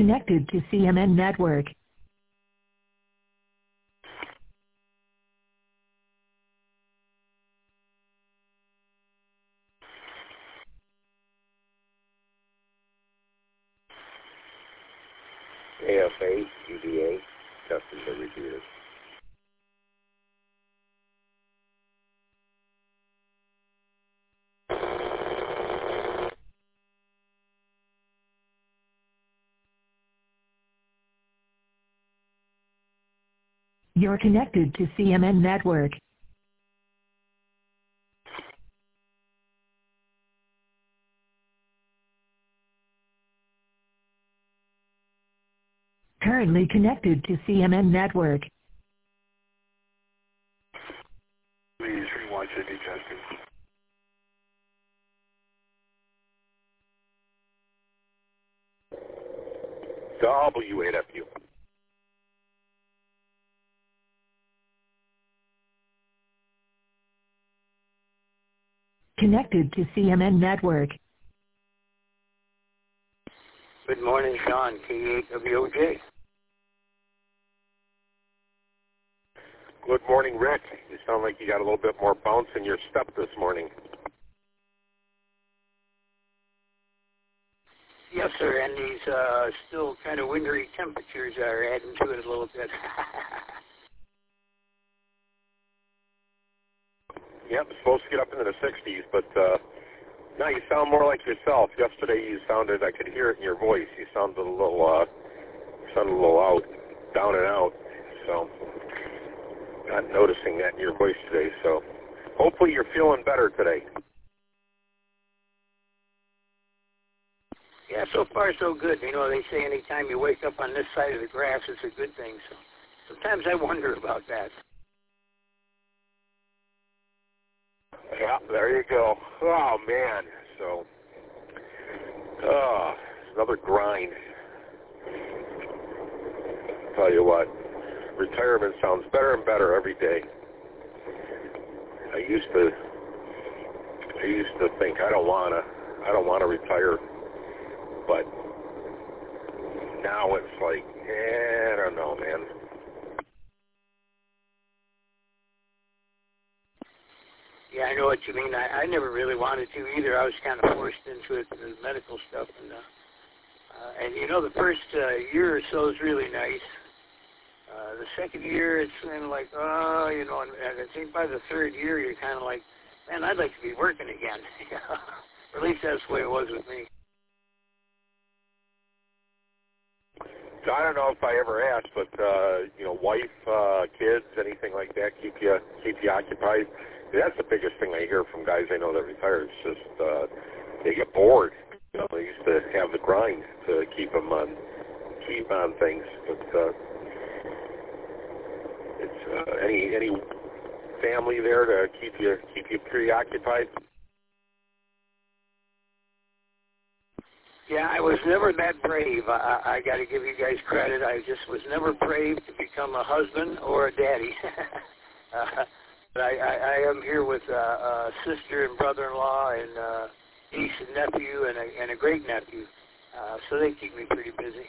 connected to CMN Network. AFA, UDA, Justin Revere. You're connected to CMN Network. Currently connected to CMN Network. Please rewind to detecting. WAW. Connected to CMN Network. Good morning, Sean, K8WOJ. Good morning, Rick. You sound like you got a little bit more bounce in your step this morning. Yes, sir, and these still kind of wintry temperatures are adding to it a little bit. Yep, it's supposed to get up into the 60s, but now you sound more like yourself. Yesterday you sounded, I could hear it in your voice. You sounded a little out, down and out. So, not noticing that in your voice today. So, hopefully you're feeling better today. Yeah, so far so good. You know, they say anytime you wake up on this side of the grass, it's a good thing. So, sometimes I wonder about that. Yeah, there you go. Oh, man. So, another grind. Tell you what, retirement sounds better and better every day. I used to think I don't wanna retire, but now it's like, I don't know, man. Yeah, I know what you mean. I never really wanted to either. I was kind of forced into it, the medical stuff, and you know, the first year or so is really nice. The second year, it's kind of like, you know, and I think by the third year, you're kind of like, man, I'd like to be working again. Or at least that's the way it was with me. So I don't know if I ever asked, but you know, wife, kids, anything like that, keep you occupied. That's the biggest thing I hear from guys I know that retire. It's just they get bored. You know, they used to have the grind to keep on things, but it's any family there to keep you preoccupied. Yeah, I was never that brave. I got to give you guys credit. I just was never brave to become a husband or a daddy. But I am here with a sister and brother-in-law and niece and nephew and a great-nephew. So they keep me pretty busy.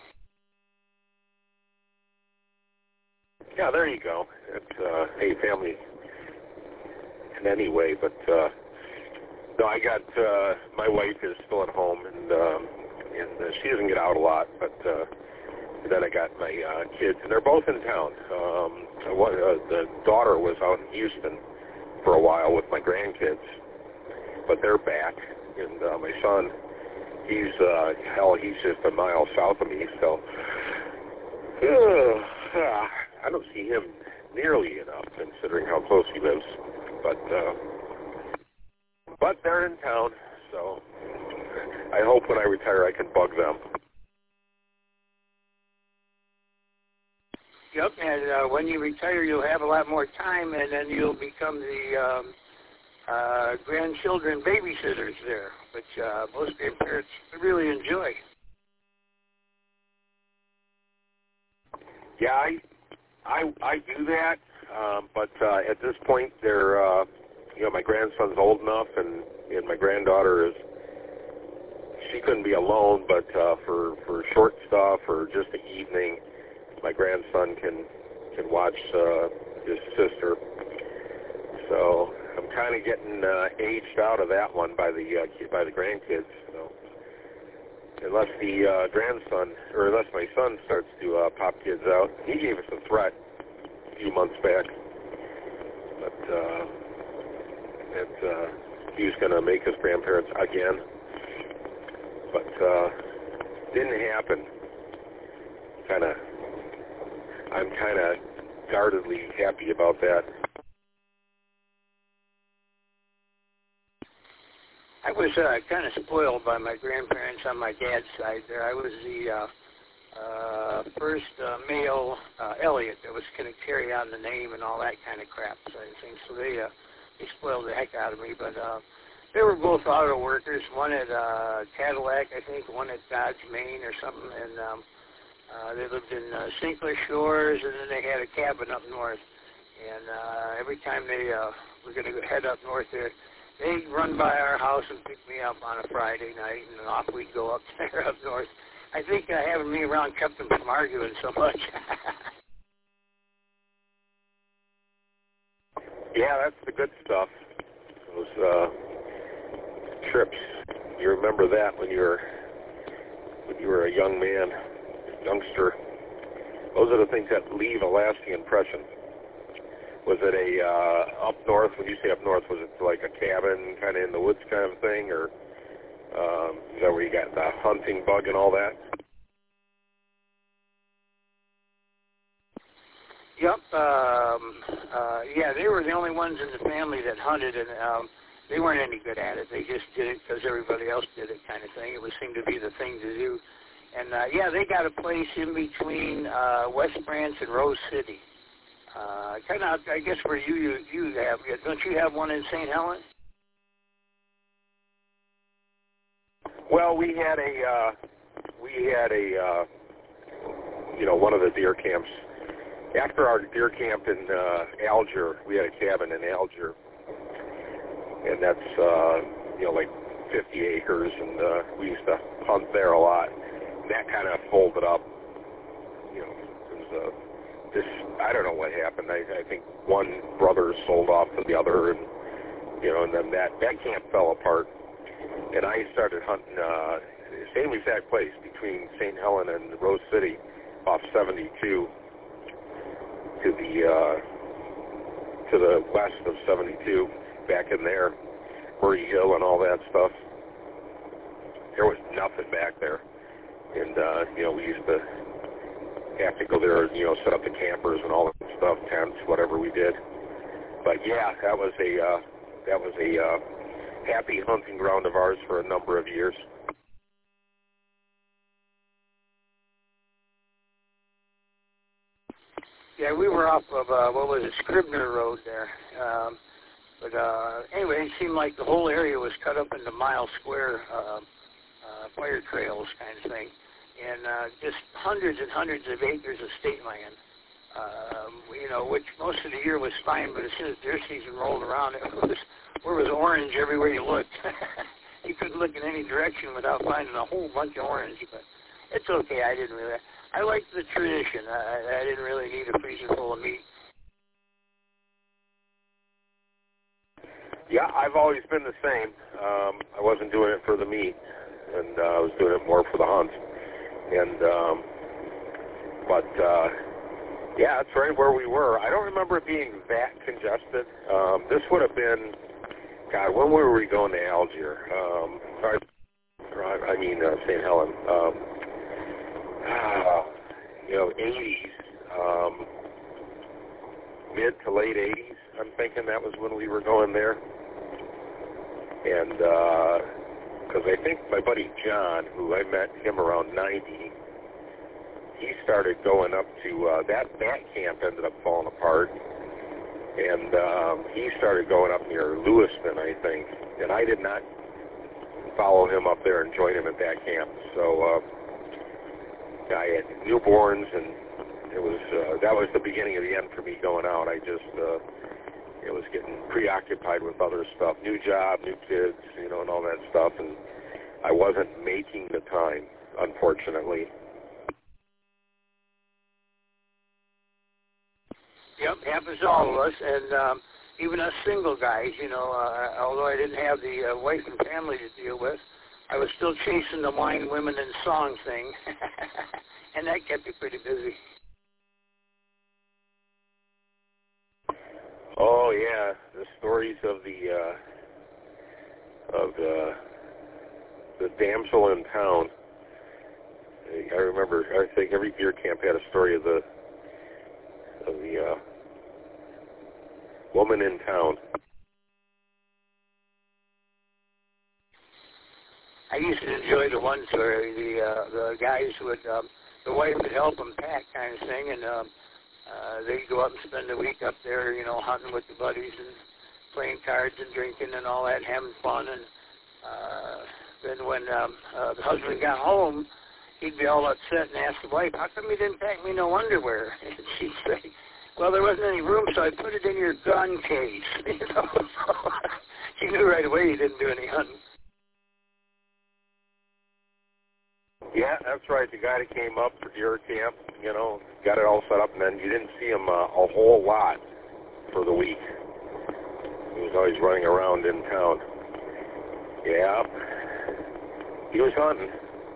Yeah, there you go. It's hey, family in any way, but no, I got my wife is still at home, and she doesn't get out a lot, but then I got my kids, and they're both in town. The daughter was out in Houston for a while with my grandkids, but they're back, and my son, he's just a mile south of me, so I don't see him nearly enough, considering how close he lives, but they're in town, so I hope when I retire I can bug them. Yep, and when you retire, you'll have a lot more time, and then you'll become the grandchildren babysitters there, which most grandparents really enjoy. Yeah, I do that, but at this point, they're you know, my grandson's old enough, and my granddaughter is, she couldn't be alone, but for short stuff or just the evening, my grandson can watch his sister. So I'm kind of getting aged out of that one by the grandkids. So unless the grandson, or unless my son starts to pop kids out, he gave us a threat a few months back, but he was going to make us grandparents again, but didn't happen. I'm kind of guardedly happy about that. I was kind of spoiled by my grandparents on my dad's side there. I was the first male Elliot that was going to carry on the name and all that kind of crap side of things. So they spoiled the heck out of me. But they were both auto workers. One at Cadillac, I think, one at Dodge, Maine or something. And they lived in St. Clair Shores, and then they had a cabin up north. And every time they were going to head up north there, they'd run by our house and pick me up on a Friday night, and off we'd go up there up north. I think having me around kept them from arguing so much. Yeah, that's the good stuff. Those trips. You remember that when you were a young man, youngster. Those are the things that leave a lasting impression. Was it a up north? When you say up north, was it like a cabin kind of in the woods kind of thing, or is that where you got the hunting bug and all that? Yep. Yeah, they were the only ones in the family that hunted, and they weren't any good at it. They just did it because everybody else did it, kind of thing. It would seem to be the thing to do. And yeah, they got a place in between West Branch and Rose City. Kind of, I guess, where you have. Don't you have one in St. Helens? Well, we had a one of the deer camps. After our deer camp in Alger, we had a cabin in Alger, and that's like 50 acres, and we used to hunt there a lot. And that kind of folded up. It was I don't know what happened. I think one brother sold off to the other, and and then that camp fell apart. And I started hunting same exact place between St. Helens and Rose City, off 72 to the west of 72, back in there, Murray Hill and all that stuff. There was nothing back there, and we used to have to go there, set up the campers and all that stuff, tents, whatever we did. But yeah, that was a happy hunting ground of ours for a number of years. Yeah, we were off of, Scribner Road there. But anyway, it seemed like the whole area was cut up into mile square fire trails kind of thing. And just hundreds and hundreds of acres of state land, which most of the year was fine, but as soon as deer season rolled around, it was orange everywhere you looked. You couldn't look in any direction without finding a whole bunch of orange, but it's okay. I liked the tradition. I didn't really need a freezer full of meat. Yeah, I've always been the same. I wasn't doing it for the meat, and I was doing it more for the hunt. And, yeah, that's right where we were. I don't remember it being that congested. This would have been, God, when were we going to Algiers? St. Helens. 80s, mid to late 80s. I'm thinking that was when we were going there. And, because I think my buddy John, who I met him around 90, he started going up to, that camp ended up falling apart, and he started going up near Lewiston, I think, and I did not follow him up there and join him at that camp. So I had newborns, and it was that was the beginning of the end for me going out. I just was getting preoccupied with other stuff, new job, new kids, and all that stuff, and I wasn't making the time, unfortunately. Yep, happens to all of us, and even us single guys, although I didn't have the wife and family to deal with, I was still chasing the wine, women, and song thing, and that kept me pretty busy. Oh yeah, the stories of the damsel in town. I remember. I think every beer camp had a story of the woman in town. I used to enjoy the ones where the guys would, the wife would help them pack kind of thing, and they'd go up and spend the week up there, hunting with the buddies and playing cards and drinking and all that, having fun. And then when the husband got home, he'd be all upset and ask the wife, "How come you didn't pack me no underwear?" And she'd say, "Well, there wasn't any room, so I put it in your gun case." So she knew right away you didn't do any hunting. Yeah, that's right. The guy that came up for deer camp, got it all set up, and then you didn't see him a whole lot for the week. He was always running around in town. Yeah, he was hunting.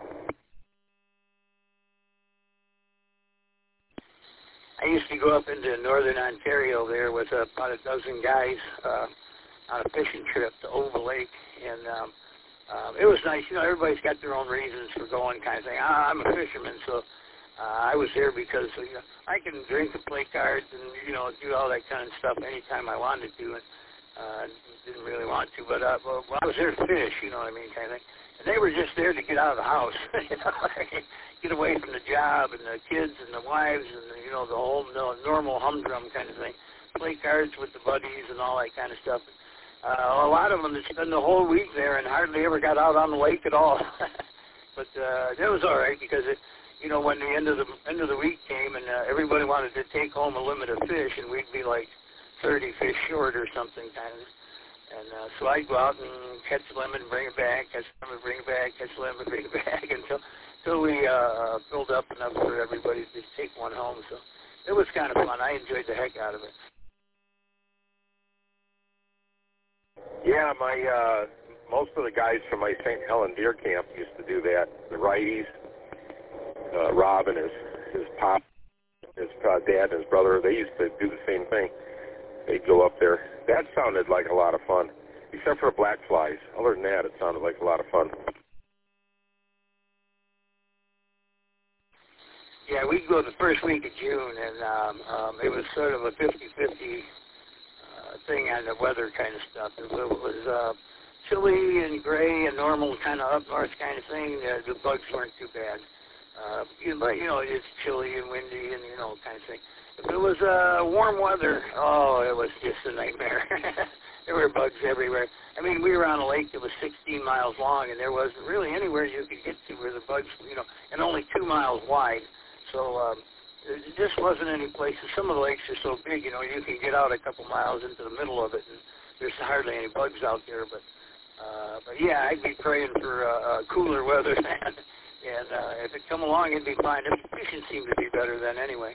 I used to go up into northern Ontario there with about a dozen guys on a fishing trip to Oval Lake, and it was nice. Everybody's got their own reasons for going kind of thing. I'm a fisherman, so I was there because I can drink and play cards and, do all that kind of stuff anytime I wanted to, and didn't really want to, but I was there to fish, kind of thing. And they were just there to get out of the house, get away from the job and the kids and the wives and, the whole normal humdrum kind of thing, play cards with the buddies and all that kind of stuff. A lot of them had spent the whole week there and hardly ever got out on the lake at all. But that was all right because when the end of the week came and everybody wanted to take home a limit of fish, and we'd be like 30 fish short or something kind of. And so I'd go out and catch a limit and bring it back, catch a limit, bring it back, catch a limit, bring it back until we filled up enough for everybody to just take one home. So it was kind of fun. I enjoyed the heck out of it. Yeah, most of the guys from my St. Helen deer camp used to do that. The righties, Rob and his pop, his dad and his brother, they used to do the same thing. They'd go up there. That sounded like a lot of fun, except for black flies. Other than that, it sounded like a lot of fun. Yeah, we'd go the first week of June, and it was sort of a 50-50 thing on the weather kind of stuff. It was chilly and gray and normal kind of up north kind of thing. The bugs weren't too bad. But, it's chilly and windy and, kind of thing. If it was warm weather, it was just a nightmare. There were bugs everywhere. We were on a lake that was 16 miles long, and there wasn't really anywhere you could get to where the bugs, and only 2 miles wide. So there just wasn't any places. Some of the lakes are so big, you can get out a couple miles into the middle of it, and there's hardly any bugs out there. But yeah, I'd be praying for cooler weather, man. And if it come along, it'd be fine. The fishing seemed to be better then anyway.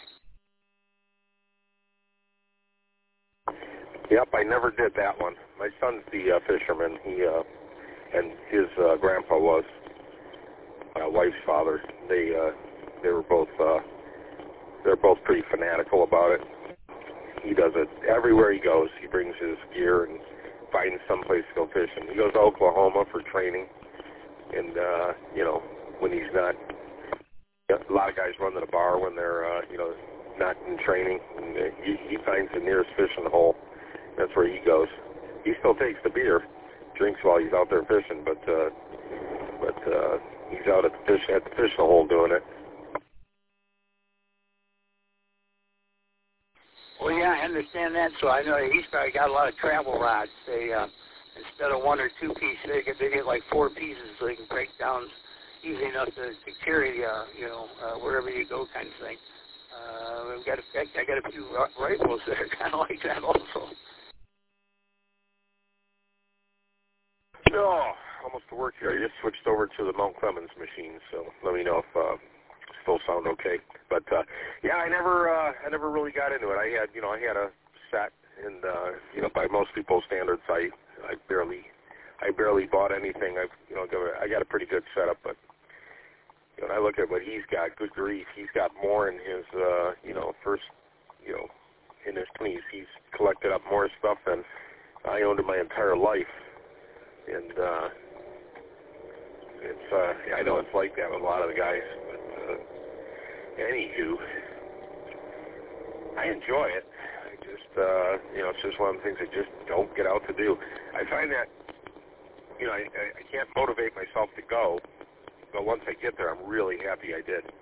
Yep, I never did that one. My son's the fisherman. He and his grandpa was my wife's father. They were both they're both pretty fanatical about it. He does it everywhere he goes. He brings his gear and finds some place to go fishing. He goes to Oklahoma for training, and when he's not, a lot of guys run to the bar when they're not in training. And he finds the nearest fishing hole. That's where he goes. He still takes the beer, drinks while he's out there fishing, but he's out at the fishing hole doing it. Well, yeah, I understand that. So I know he's probably got a lot of travel rods. They instead of 1 or 2 pieces, they get like 4 pieces, so they can break down easy enough to carry wherever you go, kind of thing. I got a few rifles that are kind of like that also. Oh, almost to work here. I just switched over to the Mount Clemens machine, so let me know if still sound okay. But yeah, I never really got into it. I had a set, and by most people's standards, I barely bought anything. I got a pretty good setup, but when I look at what he's got, good grief, he's got more in his in his 20s. He's collected up more stuff than I owned in my entire life, and I know it's like that with a lot of the guys. But anywho, I enjoy it. I just it's just one of the things I just don't get out to do. I find that I can't motivate myself to go, but once I get there, I'm really happy I did.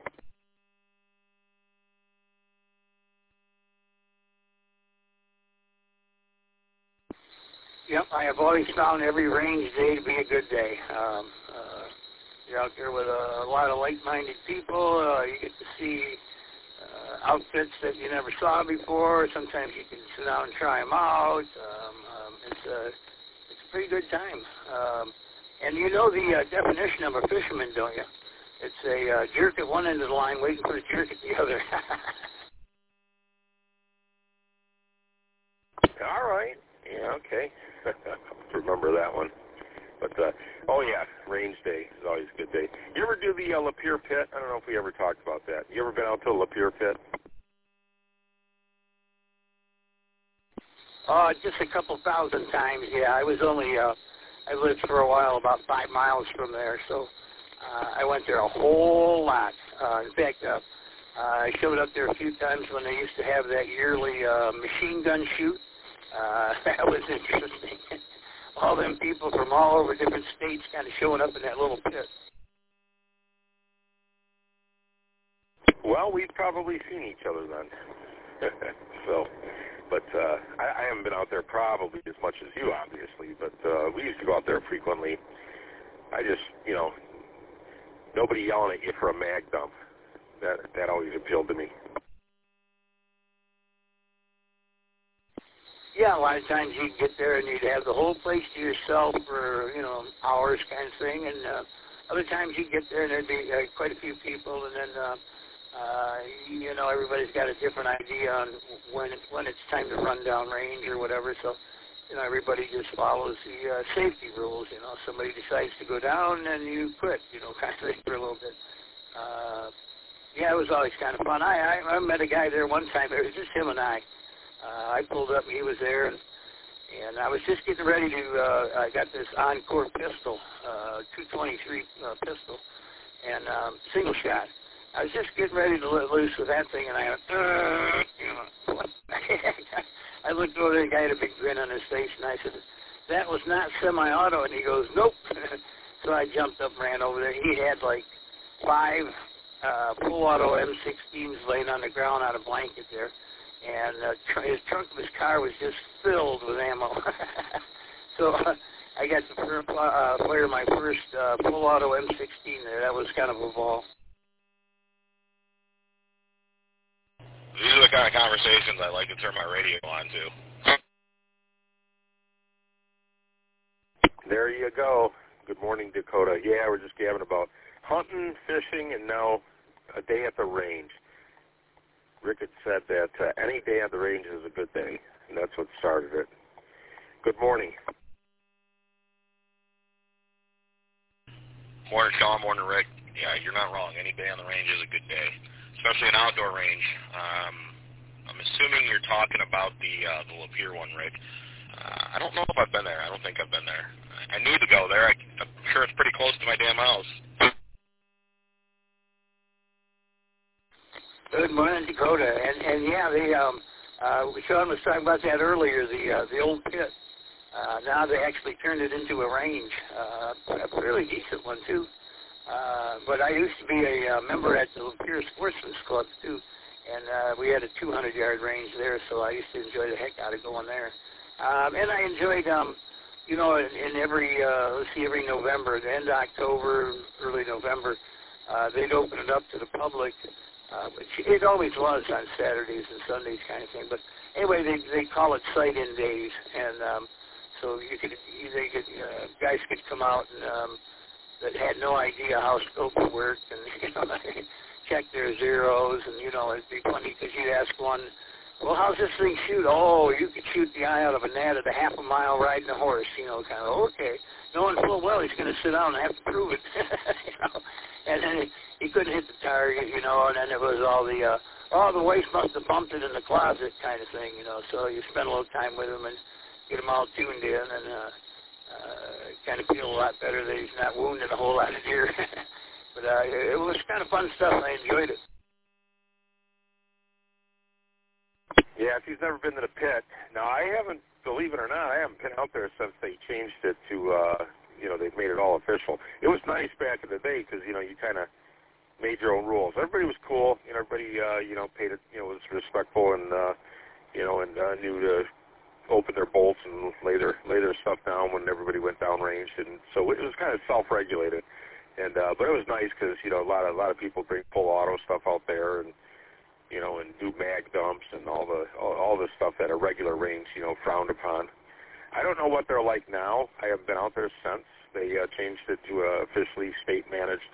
Yep, I have always found every range day to be a good day. You're out there with a lot of like-minded people. You get to see outfits that you never saw before. Sometimes you can sit down and try them out. It's a pretty good time. And you know the definition of a fisherman, don't you? It's a jerk at one end of the line waiting for the jerk at the other. All right. Yeah, okay. Remember that one. But, oh, yeah, range day is always a good day. You ever do the Lapeer Pit? I don't know if we ever talked about that. You ever been out to the Lapeer Pit? Just a couple thousand times, yeah. I lived for a while about 5 miles from there, so I went there a whole lot. In fact, I showed up there a few times when they used to have that yearly machine gun shoot. That was interesting. All them people from all over different states kind of showing up in that little pit. Well, we've probably seen each other then. So, but I haven't been out there probably as much as you, obviously, but we used to go out there frequently. I just, nobody yelling at you for a mag dump. That always appealed to me. Yeah, a lot of times you'd get there and you'd have the whole place to yourself for, hours kind of thing. And other times you'd get there and there'd be quite a few people. And then, everybody's got a different idea on when it's time to run down range or whatever. So, everybody just follows the safety rules. Somebody decides to go down and you quit, kind of thing for a little bit. Yeah, it was always kind of fun. I met a guy there one time. It was just him and I. I pulled up and he was there, and I was just getting ready to, I got this Encore pistol, 223 pistol, and single shot. I was just getting ready to let loose with that thing, and I went, what the heck? I looked over at the guy, had a big grin on his face, and I said, that was not semi-auto, and he goes, nope. So I jumped up and ran over there. He had like 5 full-auto M16s laying on the ground on a blanket there. And his trunk of his car was just filled with ammo. So I got to fire my first full-auto M16 there. That was kind of a ball. These are the kind of conversations I like to turn my radio on to. There you go. Good morning, Dakota. Yeah, we're just gabbing about hunting, fishing, and now a day at the range. Rick had said that any day at the range is a good day, and that's what started it. Good morning. Morning, Sean. Morning, Rick. Yeah, you're not wrong. Any day on the range is a good day, especially an outdoor range. I'm assuming you're talking about the Lapeer one, Rick. I don't know if I've been there. I don't think I've been there. I need to go there. I'm sure it's pretty close to my damn house. Good morning, Dakota. And yeah, Sean was talking about that earlier, the old pit. Now they actually turned it into a range, a really decent one, too. But I used to be a member at the Lapeer Sportsman's Club, too, and we had a 200-yard range there, so I used to enjoy the heck out of going there. And I enjoyed, in every November, the end of October, early November, they'd open it up to the public. It always was on Saturdays and Sundays kind of thing. But anyway, they call it sight-in days. And so guys could come out and that had no idea how scopes worked, and check their zeros, and it'd be funny because you'd ask one, well, how's this thing shoot? Oh, you could shoot the eye out of a gnat at a half a mile riding a horse, kind of, okay. Knowing full well he's going to sit down and have to prove it, And then he couldn't hit the target, and then it was all the waste must have bumped it in the closet kind of thing, So you spend a little time with him and get him all tuned in and kind of feel a lot better that he's not wounding a whole lot of deer. But it was kind of fun stuff. I enjoyed it. Yeah, if you've never been to the pit, now I haven't, believe it or not, I haven't been out there since they changed it to, they've made it all official. It was nice back in the day because, you kind of made your own rules. Everybody was cool. Everybody, paid it, was respectful and, knew to open their bolts and lay their stuff down when everybody went downrange. And so it was kind of self-regulated. And, but it was nice because, a lot of people bring full auto stuff out there and, and do mag dumps and all the stuff that a regular range, frowned upon. I don't know what they're like now. I haven't been out there since. They changed it to a officially state-managed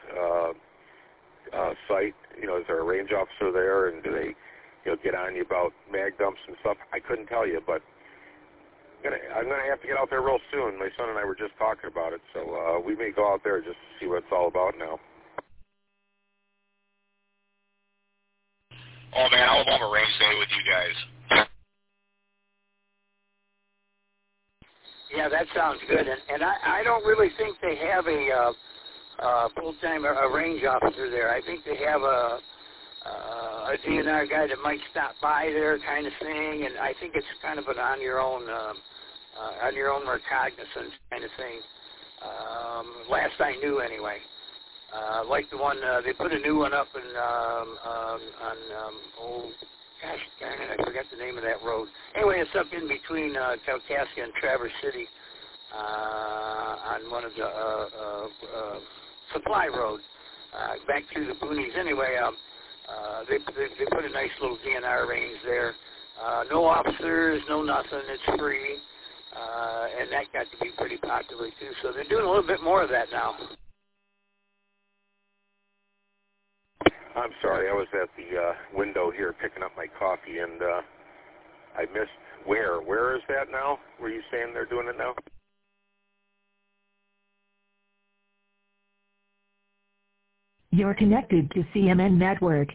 site. Is there a range officer there, and do they, get on you about mag dumps and stuff? I couldn't tell you, but I'm gonna have to get out there real soon. My son and I were just talking about it, so we may go out there just to see what it's all about now. Oh man, I would love a range day with you guys. Yeah, that sounds good. And I don't really think they have a full-time a range officer there. I think they have a DNR guy that might stop by there, kind of thing. And I think it's kind of an on your own recognizance kind of thing. Last I knew, anyway. Like the one they put a new one up in gosh darn it, I forgot the name of that road. Anyway, it's up in between Kalkaska and Traverse City on one of the supply roads back through the boonies. Anyway, they put a nice little DNR range there. No officers, no nothing. It's free, and that got to be pretty popular too. So they're doing a little bit more of that now. I'm sorry, I was at the window here picking up my coffee, and I missed where. Where is that now? Were you saying they're doing it now? You're connected to CMN Network.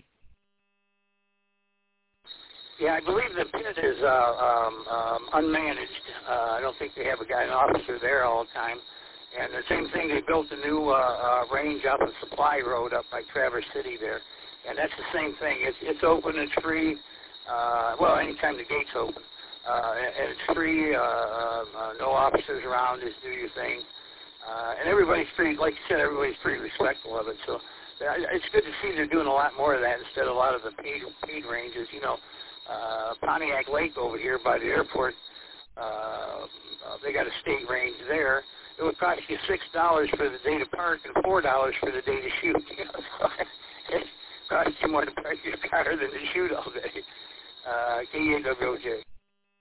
Yeah, I believe the pit is unmanaged. I don't think they have an officer there all the time. And the same thing, they built a new range up a supply road up by Traverse City there. And that's the same thing. It's open, it's free. Well, anytime the gate's open. And it's free, no officers around, just do your thing. And everybody's pretty, like you said, everybody's pretty respectful of it. So it's good to see they're doing a lot more of that instead of a lot of the paid ranges. Pontiac Lake over here by the airport, they got a state range there. It would cost you $6 for the day to park and $4 for the day to shoot. So it costs you more to park your car than to shoot all day. KAWJ.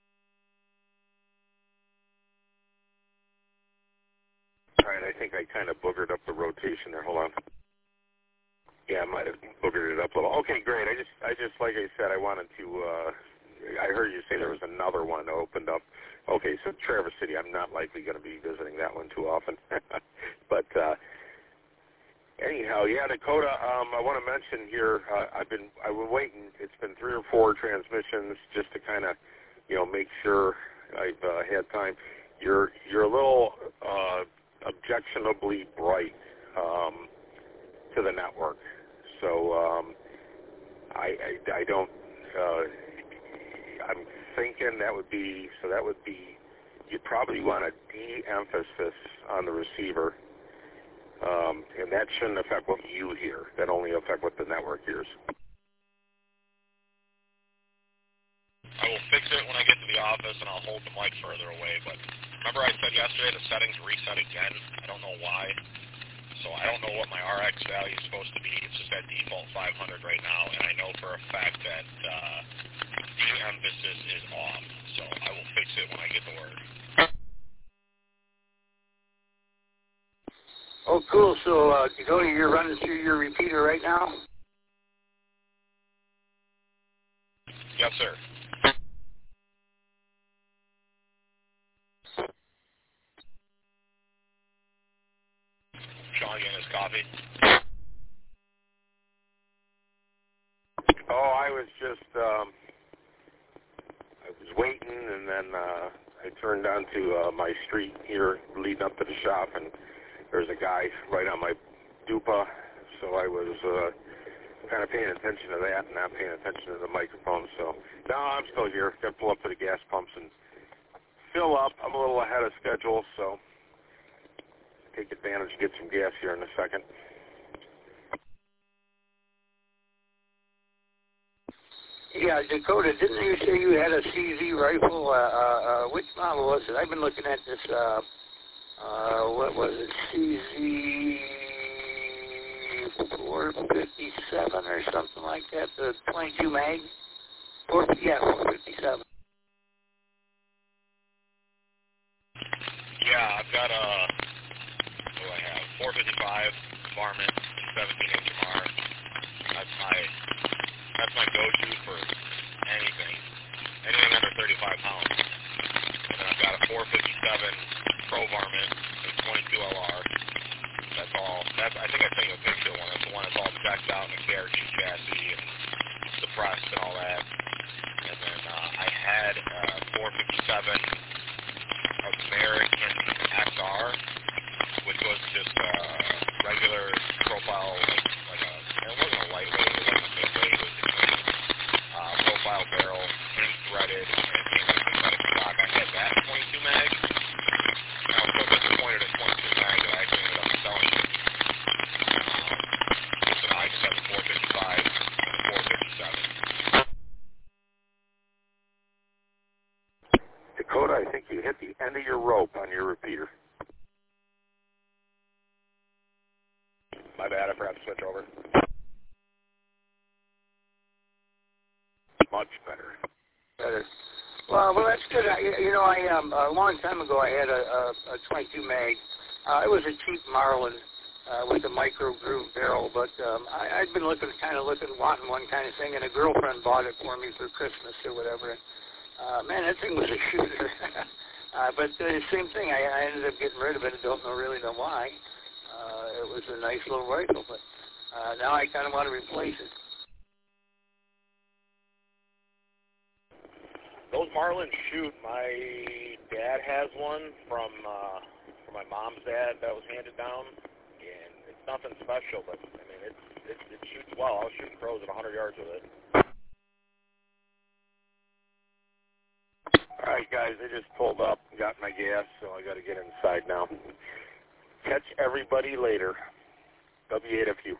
All right, I think I kind of boogered up the rotation there. Hold on. Yeah, I might have boogered it up a little. Okay, great. I just like I said, I wanted to. I heard you say there was another one that opened up. Okay, so Traverse City, I'm not likely going to be visiting that one too often. But anyhow, yeah, Dakota, I want to mention here, I've been waiting. It's been 3 or 4 transmissions just to kind of, make sure I've had time. You're a little objectionably bright to the network. So I don't. I'm thinking that would be you'd probably want a de-emphasis on the receiver, and that shouldn't affect what you hear. That only affect what the network hears. I will fix it when I get to the office, and I'll hold the mic further away. But remember I said yesterday the settings reset again? I don't know why. So I don't know what my RX value is supposed to be. It's just at default 500 right now, and I know for a fact that the emphasis is off. So I will fix it when I get the word. Oh, cool. So, Dakota, you're running through your repeater right now? Yes, sir. Sean getting his coffee. Oh, I was just, I was waiting, and then I turned onto my street here leading up to the shop, and there's a guy right on my dupa, so I was kind of paying attention to that and not paying attention to the microphone. So, no, I'm still here. Got to pull up to the gas pumps and fill up. I'm a little ahead of schedule, so take advantage and get some gas here in a second. Yeah, Dakota, didn't you say you had a CZ rifle? Which model was it? I've been looking at this, what was it, CZ 457 or something like that, the 22 mag? 457. Yeah, I've got what do I have? 455 varmint, 17 HMR. That's my go-to for anything under 35 pounds. And then I've got a 457 Pro varmint and 22 LR. That's all. I think I sent you a picture one. That's the one that's all decked out in the KRG chassis and suppressed and all that. And then I had a 457 American XR, which was just a regular profile, it wasn't a lightweight, it wasn't a big weight, it was a profile barrel, hand threaded, and it came with synthetic stock. I had that 22 mag, and I was so disappointed at 22 mag that I actually ended up selling it. So now I just have the 455 and the 457. Dakota, I think you hit the end of your rope on your repeater. My bad, I forgot to switch over. Much better. Well, that's good. A long time ago I had a 22 mag. It was a cheap Marlin with a micro groove barrel, but I'd been wanting one kind of thing, and a girlfriend bought it for me for Christmas or whatever. Man, that thing was a shooter. But the same thing, I ended up getting rid of it. I really know why. It was a nice little rifle, but now I kind of want to replace it. Those Marlins shoot. My dad has one from my mom's dad that was handed down, and it's nothing special, but I mean it shoots well. I was shooting crows at 100 yards with it. All right, guys, I just pulled up, got my gas, so I got to get inside now. Catch everybody later. W8FU.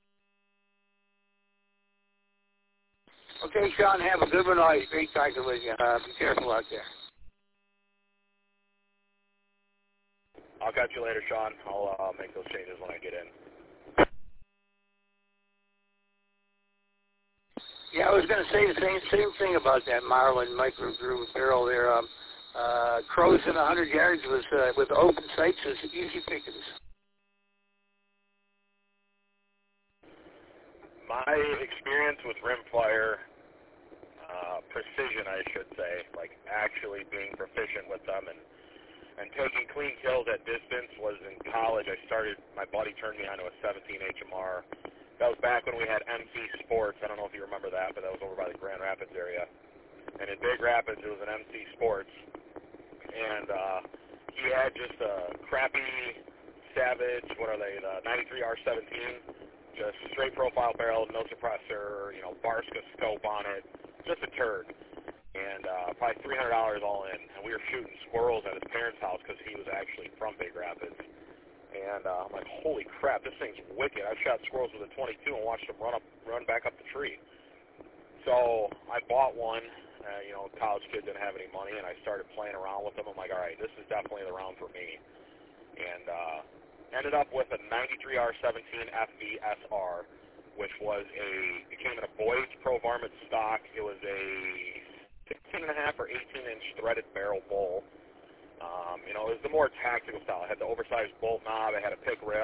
Okay, Sean, have a good one. Always great talking with you. Be careful out there. I'll catch you later, Sean. I'll make those changes when I get in. Yeah, I was going to say the same thing about that Marlin micro groove barrel there. Crows in 100 yards with open sights is easy pickings. My experience with rimfire, precision, I should say, like actually being proficient with them and taking clean kills at distance was in college. My buddy turned me onto a 17 HMR. That was back when we had MC Sports. I don't know if you remember that, but that was over by the Grand Rapids area. And in Big Rapids, it was an MC Sports. And he had just a crappy Savage, what are they, the 93 R17, just straight profile barrel, no suppressor, Barska scope on it, just a turd. And probably $300 all in. And we were shooting squirrels at his parents' house because he was actually from Big Rapids. And I'm like, holy crap, this thing's wicked. I've shot squirrels with a 22 and watched them run back up the tree. So I bought one. College kid didn't have any money, and I started playing around with them. I'm like, all right, this is definitely the round for me. And ended up with a 93 R17 FVSR, which was it came in a Boyd's Pro Varmint stock. It was a 16.5 or 18-inch threaded barrel bowl. It was the more tactical style. It had the oversized bolt knob. It had a pick rail on the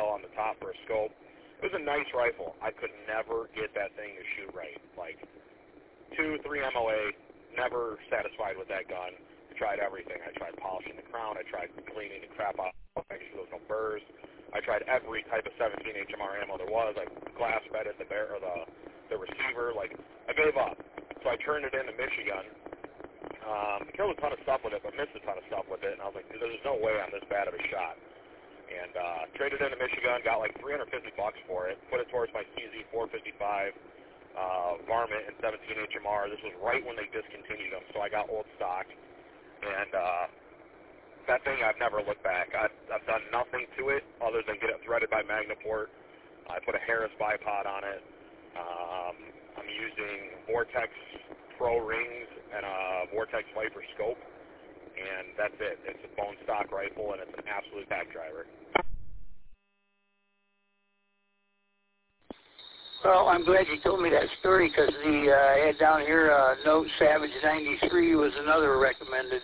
shot for a scope. It was a nice rifle. I could never get that thing to shoot right. Like 2-3 MOA, never satisfied with that gun. I tried everything. I tried polishing the crown. I tried cleaning the crap out, making sure there was no burrs. I tried every type of 17 HMR ammo there was. I glass bedded the receiver. Like, I gave up. So I turned it into Michigan. Killed a ton of stuff with it, but missed a ton of stuff with it. And I was like, dude, there's no way I'm this bad of a shot. And traded into Michigan, got like $350 for it. Put it towards my CZ 455 varmint and 17 HMR. This was right when they discontinued them, so I got old stock. And that thing, I've never looked back. I've done nothing to it other than get it threaded by Magnaport. I put a Harris bipod on it. I'm using Vortex Pro rings and a Vortex Viper scope, and that's it. It's a bone stock rifle, and it's an absolute pack driver. Well, I'm glad you told me that story because I had down here Note Savage 93 was another recommended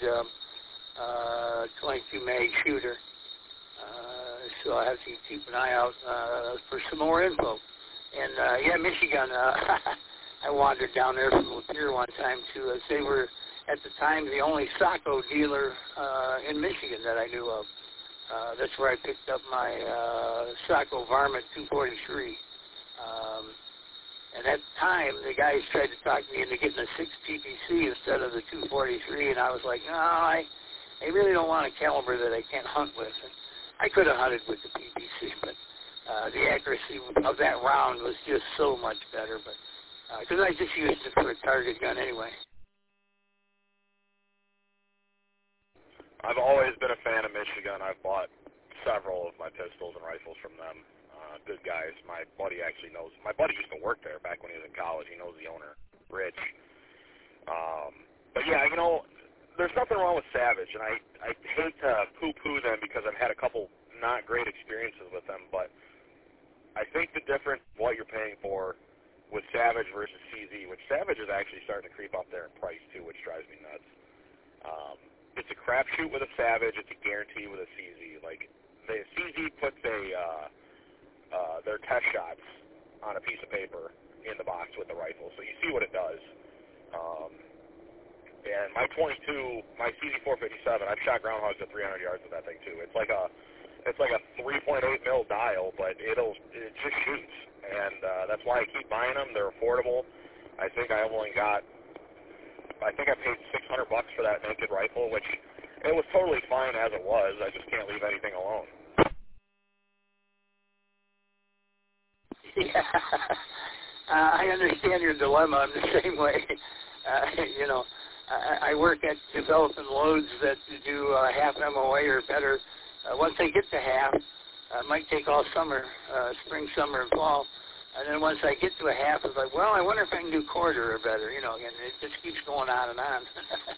22 mag shooter. So I have to keep an eye out for some more info. And yeah, Michigan. I wandered down there from Lapeer one time too. They were at the time the only Sacco dealer in Michigan that I knew of. That's where I picked up my Sacco Varmint 243. And at the time, the guys tried to talk me into getting a 6 PPC instead of the 243, and I was like, no, I really don't want a caliber that I can't hunt with. And I could have hunted with the PPC, but the accuracy of that round was just so much better. But because I just used it for a target gun anyway. I've always been a fan of Michigan. I've bought several of my pistols and rifles from them. Good guys. My buddy actually knows. My buddy used to work there back when he was in college. He knows the owner, Rich. But yeah, you know, there's nothing wrong with Savage, and I hate to poo-poo them because I've had a couple not great experiences with them, but I think the difference what you're paying for with Savage versus CZ, which Savage is actually starting to creep up there in price too, which drives me nuts. It's a crapshoot with a Savage. It's a guarantee with a CZ. Like, the CZ puts their test shots on a piece of paper in the box with the rifle, so you see what it does. And my 22, my CZ457, I've shot groundhogs at 300 yards with that thing too. It's like a 3.8 mil dial, but it just shoots, and that's why I keep buying them. They're affordable. I think I paid $600 for that naked rifle, which it was totally fine as it was. I just can't leave anything alone. Yeah, I understand your dilemma. I'm the same way. You know, I work at developing loads that do half MOA or better. Once they get to half, it might take all summer, spring, summer, and fall. And then once I get to a half, it's like, well, I wonder if I can do quarter or better. You know, and it just keeps going on and on.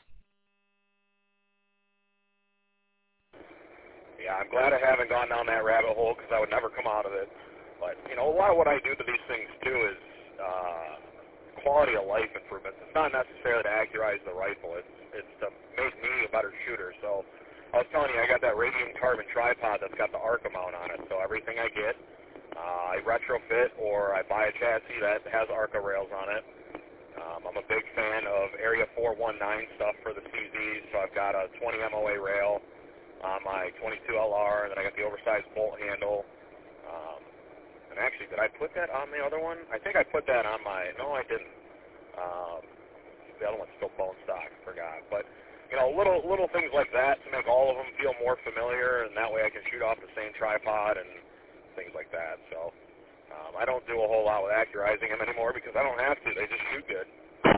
Yeah, I'm glad I haven't gone down that rabbit hole because I would never come out of it. But, you know, a lot of what I do to these things, too, is quality of life improvements. It's not necessarily to accurize the rifle. It's to make me a better shooter. So I was telling you, I got that radium carbon tripod that's got the Arca mount on it. So everything I get, I retrofit or I buy a chassis that has Arca rails on it. I'm a big fan of Area 419 stuff for the CZs. So I've got a 20 MOA rail on my 22 LR, and then I got the oversized bolt handle. And actually, did I put that on the other one? I think I put that on my... No, I didn't. The other one's still bone stock. Forgot. But, you know, little things like that to make all of them feel more familiar, and that way I can shoot off the same tripod and things like that. So I don't do a whole lot with accurizing them anymore because I don't have to. They just shoot good.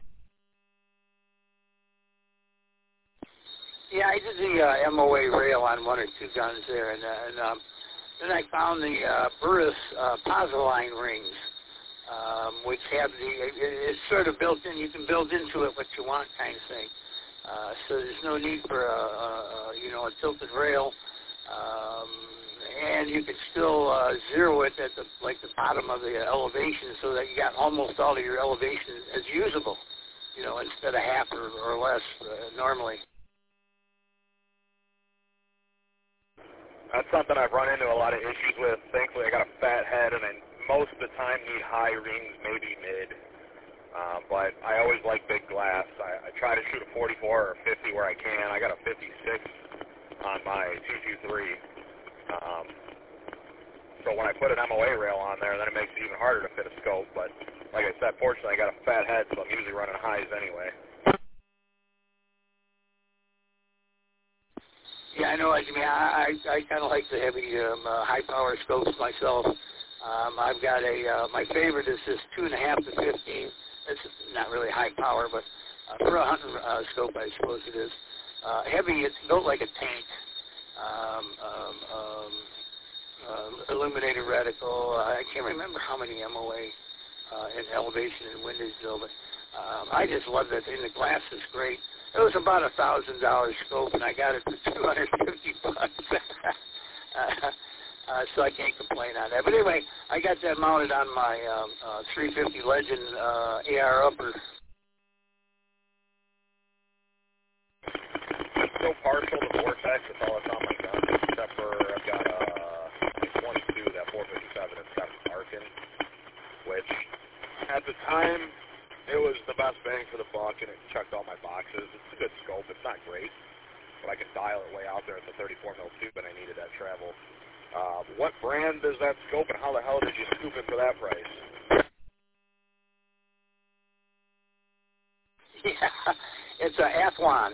Yeah, I did the MOA rail on one or two guns there, and then I found the Burris Pozzoline rings, which have it's sort of built in. You can build into it what you want, kind of thing. So there's no need for a tilted rail, and you can still zero it at the bottom of the elevation, so that you got almost all of your elevation as usable, you know, instead of half or less normally. That's something I've run into a lot of issues with. Thankfully, I got a fat didn't need high rings, maybe mid. But I always like big glass. I try to shoot a 44 or 50 where I can. I got a 56 on my 223. So when I put an MOA rail on there, then it makes it even harder to fit a scope. But like I said, fortunately I got a fat head, so I'm usually running highs anyway. Yeah, I know what you mean. I kind of like the heavy, high-power scopes myself. I've got my favorite is this 2.5 to 15. It's not really high power, but for a hunting scope, I suppose it is. Heavy, it's built like a tank. Illuminated reticle. I can't remember how many MOA in elevation and windage, though, but I just love that thing. The glass is great. It was about $1,000 scope, and I got it for $250. So I can't complain on that. But anyway, I got that mounted on my 350 Legend AR upper. I'm so partial to Vortex. It's all that's on my gun, except for I've got a 22, that 457 is got Arkin, which at the time it was the best bang for the buck, and it checked all my boxes. It's a good scope. It's not great, but I can dial it way out there at the 34 mil tube, and I needed that travel. What brand is that scope, and how the hell did you scoop it for that price? Yeah, it's a Athlon.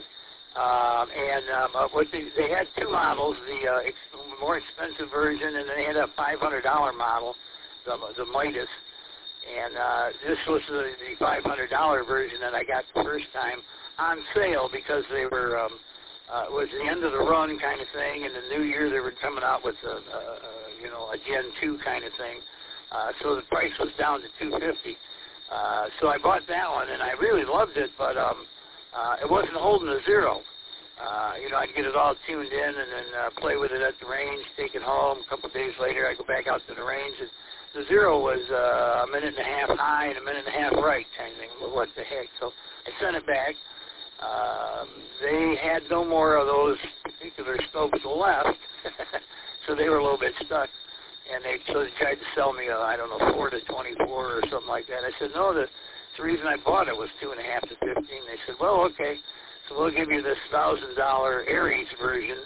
They had two models, the more expensive version, and then they had a $500 model, the Midas. And this was the $500 version that I got the first time on sale because they were it was the end of the run kind of thing. In the new year, they were coming out with a Gen 2 kind of thing. So the price was down to $250. So I bought that one, and I really loved it, but it wasn't holding a zero. I'd get it all tuned in and then play with it at the range, take it home. A couple of days later, I'd go back out to the range. And the zero was a minute and a half high and a minute and a half right kind of thing. Well, what the heck? So I sent it back. They had no more of those particular scopes left, so they were a little bit stuck. And they tried to sell me, 4 to 24 or something like that. I said, no, the reason I bought it was 2.5 to 15. They said, well, okay, so we'll give you this $1,000 Aries version,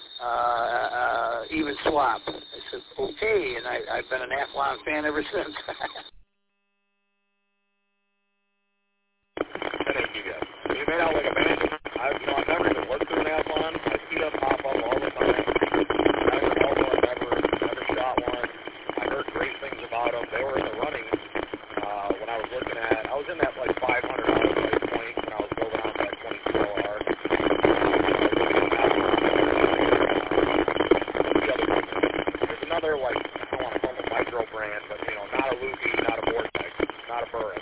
even swap. I said, okay, and I've been an Athlon fan ever since. That ain't you guys. You made out like a man. I've never even looked through an Athlon. I see them pop up all the time. Never held one, never shot one. I heard great things about them. They were in the running when I was looking at. I was in that like $500 price point when I was building out that 22 LR. There's another like I don't want to call them a micro brand, but not a Luffy, not a Vortex, not a Burris.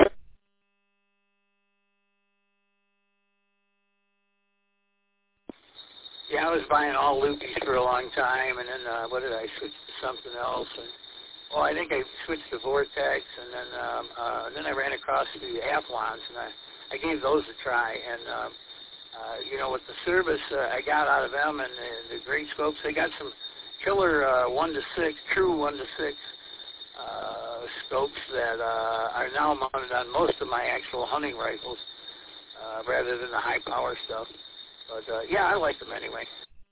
Yeah, I was buying all Loopies for a long time, and then what did I switch to something else? And I think I switched to Vortex, and then I ran across the Athlons, and I gave those a try. And with the service I got out of them and the great scopes, they got some killer 1 to 6, true 1 to 6 scopes that are now mounted on most of my actual hunting rifles, rather than the high power stuff. But, yeah, I like them anyway.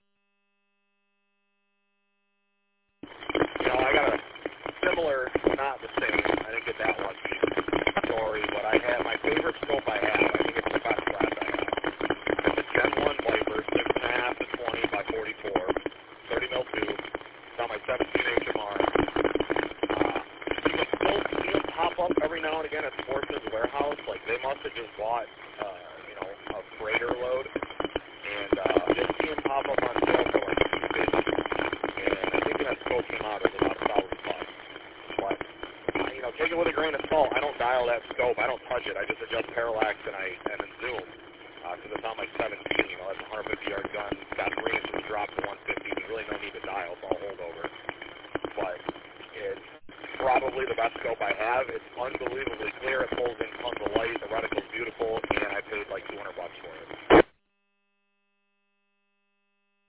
I got a similar, not the same, I didn't get that one story, but I have my favorite scope I have. I think it's the best class I have. It's a Gen 1 Viper, 6.5 to 20 by 44, 30 mil tube. It's on my 17 HMR. You can still see them pop up every now and again at Sportsman's Warehouse. Like, they must have just bought, a freighter load. And just see them pop up on sale for like $250. And I think when that scope came out, it was about $1,000. But, take it with a grain of salt. I don't dial that scope. I don't touch it. I just adjust parallax and then zoom. Because it's on my 17. That's a 150-yard gun. It's got 3 inches drop to 150. There's really no need to dial. It's all holdover. But it's probably the best scope I have. It's unbelievably clear. It pulls in tons of light. The reticle's beautiful. And I paid like $200 for it.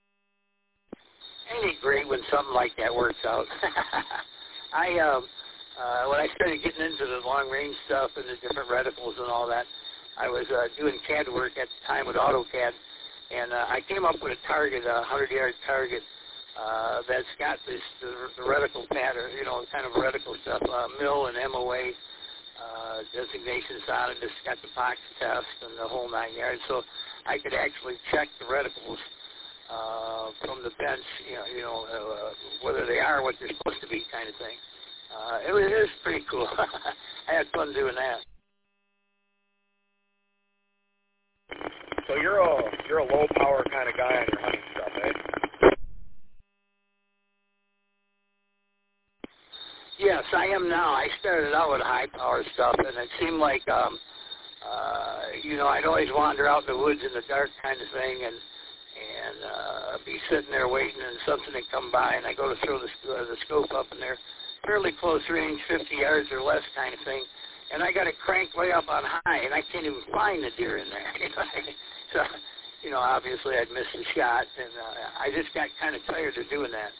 Ain't it great when something like that works out? I when I started getting into the long-range stuff and the different reticles and all that, I was doing CAD work at the time with AutoCAD, and I came up with a target, a 100-yard target, that's got the reticle pattern, kind of reticle stuff, mill and MOA designations on it. It's got the box test and the whole 9 yards, so I could actually check the reticles from the bench, whether they are what they're supposed to be, kind of thing. It was pretty cool. I had fun doing that. So you're a low power kind of guy on your hunting stuff, eh? Yes, I am now. I started out with high power stuff, and it seemed like, I'd always wander out in the woods in the dark kind of thing, and be sitting there waiting, and something would come by, and I go to throw the scope up, and they're fairly close range, 50 yards or less kind of thing, and I got it cranked way up on high, and I can't even find the deer in there. So, obviously I'd missed the shot, and I just got kind of tired of doing that.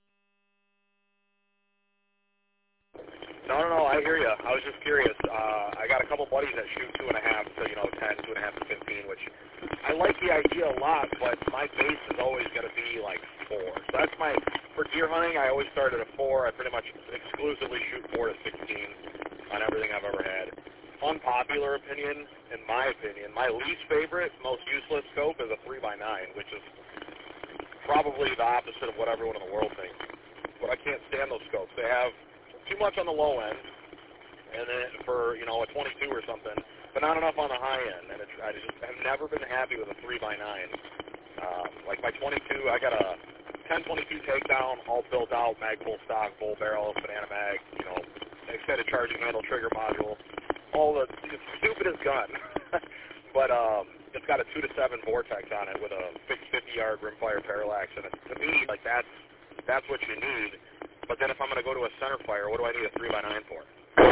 No, I hear you. I was just curious. I got a couple buddies that shoot 2.5 to 10, 2.5 to 15, which I like the idea a lot, but my base is always going to be like 4. So that's for deer hunting, I always start at a 4. I pretty much exclusively shoot 4 to 16 on everything I've ever had. Unpopular opinion, in my opinion, my least favorite, most useless scope is a 3x9, which is probably the opposite of what everyone in the world thinks. But I can't stand those scopes. They have too much on the low end, and then for a 22 or something, but not enough on the high end. And I just have never been happy with a 3x9. Like my 22, I got a 1022 takedown, all built out, mag full stock, full barrel, banana mag, extended charging handle, trigger module, it's the stupidest gun. But it's got a 2 to 7 vortex on it with a fixed 50-yard rimfire parallax, and to me, like that's what you need. But then if I'm going to go to a center fire, what do I need a 3x9 for?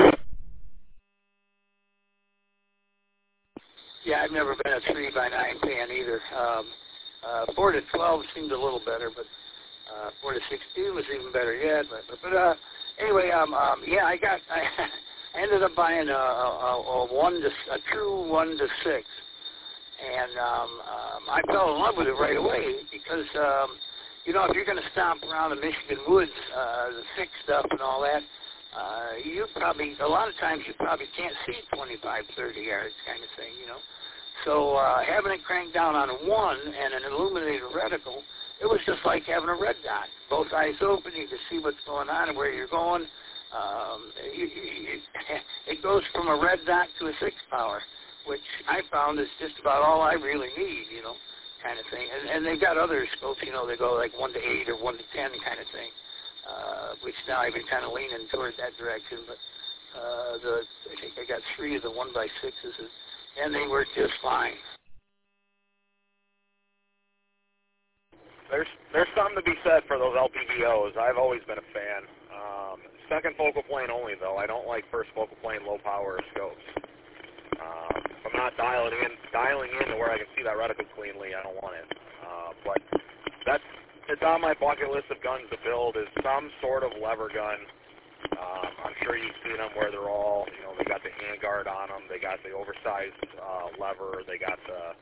Yeah, I've never been a 3x9 fan either. 4 to 12 seemed a little better, but 4 to 16 was even better yet. But anyway, I ended up buying a true 1 to 6, and I fell in love with it right away because. If you're going to stomp around the Michigan woods, the thick stuff and all that, a lot of times you probably can't see 25, 30 yards kind of thing, So having it cranked down on a 1 and an illuminated reticle, it was just like having a red dot. Both eyes open, you can see what's going on and where you're going. It goes from a red dot to a 6 power, which I found is just about all I really need, kind of thing. And they've got other scopes, they go like 1 to 8 or 1 to 10 kind of thing, which now I've been kind of leaning toward that direction. But I think I got 3 of the 1x6s, and they work just fine. There's something to be said for those LPVOs. I've always been a fan. Second focal plane only, though. I don't like first focal plane low power scopes. If I'm not dialing in to where I can see that reticle cleanly, I don't want it. But it's on my bucket list of guns to build is some sort of lever gun. I'm sure you've seen them where they're all, they got the handguard on them, they got the oversized lever, they've got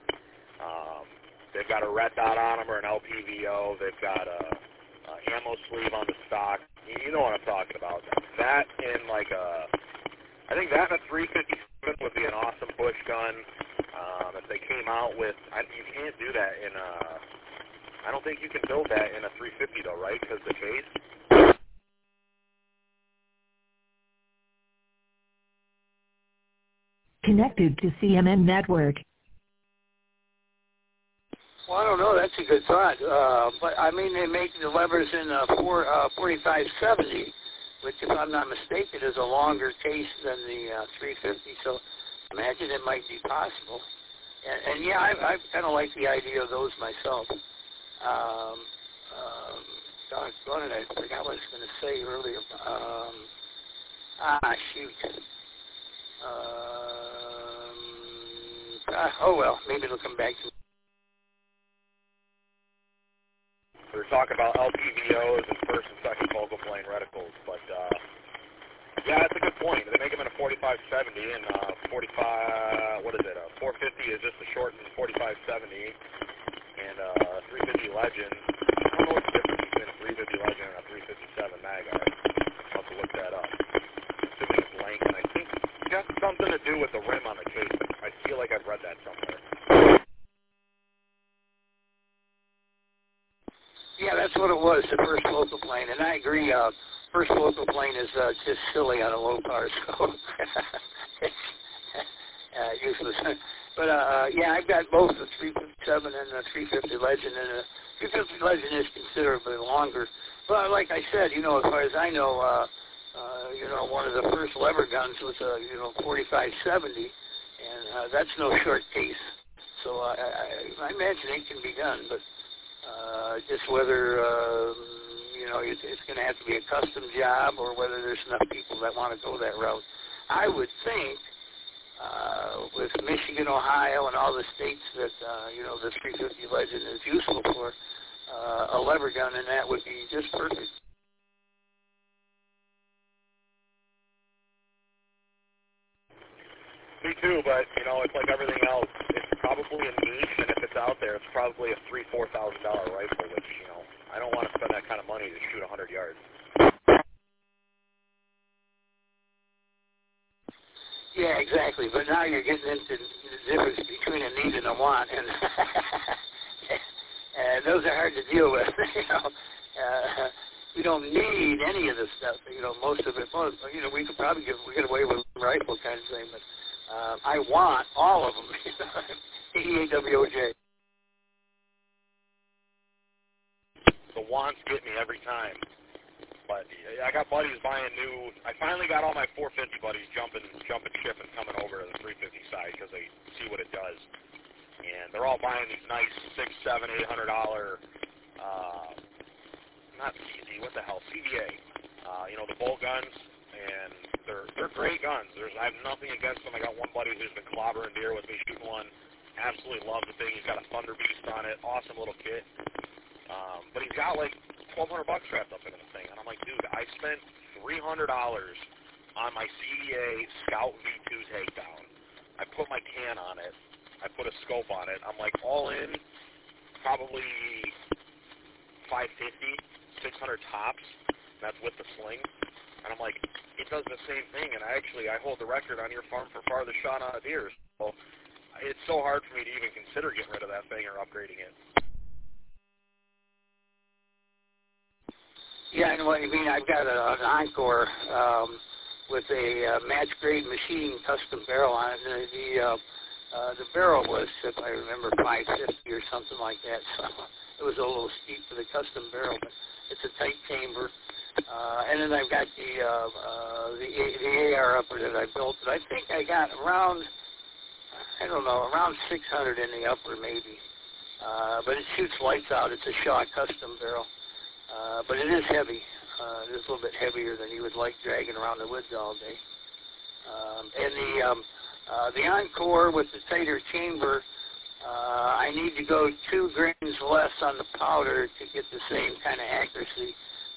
a red dot on them or an LPVO, they've got a ammo sleeve on the stock. You know what I'm talking about. That and I think that and a 357 would be an awesome bush gun. If they came out with, you can't do that in I don't think you can build that in a 350 though, right? Because the case. Connected to CMN Network. Well, I don't know. That's a good thought. But, they make the levers in 4570, which, if I'm not mistaken, is a longer case than the 350. So imagine it might be possible. And yeah, I kind of like the idea of those myself. Doggone it, I forgot what I was going to say earlier. Oh, well, maybe it'll come back to me. We were talking about LPVOs and first and second focal plane reticles, but Yeah, that's a good point. They make them in a 45-70, and 450 is just a shortened 45-70, and 350 Legend. I don't know what the difference between a 350 Legend and a 357 mag are. I'll have to look that up. Assuming it's length, and I think it got something to do with the rim on the case. I feel like I've read that somewhere. Yeah, that's what it was, the first local plane, and I agree. First local plane is just silly on a low car, so useless. But yeah, I've got both the 357 and the 350 Legend, and the 350 Legend is considerably longer. But like I said, as far as I know, one of the first lever guns was a 45-70, and that's no short case. So I imagine it can be done, but just whether it's going to have to be a custom job or whether there's enough people that want to go that route. I would think with Michigan, Ohio, and all the states that the 350 Legend is useful for, a lever gun, and that would be just perfect. Me too, but it's like everything else. It's probably a niche, and if it's out there, it's probably a $3,000-$4,000 rifle, which I don't want to spend that kind of money to shoot 100 yards. Yeah, exactly. But now you're getting into the difference between a need and a want, and those are hard to deal with. We don't need any of this stuff. Most of it. We could probably get away with a rifle kind of thing, but I want all of them. AEAWOJ. The wants get me every time. But I got buddies buying new. I finally got all my 450 buddies jumping ship and coming over to the 350 side because they see what it does. And they're all buying these nice $600, $700, $800, not CZ, what the hell, CVA. The bolt guns, and they're great guns. I have nothing against them. I got one buddy who's been clobbering deer with me shooting one. Absolutely loves the thing. He's got a Thunder Beast on it. Awesome little kit. But he's got like $1,200 wrapped up in the thing. And I'm like, dude, I spent $300 on my CVA Scout V2 takedown. I put my can on it. I put a scope on it. I'm like, all in, probably $550, $600 tops. That's with the sling. And I'm like, it does the same thing. And I hold the record on your farm for farthest shot on a deer. So it's so hard for me to even consider getting rid of that thing or upgrading it. Yeah, I know what you mean. I've got an Encore with a match-grade machine custom barrel on it. And the barrel was, if I remember, $550 or something like that. So it was a little steep for the custom barrel, but it's a tight chamber. And then I've got the AR upper that I built. That I think I got around 600 in the upper maybe. But it shoots lights out. It's a Shaw custom barrel. But it is heavy. It is a little bit heavier than you would like dragging around the woods all day. And the Encore with the tighter chamber, I need to go 2 grains less on the powder to get the same kind of accuracy.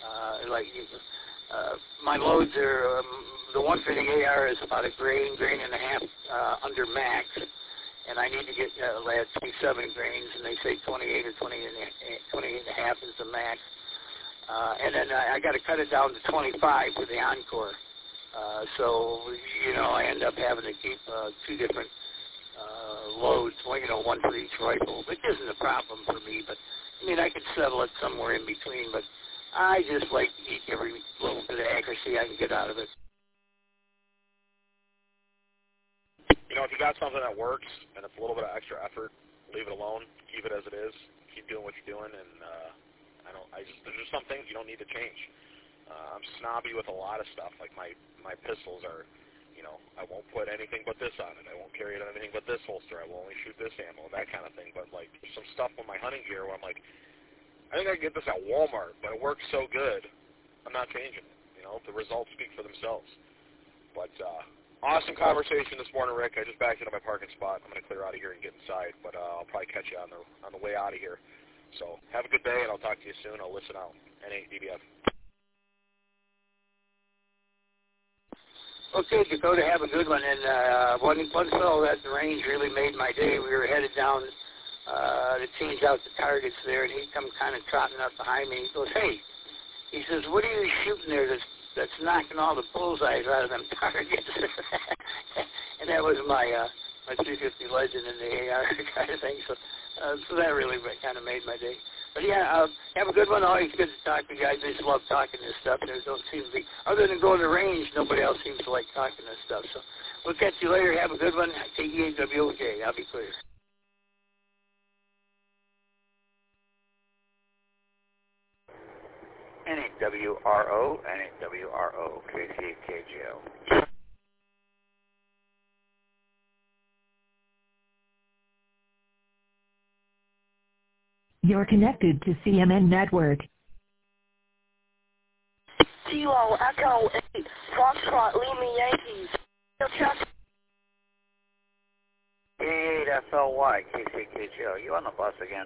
My loads are, the one for the AR is about a grain and a half under max. And I need to get 27 grains, and they say 28 or 28 and a half is the max. And then I got to cut it down to 25 for the Encore. So, I end up having to keep 2 different loads, one for each rifle, which isn't a problem for me. But, I could settle it somewhere in between. But I just like to keep every little bit of accuracy I can get out of it. If you got something that works and it's a little bit of extra effort, leave it alone. Keep it as it is. Keep doing what you're doing, and there's just some things you don't need to change. I'm snobby with a lot of stuff. Like my pistols are, I won't put anything but this on it. I won't carry it on anything but this holster. I will only shoot this ammo, that kind of thing. But like there's some stuff with my hunting gear where I'm like, I think I can get this at Walmart, but it works so good, I'm not changing it. The results speak for themselves. But awesome conversation this morning, Rick. I just backed into my parking spot. I'm going to clear out of here and get inside, but I'll probably catch you on the way out of here. So have a good day, and I'll talk to you soon. I'll listen out. N8 DBF. Okay, Dakota, have a good one. And one fellow at the range really made my day. We were headed down to change out the targets there, and he come kind of trotting up behind me. He goes, "Hey," he says, "what are you shooting there that's knocking all the bullseyes out of them targets?" And that was my 350 Legend in the AR kind of thing. So that really kind of made my day. But yeah, have a good one. Always good to talk to you guys. I just love talking this stuff. There don't seem to be, other than going to range, nobody else seems to like talking this stuff. So we'll catch you later. Have a good one. KEAWOJ. I'll be clear. NAWRO, KCKGO. You're connected to CMN Network. Kilo Echo 8, Foxtrot Lima Yankees. Check. 8FLY, KCKGO. You on the bus again?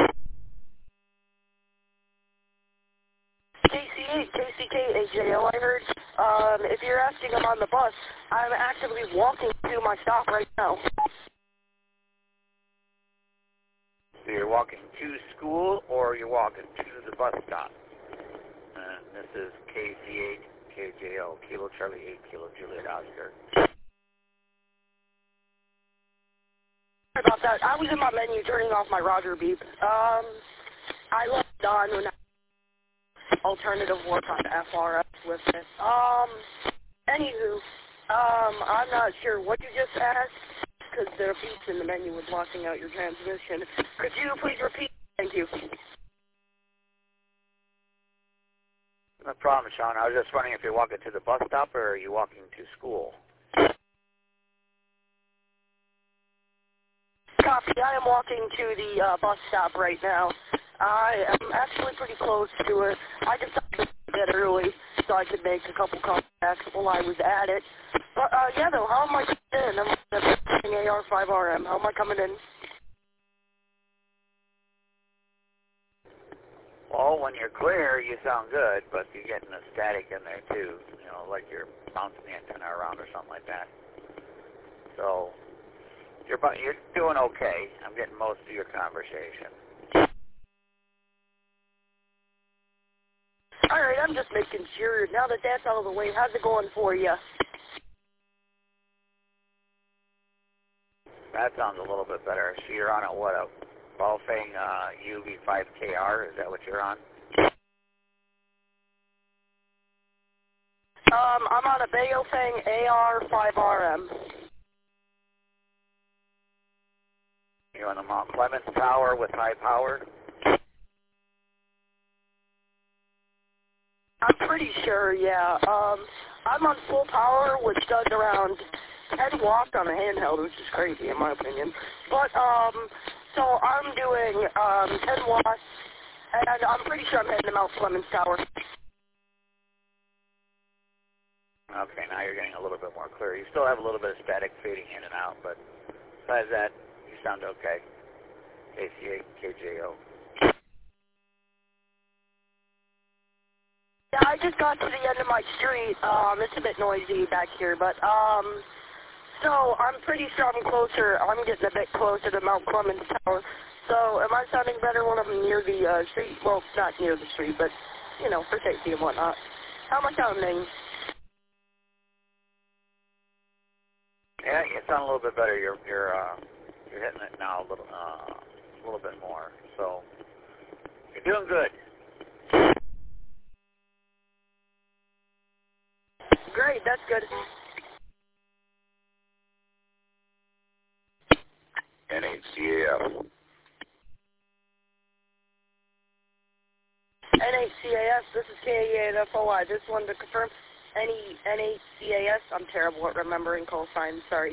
KC8, KCKAJO, I heard. If you're asking I'm on the bus, I'm actively walking to my stop right now. So you're walking to school or you're walking to the bus stop? And this is KC8KJO, Kilo Charlie 8, Kilo Juliet Oscar. Sorry about that. I was in my menu turning off my Roger beep. I left on when alternative work on FRS with it. Anywho, I'm not sure what you just asked, because there are beeps in the menu with blocking out your transmission. Could you please repeat? Thank you. No problem, Sean. I was just wondering if you're walking to the bus stop or are you walking to school? Copy. I am walking to the bus stop right now. I am actually pretty close to it. I decided to get early so I could make a couple contacts while I was at it. But, yeah, though, how am I coming in? I'm using AR5RM. How am I coming in? Well, when you're clear, you sound good, but you're getting a static in there, too. You know, like you're bouncing the antenna around or something like that. So, you're doing okay. I'm getting most of your conversation. All right, I'm just making sure. Now that that's out of the way, how's it going for you? That sounds a little bit better. So you're on a Baofeng UV5KR? Is that what you're on? I'm on a Baofeng AR5RM. You're on the Mount Clemens Tower with high power? I'm pretty sure, yeah. I'm on full power, which does around 10 watts on a handheld, which is crazy in my opinion. But, so I'm doing 10 watts, and I'm pretty sure I'm heading to Mount Clemens Tower. Okay, now you're getting a little bit more clear. You still have a little bit of static fading in and out, but besides that, you sound okay. KC8, KJO. Yeah, I just got to the end of my street. It's a bit noisy back here, but, so I'm pretty sure I'm closer. I'm getting a bit closer to Mount Clemens Tower. So am I sounding better when I'm near the street? Well, not near the street, but, you know, for safety and whatnot. How am I sounding? Yeah, you sound a little bit better. You're hitting it now a little bit more. So you're doing good. Great, that's good. NHCAF. NHCAS, this is KEAFOI. Just wanted to confirm. NHCAS, I'm terrible at remembering call signs, sorry.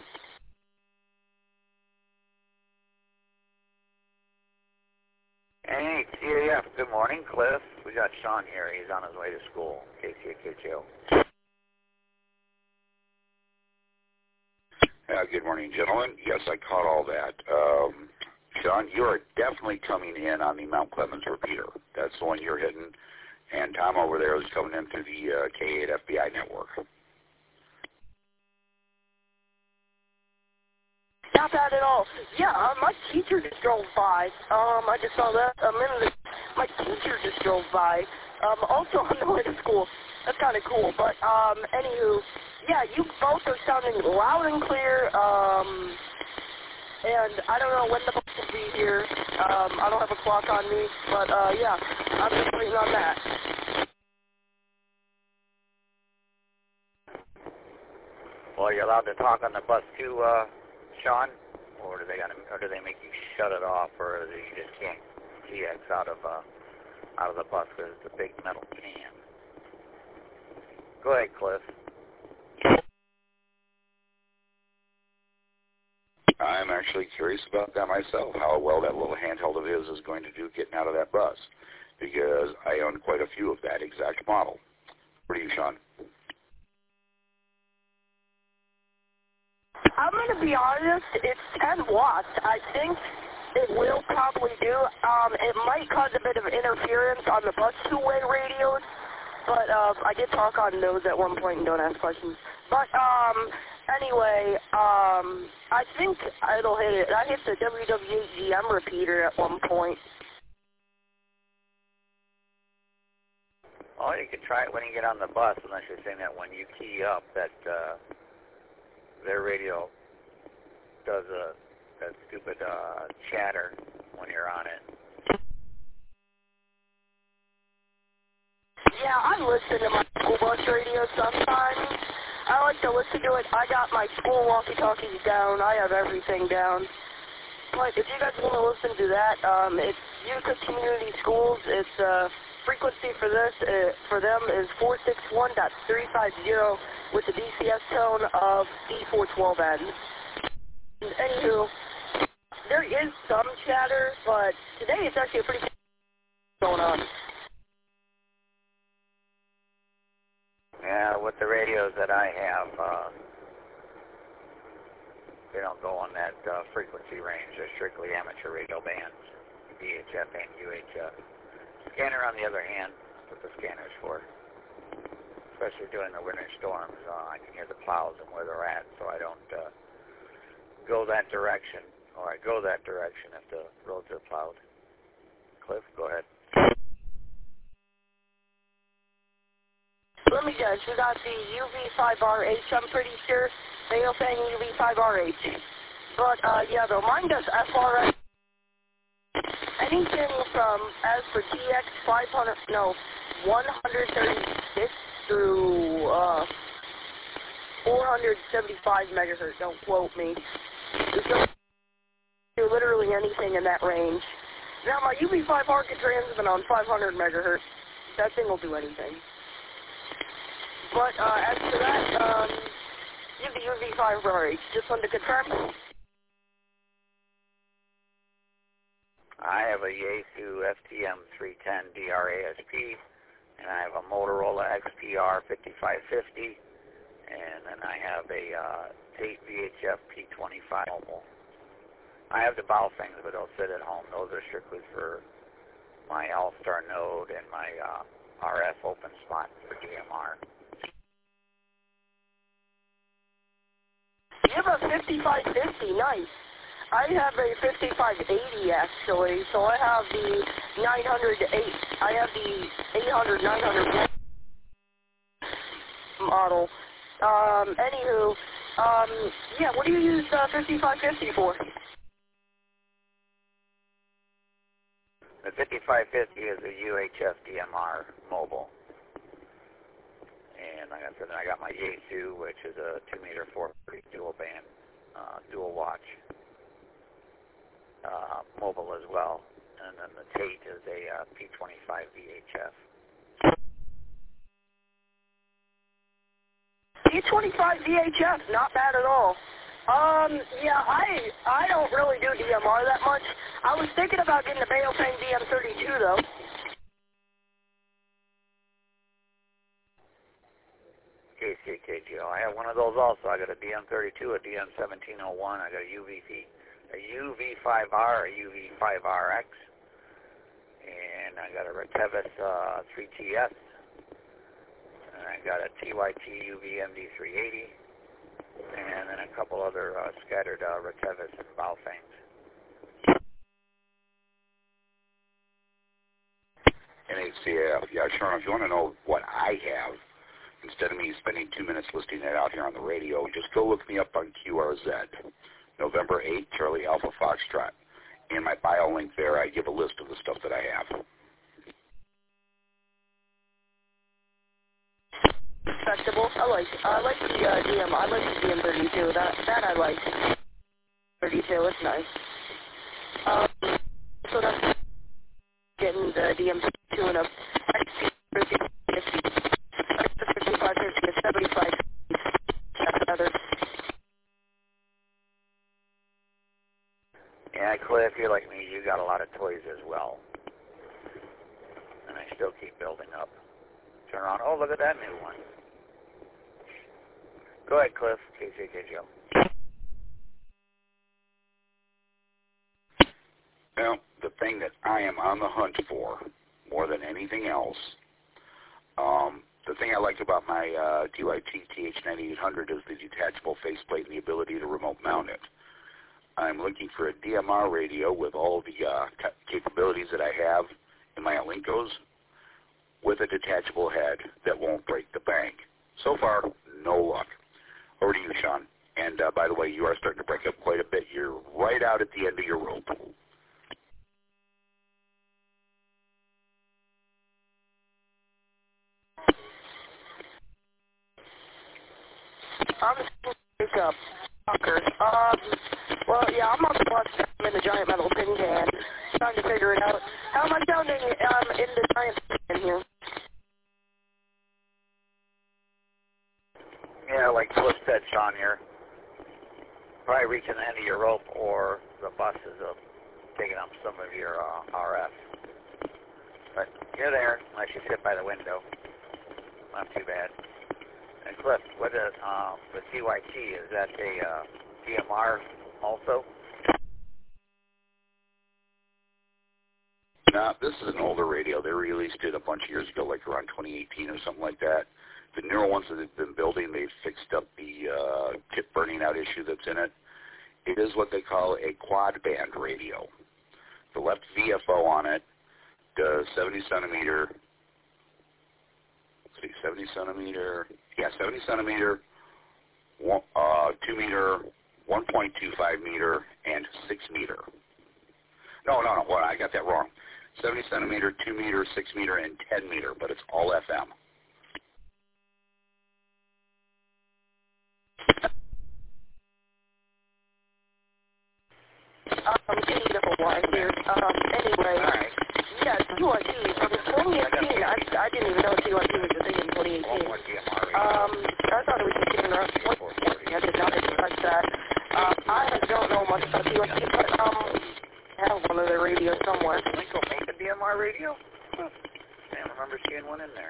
NHCAF, good morning, Cliff. We got Sean here. He's on his way to school. KCKHO. Good morning, gentlemen. Yes, I caught all that. Sean, you are definitely coming in on the Mount Clemens repeater. That's the one you're hitting. And Tom over there is coming in through the K8 FBI network. not bad at all. Yeah, my teacher just drove by. I just saw that a minute ago. My teacher just drove by. Also on the way to school. That's kind of cool. But, anywho, yeah, you both are sounding loud and clear. And I don't know when the bus will be here. I don't have a clock on me. But, yeah, I'm just waiting on that. Well, you're allowed to talk on the bus too, Sean? Or do they make you shut it off, or you just can't GX out of the bus because it's a big metal can? Go ahead, Cliff. I'm actually curious about that myself, how well that little handheld of his is going to do getting out of that bus, because I own quite a few of that exact model. What are you, Sean? I'm going to be honest, it's 10 watts. I think it will probably do. It might cause a bit of interference on the bus two-way radios, but I did talk on those at one point and don't ask questions. But anyway, I think it'll hit it. I hit the WW8GM repeater at one point. Well, you could try it when you get on the bus, unless you're saying that when you key up that their radio does that stupid chatter when you're on it. Yeah, I listen to my school bus radio sometimes. I like to listen to it. I got my school walkie-talkies down. I have everything down. But if you guys want to listen to that, it's Utica Community Schools. It's frequency for this for them is 461.350 with the DCS tone of D412N. And anywho, there is some chatter, but today it's actually a pretty good going on. Yeah, with the radios that I have, they don't go on that frequency range. They're strictly amateur radio bands, VHF and UHF. Scanner, on the other hand, that's what the scanner's for. Especially during the winter storms, I can hear the plows and where they're at, so I don't go that direction, or I go that direction if the roads are plowed. Cliff, go ahead. Let me guess, you got the UV5RH, I'm pretty sure. They are saying UV5RH. But, yeah, though, mine does FRS. Anything from, as for TX 136 through 475 megahertz, don't quote me. Do literally anything in that range. Now, my UV5R can transmit on 500 megahertz. That thing will do anything. But as for that, you have the UV5RH. Just wanted to confirm. I have a Yaesu FTM310 DRASP, and I have a Motorola XPR 5550, and then I have a Tate VHF P25 mobile. I have the Baofengs, but they'll sit at home. Those are strictly for my All-Star node and my RF open spot for DMR. You have a 5550, nice. I have a 5580 actually, so I have the 908. I have the 800, 900 model. Anywho, yeah, what do you use 5550 for? The 5550 is a UHF DMR mobile. And like I said, I got my Yaesu, which is a 2-meter 4-3 dual band, dual watch. Mobile as well, and then the Tate is a P25 VHF. P25 VHF, not bad at all. Yeah, I don't really do DMR that much. I was thinking about getting the Baofeng DM32 though. KCKGO. I have one of those also. I got a DM32, a DM1701. I got a UV5R, a UV5RX, and I got a Retevis 3TS, and I got a TYT UV MD380, and then a couple other scattered Retevis and Baofangs. NHCF, yeah, Sean, if you want to know what I have, instead of me spending 2 minutes listing it out here on the radio, just go look me up on QRZ, November 8, Charlie Alpha Foxtrot. In my bio link there, I give a list of the stuff that I have. Respectable. I like the DM. I like the DM32. That I like. 32. It's nice. So that's getting the DM32 and a 5550, a 75. That's another. Yeah, Cliff, you're like me. You got a lot of toys as well, and I still keep building up. Turn around. Oh, look at that new one. Go ahead, Cliff. KJKJ. Well, the thing that I am on the hunt for, more than anything else, the thing I like about my DYT TH9800 is the detachable faceplate and the ability to remote mount it. I'm looking for a DMR radio with all the capabilities that I have in my Alincos with a detachable head that won't break the bank. So far, no luck. Over to you, Sean. And by the way, you are starting to break up quite a bit. You're right out at the end of your rope. I'm just pick up fucker. Well, yeah, I'm on the bus. I'm in the giant metal tin can. Trying to figure it out. How am I sounding in the giant tin can here? Yeah, like Cliff said, Sean, you're probably reaching the end of your rope, or the bus is taking up some of your RF. But you're there, unless you sit by the window. Not too bad. And Cliff, what is the TYT? Is that a DMR also? No, this is an older radio. They released it a bunch of years ago, like around 2018 or something like that. The newer ones that they've been building, they've fixed up the tip burning out issue that's in it. It is what they call a quad band radio. The left VFO on it does 70 centimeter, 70 centimeter, 2 meter, 1.25 meter, and 6 meter. No, well, I got that wrong. 70 centimeter, 2 meter, 6 meter, and 10 meter, but it's all FM. Getting the whole line here. Anyway, Right. yeah, TYT, from 2018, I didn't even know TYT was a thing in 2018. I thought it was just giving around 2040. I did not expect that. I don't know much about TYT, but I have one of their radios somewhere. Linko make a DMR radio? I can't remember seeing one in there.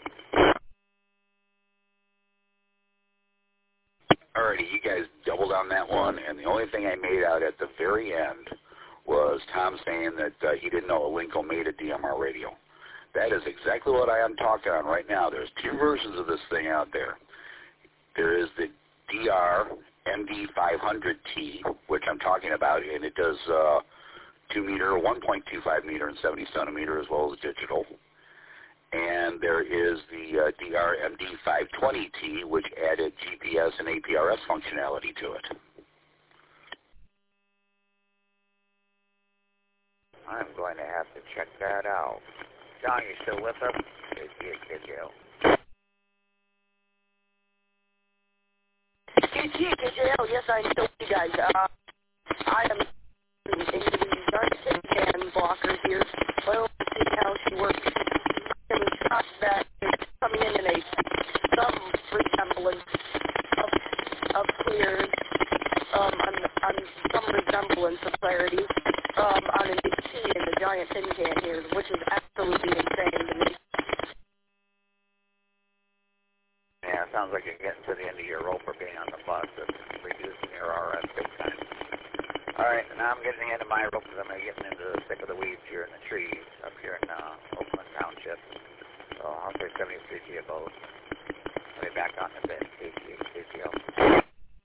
Alrighty, you guys doubled on that one, and the only thing I made out at the very end was Tom saying that he didn't know Alinco made a DMR radio. That is exactly what I am talking on right now. There's two versions of this thing out there. There is the DR MD500T, which I'm talking about, and it does 2 meter, 1.25 meter, and 70 centimeter as well as digital. And there is the DR MD520T, which added GPS and APRS functionality to it. I'm going to have to check that out. John, you still with us? KJL. KJL, yes, I'm still with you guys. I am in the dark tin can blockers here. Well, let's see how she works. And shots that is coming in some resemblance of clear, on some resemblance of clarity, on an T in the giant tin can here, which is absolutely insane to me. Yeah, it sounds like you're getting to the end of your rope or being on the bus. It's reducing your RF big time. All right, now I'm getting the end of my rope because I'm getting into the thick of the weeds here in the trees up here in Oakland Township. So I'll say 73 to you both. I'll be back on the bed. KTO.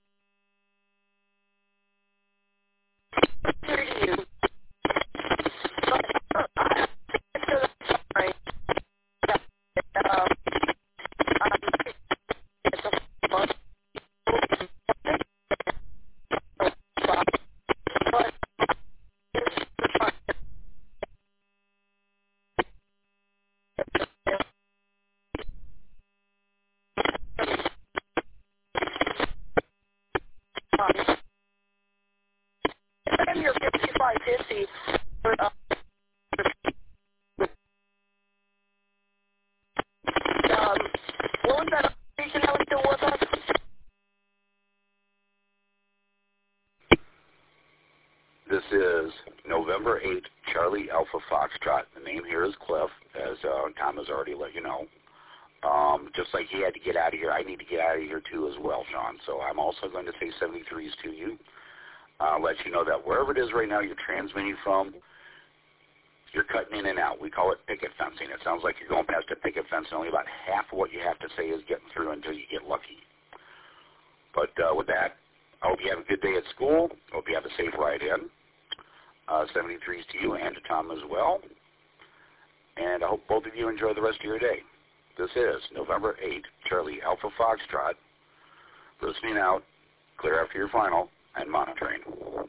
is November 8th, Charlie Alpha Foxtrot. The name here is Cliff, as Tom has already let you know. Just like he had to get out of here, I need to get out of here too as well, Sean. So I'm also going to say 73s to you. Let you know that wherever it is right now you're transmitting from, you're cutting in and out. We call it picket fencing. It sounds like you're going past a picket fence, and only about half of what you have to say is getting through until you get lucky. But with that, I hope you have a good day at school. Hope you have a safe ride in. 73s to you and to Tom as well. And I hope both of you enjoy the rest of your day. This is November 8th, Charlie Alpha Foxtrot. Listening out, clear after your final, and monitoring.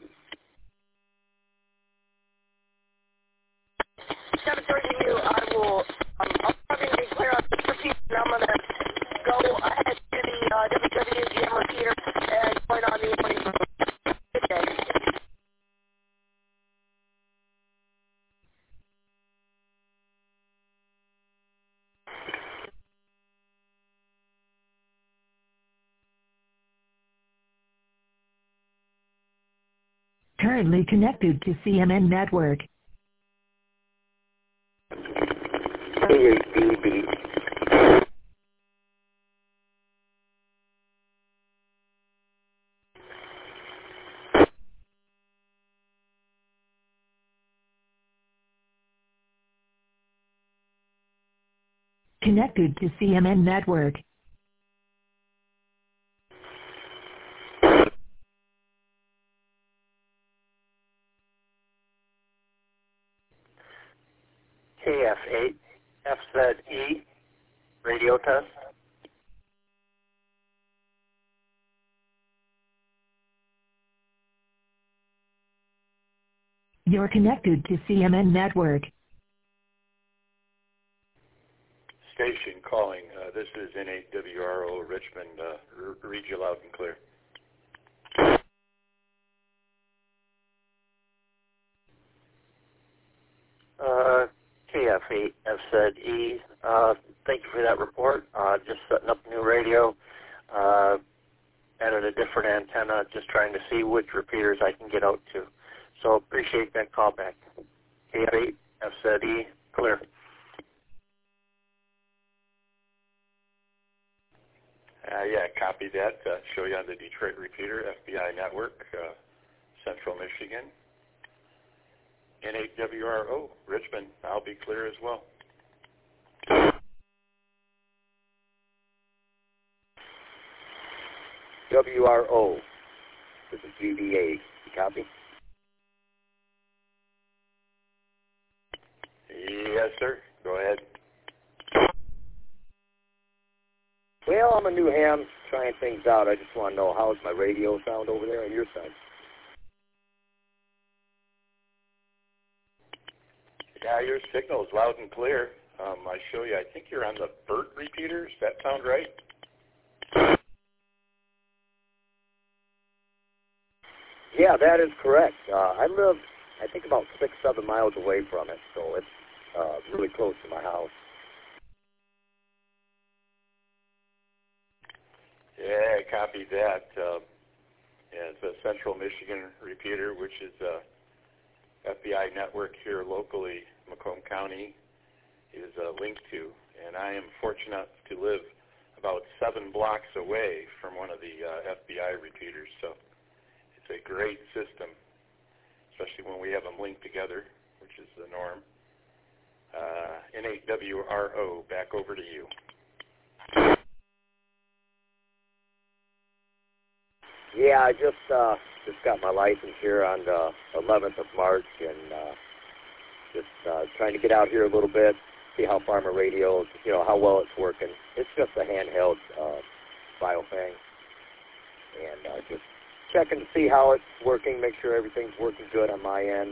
7:30 you, I will, I'll probably be clear on the repeat, and I'm going to go ahead to the WWGM repeater and join on the morning. Good day. Currently connected to CMN Network. Connected to CMN Network. KF8, FZE, radio test. You're connected to CMN Network. Station calling. This is N8WRO Richmond. Read you loud and clear. KF8, FZE. Thank you for that report. Just setting up a new radio. Added a different antenna, just trying to see which repeaters I can get out to. So appreciate that call back. KF8, FZE, clear. Yeah, copy that. Show you on the Detroit repeater, FBI network, Central Michigan. N8WRO, Richmond. I'll be clear as well. WRO, this is GBA. Copy? Yes, sir. Go ahead. Well, I'm a new ham, trying things out. I just want to know, how's my radio sound over there on your side? Yeah, your signal is loud and clear. I show you, I think you're on the BERT repeaters. That sound right? Yeah, that is correct. I live, I think, about 6-7 miles away from it, so it's really close to my house. Yeah, copy that. Yeah, it's a Central Michigan repeater, which is a FBI network here locally, Macomb County is linked to. And I am fortunate to live about 7 blocks away from one of the FBI repeaters. So it's a great system, especially when we have them linked together, which is the norm. N8WRO, back over to you. Yeah, I just got my license here on the 11th of March, and just trying to get out here a little bit, see how far my radio, how well it's working. It's just a handheld bio thing, and just checking to see how it's working, make sure everything's working good on my end.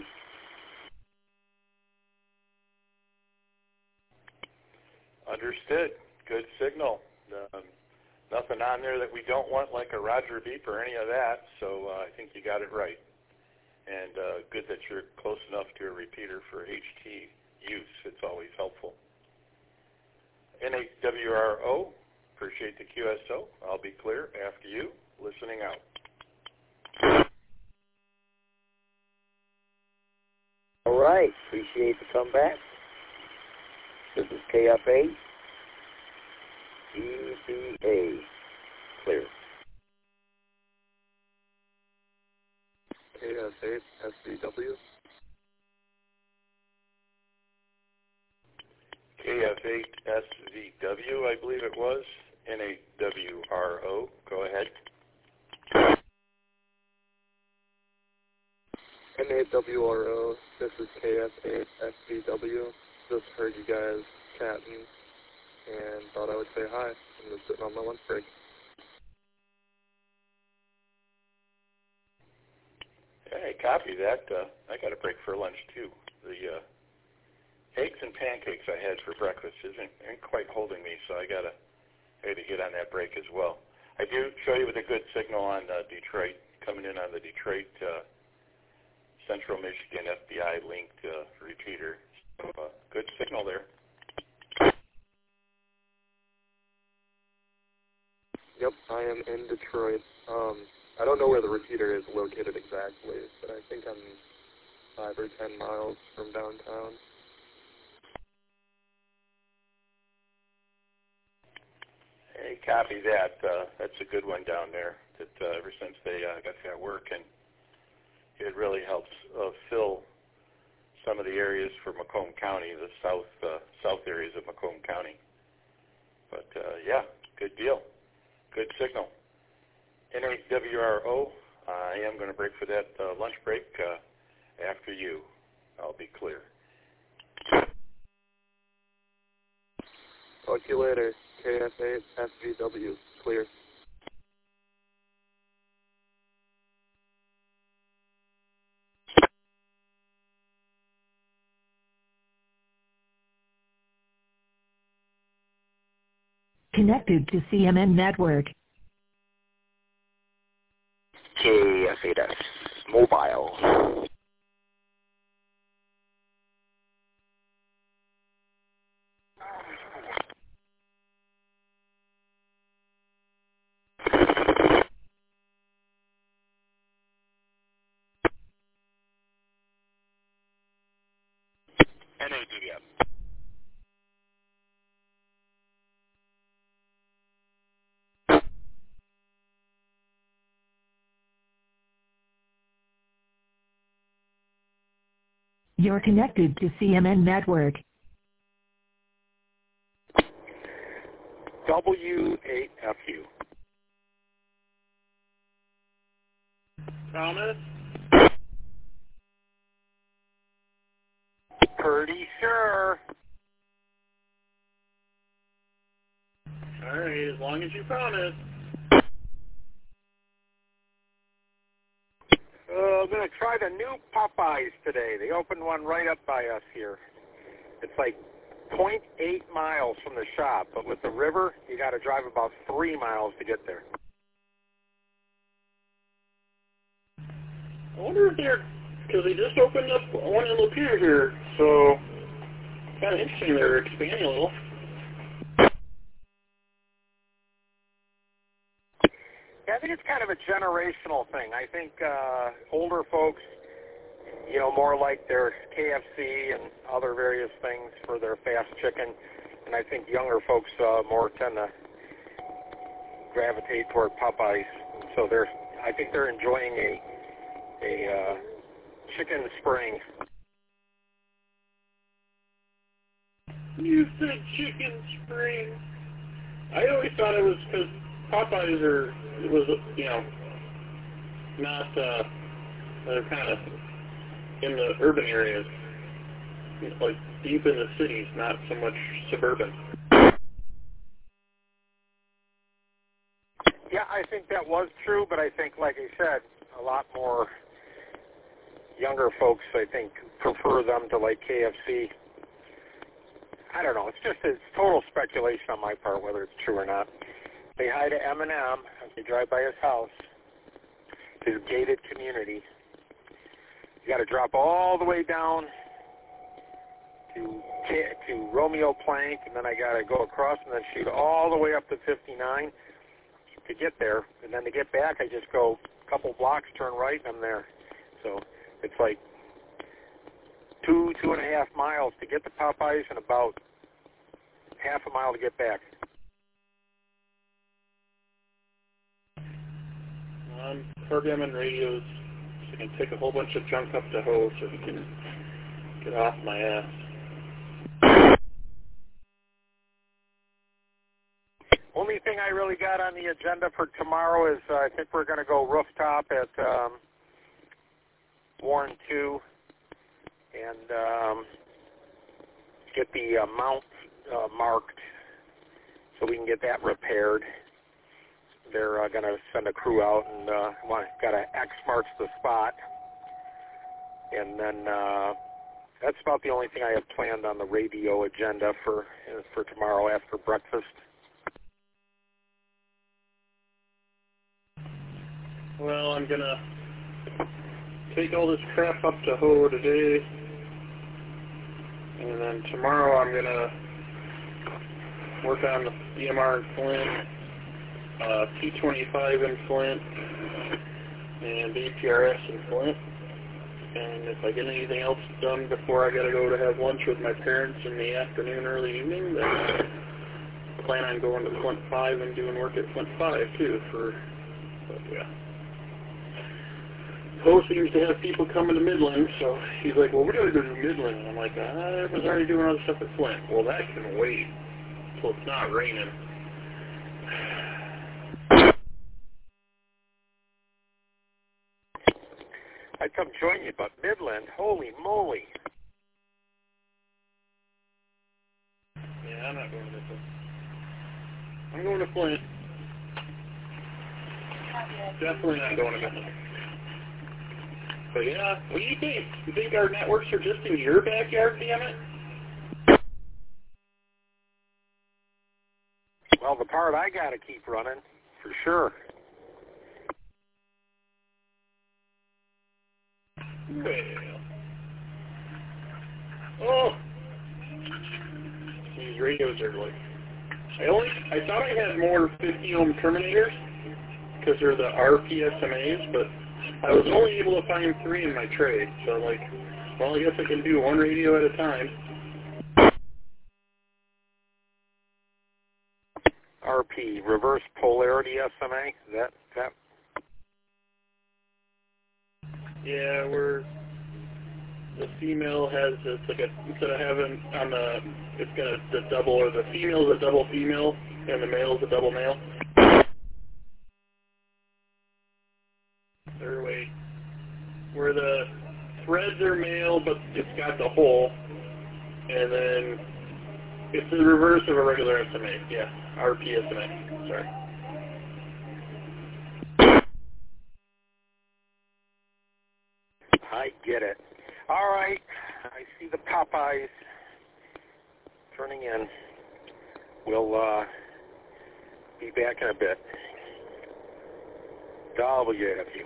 Understood. Good signal. Nothing on there that we don't want, like a Roger beep or any of that, so I think you got it right. And good that you're close enough to a repeater for HT use. It's always helpful. N8WRO, appreciate the QSO. I'll be clear after you. Listening out. right. Appreciate the comeback. This is KF8. EBA. Clear. KF8 SVW. KF8 SVW, I believe it was. NAWRO. Go ahead. NAWRO. This is KF8 SVW. Just heard you guys chatting and thought I would say hi. I'm just sitting on my lunch break. Hey, copy that. I got a break for lunch too. The eggs and pancakes I had for breakfast isn't quite holding me, so I gotta get on that break as well. I do show you with a good signal on Detroit, coming in on the Detroit Central Michigan FBI linked repeater. So, good signal there. Yep, I am in Detroit. I don't know where the repeater is located exactly, but I think I'm 5 or 10 miles from downtown. Hey, copy that. That's a good one down there. That ever since they got that working, it really helps fill some of the areas for Macomb County, the south areas of Macomb County. But yeah, good deal. Good signal. NAWRO, I am going to break for that lunch break after you. I'll be clear. Talk to you later. KF8 SVW. Clear. Connected to CMN Network. KF8S Mobile. NAWF. You're connected to CMN Network. W8FU. Thomas? Pretty sure. All right, as long as you promise. I'm going to try the new Popeyes today. They opened one right up by us here. It's like 0.8 miles from the shop, but with the river, you got to drive about 3 miles to get there. I wonder if they're, because they just opened up one in Lapeer here, so kind of interesting they're expanding a little. Yeah, I think it's kind of a generational thing. I think older folks, you know, more like their KFC and other various things for their fast chicken, and I think younger folks more tend to gravitate toward Popeyes. So I think they're enjoying a chicken spring. You said chicken spring. I always thought it was because Popeyes was, you know, not, they're kind of in the urban areas, like deep in the cities, not so much suburban. Yeah, I think that was true, but I think, like I said, a lot more younger folks, I think, prefer them to like KFC. I don't know. It's total speculation on my part whether it's true or not. Say hi to Eminem as you drive by his house, his gated community. You got to drop all the way down to Romeo Plank, and then I got to go across and then shoot all the way up to 59 to get there. And then to get back, I just go a couple blocks, turn right, and I'm there. So it's like 2.5 miles to get to Popeyes and about half a mile to get back. I'm programming radios so I can take a whole bunch of junk up to Ho so he can get off my ass. Only thing I really got on the agenda for tomorrow is I think we're going to go rooftop at Warren 2 and get the mount marked so we can get that repaired. They're going to send a crew out and got to X marks the spot. And then that's about the only thing I have planned on the radio agenda for tomorrow after breakfast. Well, I'm going to take all this crap up to Ho today, and then tomorrow I'm going to work on the DMR in Flint, P25 in Flint, and APRS in Flint. And if I get anything else done before I got to go to have lunch with my parents in the afternoon, early evening, then I plan on going to Flint 5 and doing work at Flint 5 too but yeah. Ho seems to have people coming to Midland, so he's like, well, we're going to go to Midland. And I'm like, I was already doing other stuff at Flint. Well, that can wait till it's not raining. I'd come join you, but Midland, holy moly. Yeah, I'm not going to Midland. I'm going to Flint. Definitely not going to Midland. But yeah, what do you think? You think our networks are just in your backyard, damn it? Well, the part I got to keep running, for sure. Well. Oh! These radios are like... I thought I had more 50-ohm terminators, because they're the RPSMAs, but I was only able to find 3 in my trade, so like, well, I guess I can do one radio at a time. RP, reverse polarity SMA, that? Yeah, the female has, it's like instead of having on it's got the double, or the female is a double female, and the male is a double male. Where the threads are male, but it's got the hole, and then it's the reverse of a regular SMA. Yeah, RPSMA. Sorry. I get it. All right, I see the Popeyes turning in. We'll be back in a bit. WFU.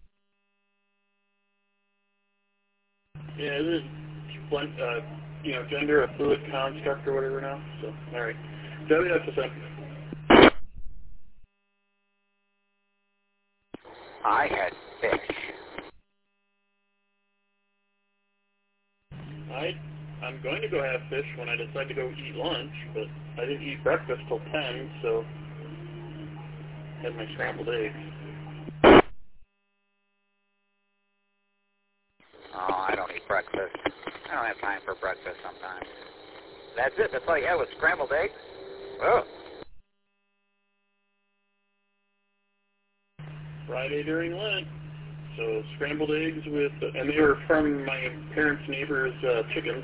Yeah, this is gender a fluid construct or whatever now. So, all right. WFSM. I had fish. I'm going to go have fish when I decide to go eat lunch, but I didn't eat breakfast till 10, so I had my scrambled eggs. Oh, I don't eat breakfast. I don't have time for breakfast sometimes. That's it. That's all you had was scrambled eggs? Oh. Friday during Lent. So scrambled eggs with, and they were from my parents' neighbors' chickens.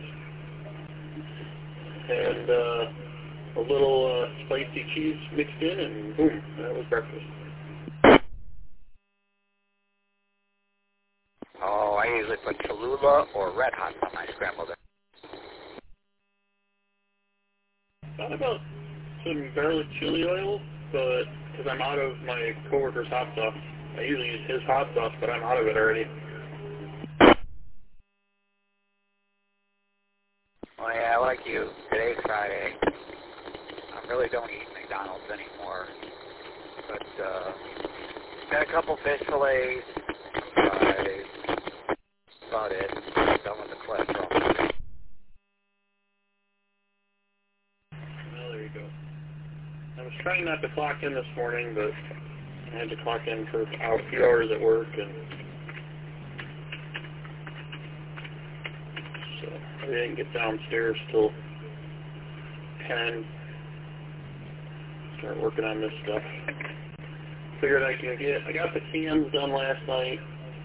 And a little spicy cheese mixed in, and boom, that was breakfast. Oh, I usually put Cholula or Red Hot on my scrambled eggs. Thought about some garlic chili oil, but because I'm out of my coworker's hot sauce. I usually use his hot sauce, but I'm out of it already. Well, yeah, like you. Today's Friday. I really don't eat McDonald's anymore. But, got a couple fish fillets, fries, about it. Done with the cholesterol. not to clock in this morning, but I had to clock in for a few hours at work, and so I didn't get downstairs till 10. Start working on this stuff. Figured I got the cams done last night.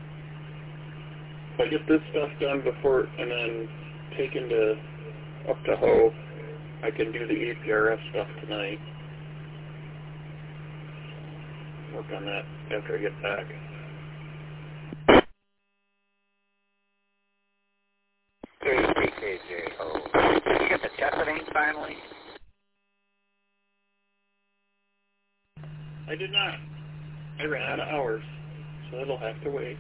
If I get this stuff done before and then taken up to Ho, I can do the APRS stuff tonight. Work on that after I get back. KJO. Did you get the testing finally? I did not. I ran out of hours, so it'll have to wait.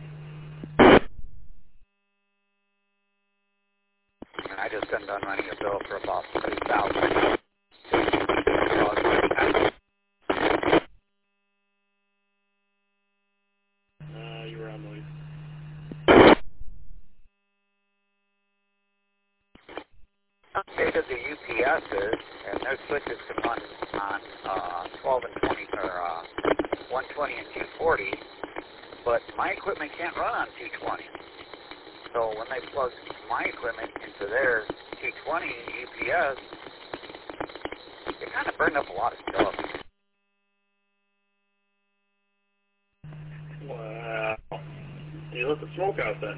I just got done running a bill for about $3,000. You were on noise. Updated the UPSs, and their switches can run on 12 and 20, or 120 and 240, but my equipment can't run on 220. So when they plug my equipment into their 220 UPS, it kind of burned up a lot of stuff. Wow. You let the smoke out then.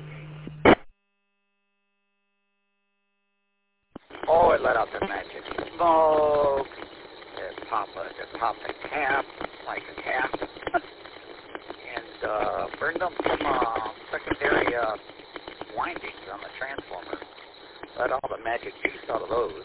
Oh, it let out the magic smoke. It popped a cap, like a cap. And burned up some secondary windings on the transformer. Let all the magic juice out of those.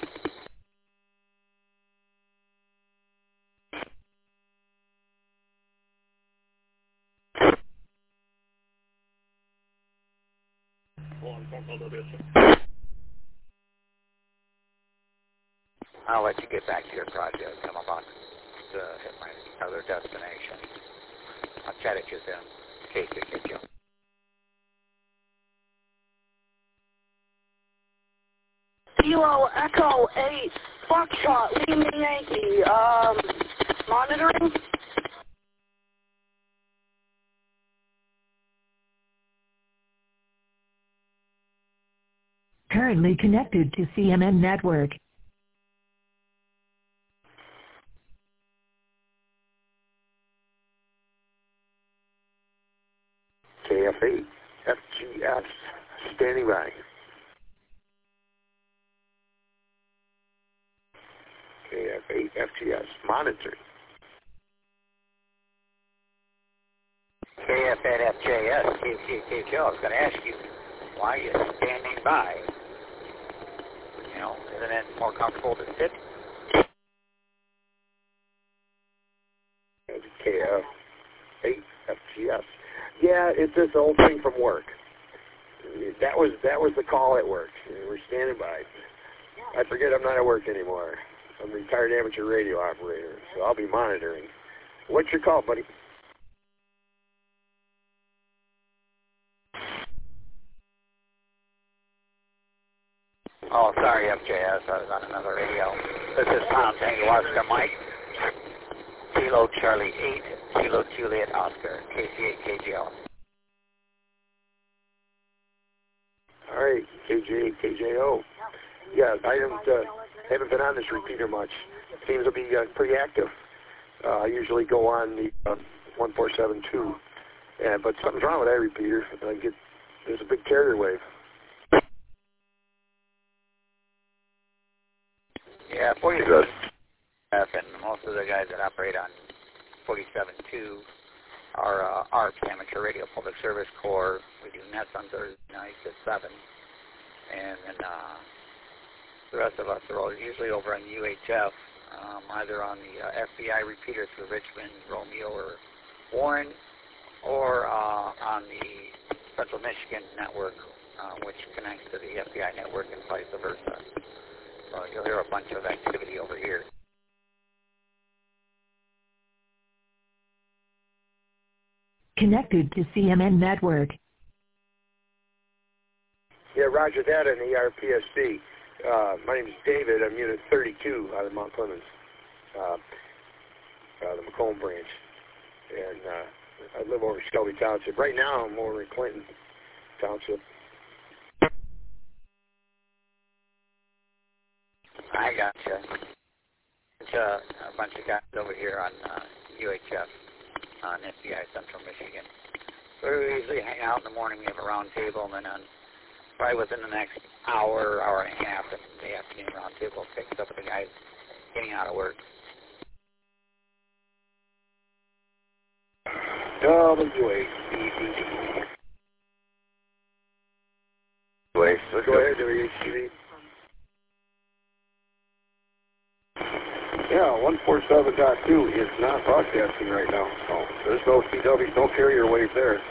I'll let you get back to your project. I'm about to hit my other destination. I'll chat at you then. KJO. Kilo Echo 8, Foxtrot, Lima Yankee, monitoring? Currently connected to CMN Network. KF8, FGS, standing by. KF8, FGS, monitoring. KF8, FJS, KJO. I was going to ask you, why are you standing by? You know, isn't it more comfortable to sit? KF8, FGS. Yeah, it's this old thing from work. That was the call at work. We're standing by. I forget I'm not at work anymore. I'm a retired amateur radio operator, so I'll be monitoring. What's your call, buddy? Oh, sorry, FJS. I was on another radio. This is Tom Tango Oscar Mike. Kilo Charlie 8, Kilo Juliet Oscar, KC8 KGL. All right, KJ, KJO. Yeah, I haven't been on this repeater much. Seems to be pretty active. I usually go on the 1472, but something's wrong with that repeater. There's a big carrier wave. Yeah, 47. And most of the guys that operate on 47.2 are ARP, Amateur Radio Public Service Corps. We do nets on Thursday nights at 7. And then the rest of us are all usually over on UHF, either on the FBI repeater through Richmond, Romeo, or Warren, or on the Central Michigan network, which connects to the FBI network and vice versa. So you'll hear a bunch of activity over here. Connected to CMN Network. Yeah, roger that in the ERPSC. My name is David. I'm Unit 32 out of Mount Clemens. the Macomb branch. And I live over in Shelby Township. Right now, I'm over in Clinton Township. I gotcha. It's a bunch of guys over here on UHF on FBI Central Michigan. So we usually hang out in the morning. We have a round table, and then probably within the next hour, hour and a half, in the afternoon round table picks up the guys getting out of work. WHCVD. Go ahead, WHCVD. Yeah, 147.2 is not broadcasting right now, so there's no CW, no carrier wave there.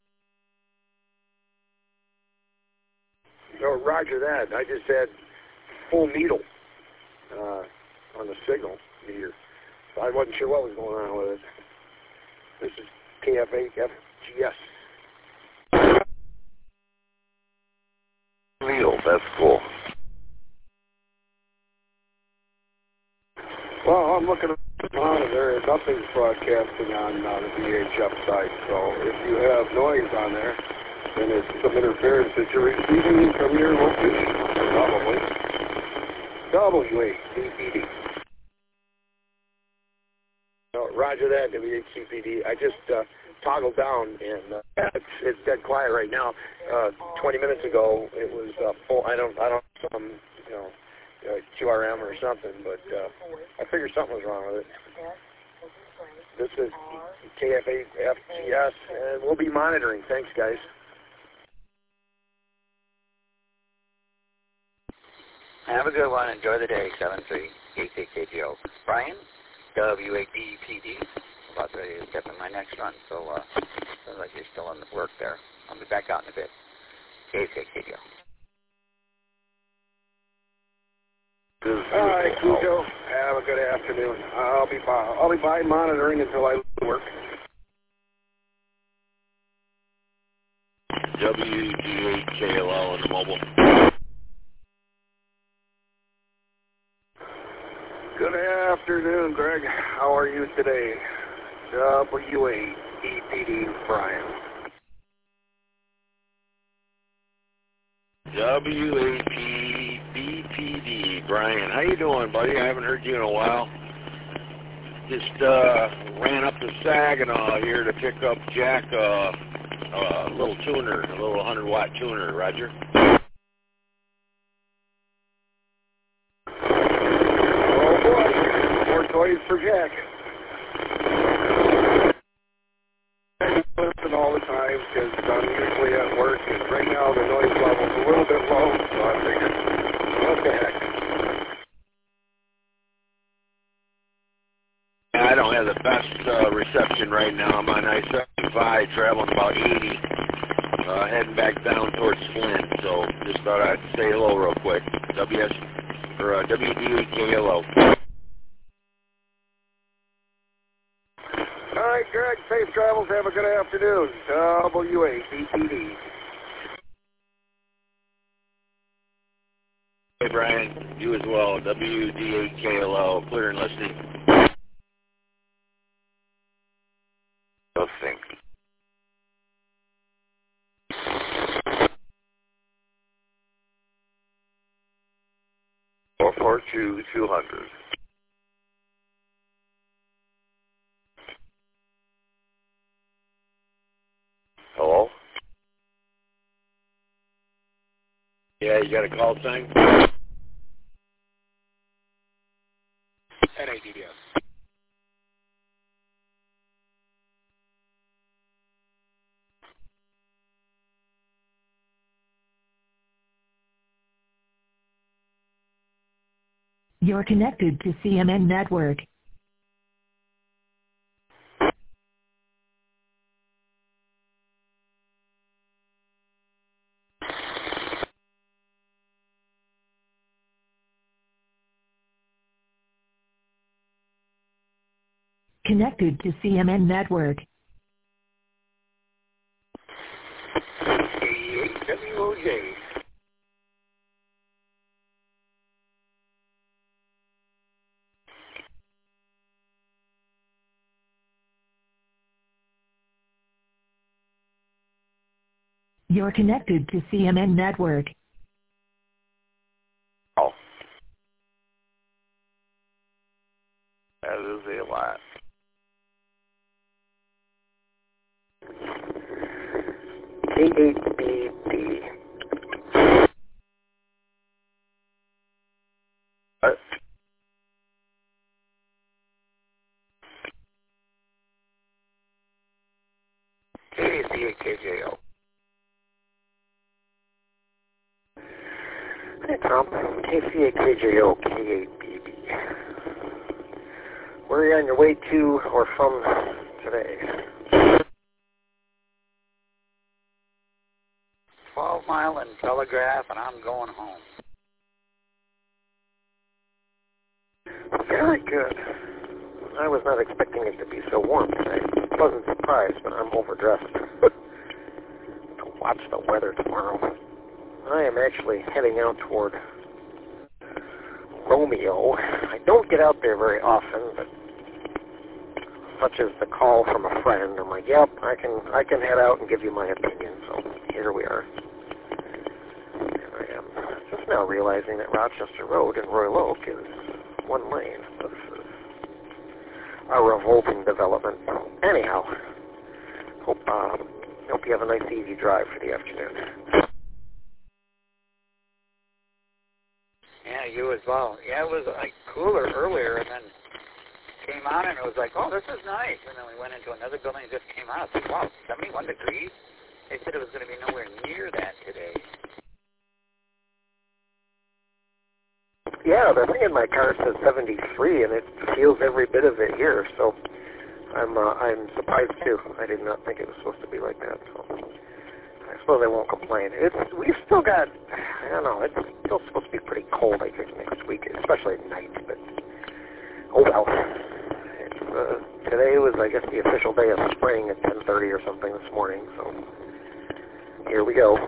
No, roger that. I just had full needle on the signal meter, so I wasn't sure what was going on with it. This is KF8FGS. Needle, that's cool. Well, I'm looking at the monitor and nothing's broadcasting on the VHF side, so if you have noise on there, then it's some interference that you're receiving from your location, probably. WHCPD. No, roger that, WHCPD. I just toggled down, and it's dead quiet right now. 20 minutes ago, it was full. I don't, some, QRM or something, but I figured something was wrong with it. This is KF8FGS, and we'll be monitoring. Thanks, guys. Have a good one. Enjoy the day. 7386KGO. Brian, W8DPD. About ready to step in my next run, so sounds like you're still in the work there. I'll be back out in a bit. KGO. All right, Cujo. Have a good afternoon. I'll be by monitoring until I leave work. WD8KLL in the mobile. Good afternoon, Greg. How are you today? W8DPD Brian. WAPBPD Brian. How you doing, buddy? I haven't heard you in a while. Just ran up to Saginaw here to pick up Jack a little tuner, a little 100-watt tuner. Roger. Oh boy, more toys for Jack. I listen all the time because I'm usually at work, and right now the noise level's a little bit low, so I figured, what the heck. I don't have the best reception right now. I'm on I-75, traveling about 80, heading back down towards Flint. So just thought I'd say hello real quick. WD8KLO. All right, Greg. Safe travels. Have a good afternoon. WAPBPD. Hey, Brian. You as well. WD8KLO. Clear and listening. Nothing. 442-200. Hello? Yeah, you got a call sign? NADBS. You're connected to CMN Network. Connected to CMN Network. WOJ. You're connected to CMN Network. Oh. That is a lot. K8BD. KCAKJO. Hey, Tom. KCAKJO, K8BB. Where are you on your way to or from today? 12 Mile and Telegraph, and I'm going home. Very good. I was not expecting it to be so warm today. Pleasant surprise, but I'm overdressed to watch the weather tomorrow. I am actually heading out toward Romeo. I don't get out there very often, but such as the call from a friend, I'm like, yep, I can head out and give you my opinion. So here we are. And I am just now realizing that Rochester Road in Royal Oak is one lane. This is a revolting development. Anyhow, hope you have a nice easy drive for the afternoon. Yeah, you as well. Yeah, it was like cooler earlier, and then came on, and it was like, oh, this is nice. And then we went into another building and just came out. It's like, wow, 71 degrees? They said it was going to be nowhere near that today. Yeah, the thing in my car says 73, and it feels every bit of it here. So I'm surprised too. I did not think it was supposed to be like that. So I suppose I won't complain. We've still got, I don't know, it's still supposed to be pretty cold, I think, next week, especially at night. But oh well. Today was, I guess, the official day of spring at 10:30 or something this morning. So here we go.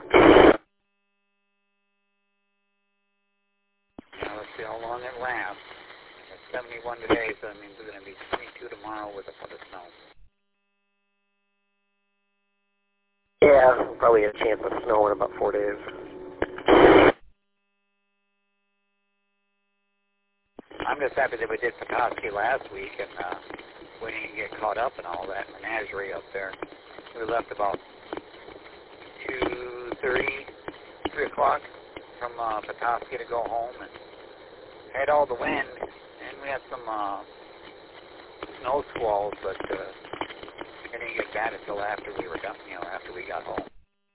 Let's see how long it lasts. It's 71 today, so that means it's going to be 22 tomorrow with a foot of snow. Yeah, probably a chance of snow in about 4 days. I'm just happy that we did Petoskey last week, and we didn't get caught up in all that menagerie up there. We left about 2:30, 3 o'clock from Petoskey to go home, and had all the wind, and we had some snow squalls, but it didn't get bad until after we were done, after we got home.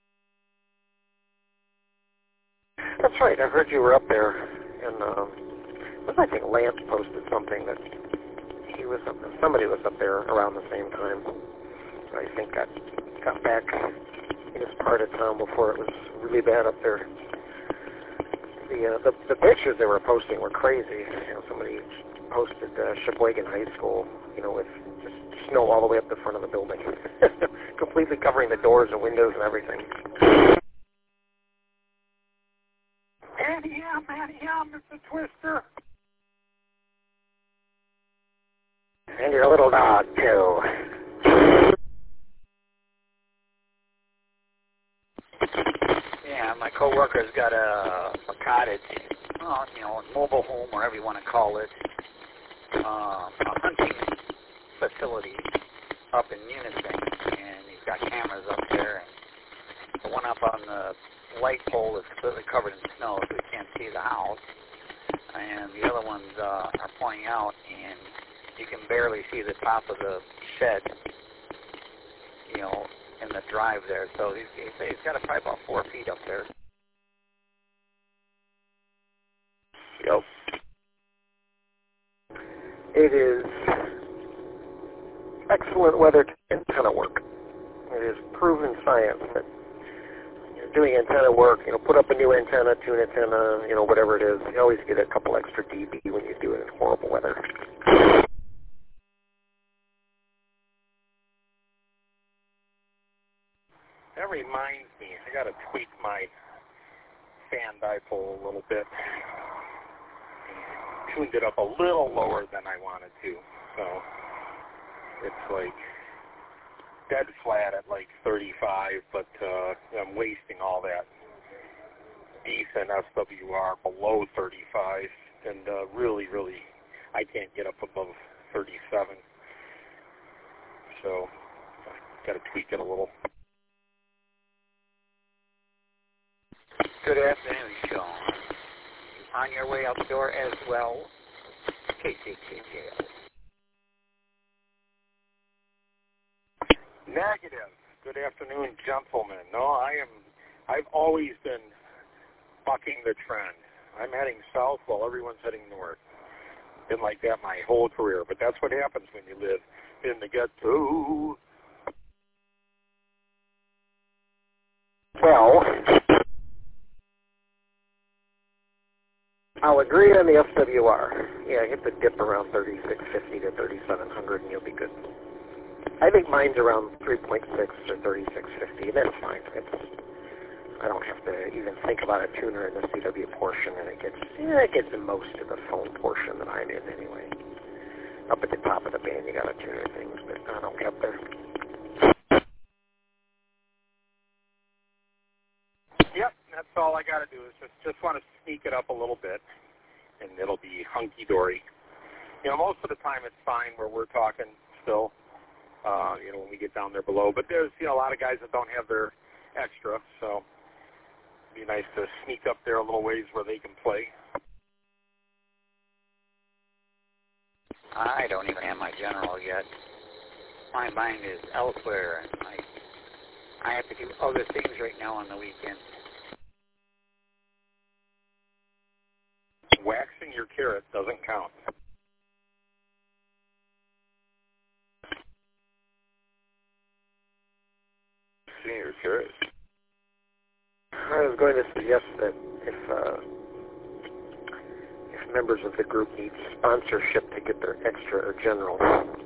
That's right. I heard you were up there, and I think Lance posted something that somebody was up there around the same time. I think got back in his part of town before it was really bad up there. The pictures they were posting were crazy. Somebody posted Sheboygan High School, with just snow all the way up the front of the building, completely covering the doors and windows and everything. Annie, Mr. Twister. And your little dog, too. Yeah, my coworker's got a cottage, a mobile home, whatever you want to call it, a hunting facility up in Munising, and he's got cameras up there, and the one up on the light pole is completely covered in snow, so we can't see the house, and the other ones are pointing out, and you can barely see the top of the shed, in the drive there. So he's got probably about 4 feet up there. Yep. It is excellent weather to antenna work. It is proven science that doing antenna work, put up a new antenna, tune antenna, whatever it is, you always get a couple extra dB when you do it in horrible weather. That reminds me, I got to tweak my fan dipole a little bit. Tuned it up a little lower than I wanted to. So it's like dead flat at like 35, but I'm wasting all that decent SWR below 35, and really, I can't get up above 37. So got to tweak it a little. Good afternoon, Sean. On your way out the door as well, KCKJL. Negative. Good afternoon, gentlemen. No, I've always been bucking the trend. I'm heading south while everyone's heading north. Been like that my whole career, but that's what happens when you live in the ghetto. Well, I'll agree on the FWR. Yeah, hit the dip around 3650 to 3700 and you'll be good. I think mine's around 3.6 or 3650, and that's fine. I don't have to even think about a tuner in the CW portion, and it gets most of the phone portion that I'm in anyway. Up at the top of the band, you got to tuner things, but I don't get there. Yep, that's all I got to do is just want to sneak it up a little bit, and it'll be hunky-dory. You know, most of the time it's fine where we're talking still, when we get down there below. But there's, a lot of guys that don't have their extra, so it'd be nice to sneak up there a little ways where they can play. I don't even have my general yet. My mind is elsewhere, and I have to do other things right now on the weekend. Waxing your carrot doesn't count. Waxing your carrot. I was going to suggest that if members of the group need sponsorship to get their extra or general,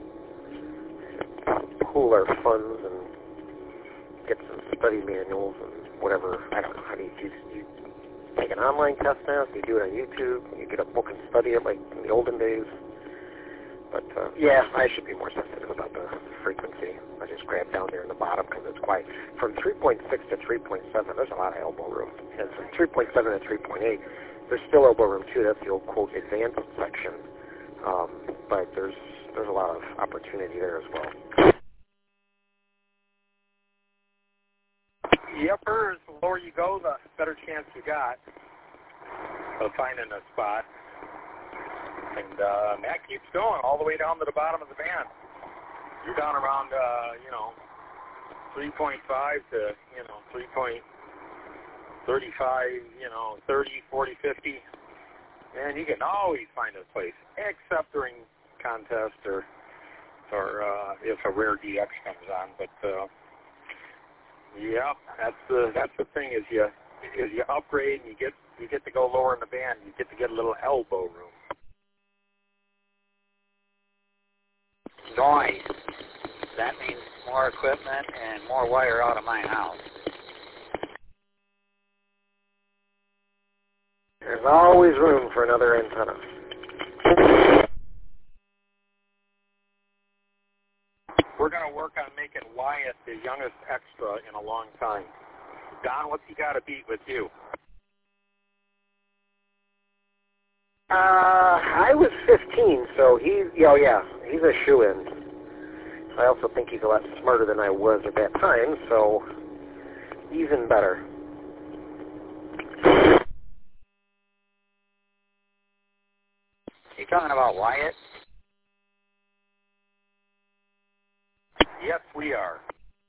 pool our funds and get some study manuals and whatever. I don't know. How do you take an online test now? Do you do it on YouTube? You get a book and study it like in the olden days? But, yeah, I should be more sensitive about the frequency. I just grab down there in the bottom because it's quiet. From 3.6 to 3.7, there's a lot of elbow room. And from 3.7 to 3.8, there's still elbow room, too. That's the old, quote, advanced section. But there's a lot of opportunity there as well. The upper, the lower you go, the better chance you got of finding a spot. And that keeps going all the way down to the bottom of the band. You're down around, 3.5 to, 3.35, 30, 40, 50. And you can always find a place, except during contest or if a rare DX comes on. But, yeah, that's the thing is you upgrade and you get to go lower in the band. You get to get a little elbow room. Noise. That means more equipment and more wire out of my house. There's always room for another antenna. We're going to work on making Wyatt the youngest extra in a long time. Don, what's he got to beat with you? I was 15, so he's a shoo-in. I also think he's a lot smarter than I was at that time, so even better. You talking about Wyatt? Yes, we are.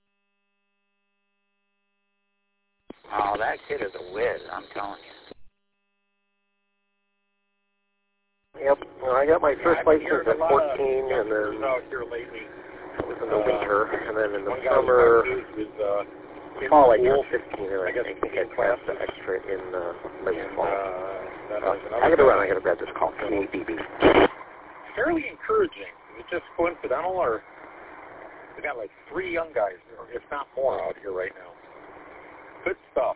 Oh, that kid is a whiz, I'm telling you. Yep. Well, I got my first license at 14, and then out here lately. It was in the winter, and then in the summer, fall, I turned 15, and I think I passed the extra in late fall. I gotta grab this call. KBB. Fairly encouraging. Is it just coincidental, or we got like 3 young guys, if not more, out here right now? Good stuff.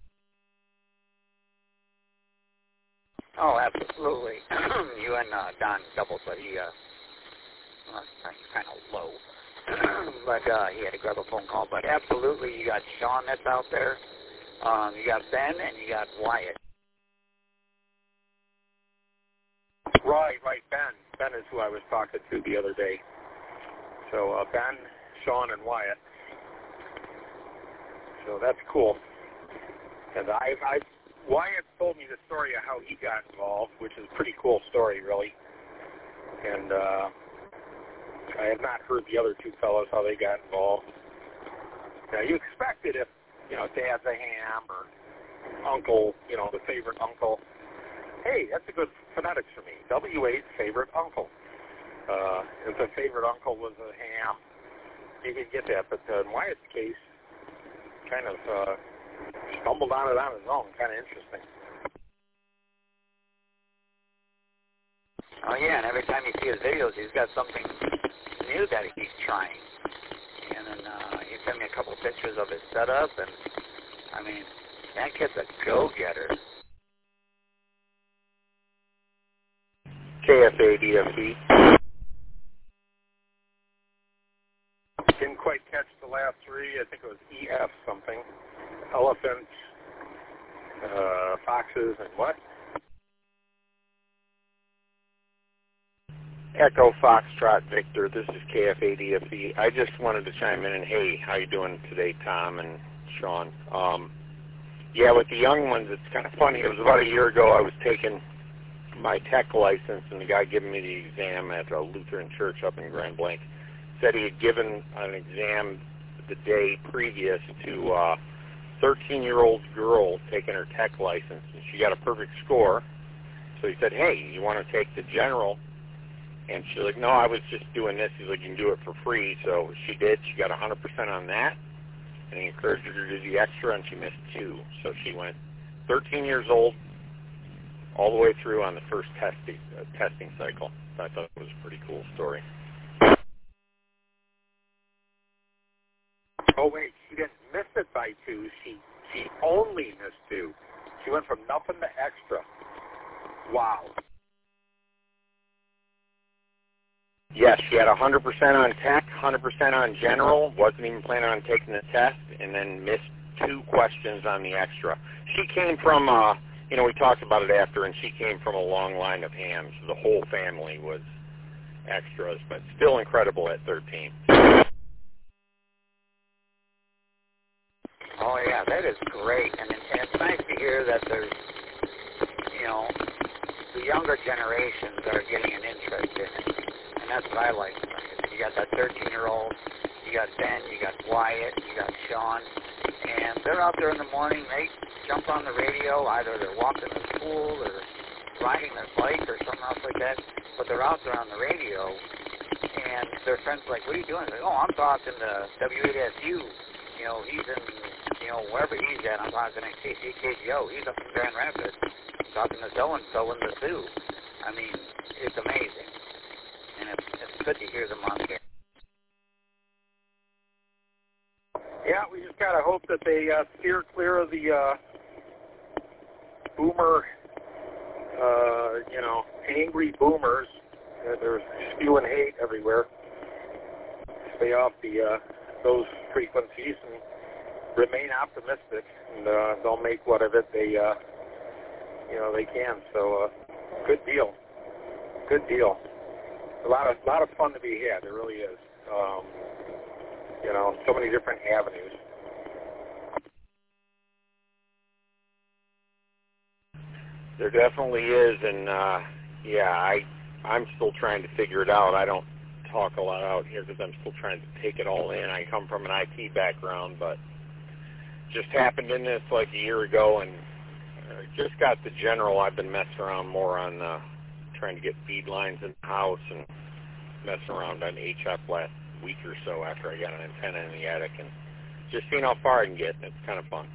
Oh, absolutely. You and Don doubled, but he's kind of low. but he had to grab a phone call. But absolutely, you got Sean that's out there. You got Ben, and you got Wyatt. Right, Ben. Ben is who I was talking to the other day. So Ben, Sean, and Wyatt. So that's cool. And Wyatt told me the story of how he got involved, which is a pretty cool story, really. And I have not heard the other two fellows how they got involved. Now, you expected if, Dad's a ham or uncle, the favorite uncle. Hey, that's a good phonetics for me. W-A's favorite uncle. If the favorite uncle was a ham, you could get that. But in Wyatt's case, kind of stumbled on it on his own. Kind of interesting. Oh, yeah, and every time you see his videos, he's got something new that he's trying. And then he sent me a couple pictures of his setup, and, I mean, that kid's a go-getter. KFADFE. Didn't quite catch the last three. I think it was EF something. Elephants, foxes, and what? Echo Foxtrot Victor, this is KFADFE. I just wanted to chime in and, hey, how you doing today, Tom and Sean? Yeah, with the young ones, it's kind of funny. It was about a year ago I was taking my tech license, and the guy giving me the exam at a Lutheran church up in Grand Blanc said he had given an exam the day previous to a 13-year-old girl taking her tech license, and she got a perfect score. So he said, hey, you want to take the general? And she's like, no, I was just doing this. He's like, you can do it for free. So she did. She got 100% on that. And he encouraged her to do the extra, and she missed 2. So she went 13 years old all the way through on the first testing cycle. So I thought it was a pretty cool story. Oh, wait, she didn't miss it by 2. She only missed 2. She went from nothing to extra. Wow. Yes, she had 100% on tech, 100% on general, wasn't even planning on taking the test, and then missed 2 questions on the extra. She came from, we talked about it after, and she came from a long line of hams. The whole family was extras, but still incredible at 13. Oh, yeah, that is great. And it's nice to hear that there's, the younger generations are getting an interest in it. And that's what I like. You got that 13-year-old, you got Ben, you got Wyatt, you got Sean, and they're out there in the morning. They jump on the radio. Either they're walking to school or riding their bike or something else like that, but they're out there on the radio, and their friends are like, what are you doing? They're like, oh, I'm talking to W8SU. He's in, wherever he's at. I'm talking to KCKGO. He's up in Grand Rapids. I'm talking to so-and-so in the zoo. I mean, it's amazing. And it's good to hear them on here. Yeah, we just got to hope that they steer clear of the boomer, angry boomers. They're spewing hate everywhere. Stay off those frequencies and remain optimistic, and they'll make what of it they can. So, good deal. Good deal. A lot of fun to be had. There really is. So many different avenues. There definitely is, and I'm still trying to figure it out. I don't talk a lot out here because I'm still trying to take it all in. I come from an IT background, but just happened in this like a year ago, and just got the general. I've been messing around more on trying to get feed lines in the house and messing around on HF last week or so after I got an antenna in the attic, and just seeing how far I can get, and it's kind of fun.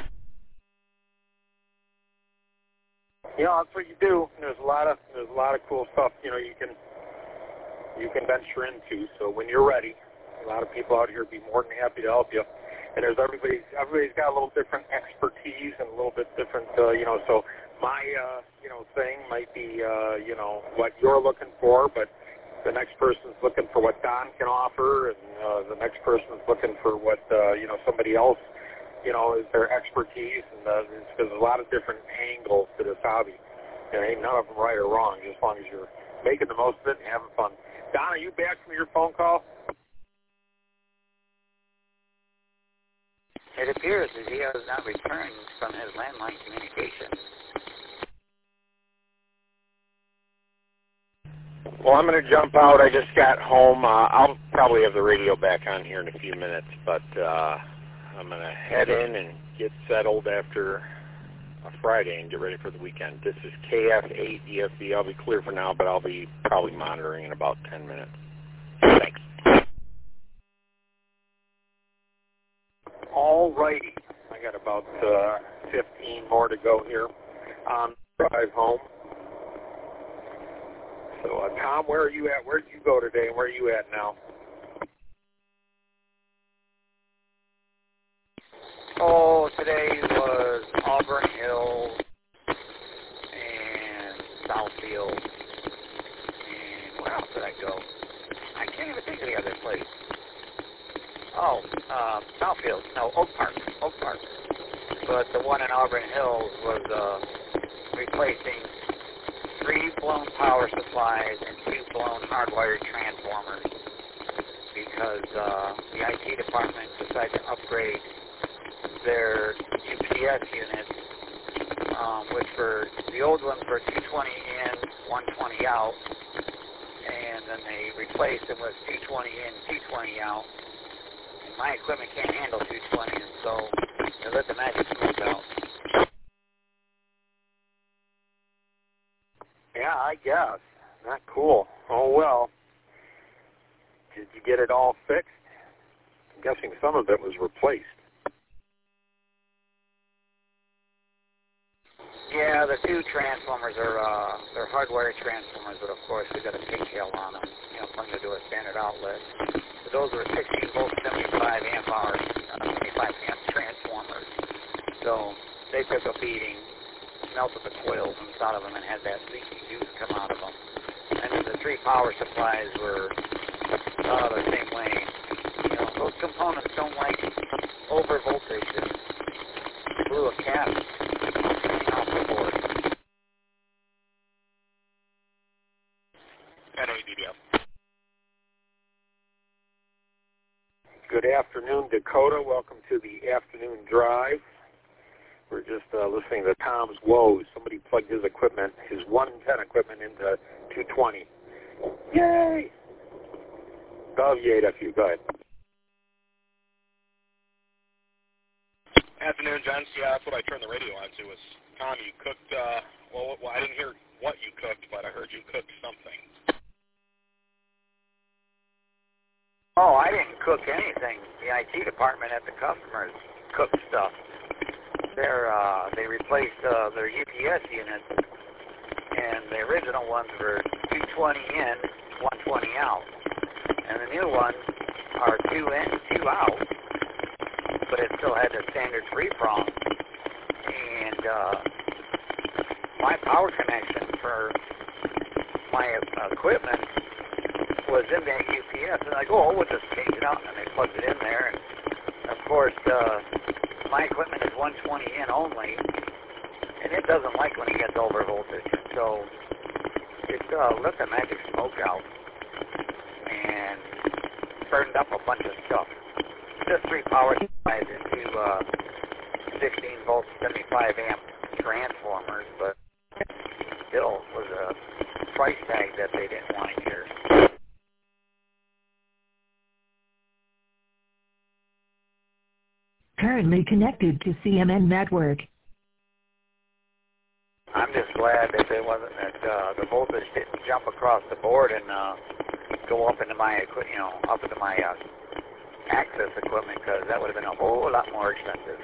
That's what you do. There's a lot of cool stuff you can venture into. So when you're ready, a lot of people out here would be more than happy to help you. And there's everybody's got a little different expertise and a little bit different, So my thing might be what you're looking for, but the next person's looking for what Don can offer, and the next person's looking for what somebody else is their expertise, and there's a lot of different angles to this hobby. And ain't none of them right or wrong, just as long as you're making the most of it and having fun. Don, are you back from your phone call? It appears that he has not returned from his landline communication. Well, I'm going to jump out. I just got home. I'll probably have the radio back on here in a few minutes, but I'm going to head in and get settled after a Friday and get ready for the weekend. This is KF8 ESV. I'll be clear for now, but I'll be probably monitoring in about 10 minutes. Thanks. All righty. I got about 15 more to go here on the drive home. So, Tom, where are you at? Where did you go today, and where are you at now? Oh, today was Auburn Hills and Southfield. And where else did I go? I can't even think of the other place. Oh, Southfield. No, Oak Park. But the one in Auburn Hills was replacing 3 blown power supplies and 2 blown hardwired transformers because the IT department decided to upgrade their UPS units, which were the old ones were 220 in, 120 out, and then they replaced them with 220 in, 220 out. And my equipment can't handle 220, and so they let the magic smoke out. Yeah, I guess. Not cool. Oh, well. Did you get it all fixed? I'm guessing some of it was replaced. Yeah, the 2 transformers are they're hardwired transformers, but of course we got a pigtail on them, when you do a standard outlet. So those are 16 volt, 75 amp hour, 25 amp transformers. So they took a beating, melted the coils inside of them, and had that leaky juice come out of them. And then the 3 power supplies were the same way. Those components don't like over voltage and blew a cap off the board. Good afternoon, Dakota. Welcome to the afternoon drive. We're just listening to Tom's woes. Somebody plugged his equipment, his 110 equipment, into 220. Yay! I'll yay at you. Go ahead. Afternoon, gents. Yeah, that's what I turned the radio on to. Was Tom, you cooked, well, I didn't hear what you cooked, but I heard you cooked something. Oh, I didn't cook anything. The IT department at the customers cooked stuff. They replaced their UPS units, and the original ones were 220 in, 120 out. And the new ones are 2 in, 2 out, but it still had the standard 3-prong. And my power connection for my equipment was in that UPS, and I go, we'll just change it out, and they plugged it in there. And of course, my equipment is 120 in only, and it doesn't like when it gets over voltage. So it let the magic smoke out and burned up a bunch of stuff. Just 3 power supplies into 16 volt, 75 amp transformers, but still was a price tag that they didn't want to hear. Currently connected to CMN Network. I'm just glad that it wasn't that the voltage didn't jump across the board and go up into my up into my access equipment, because that would have been a whole lot more expensive.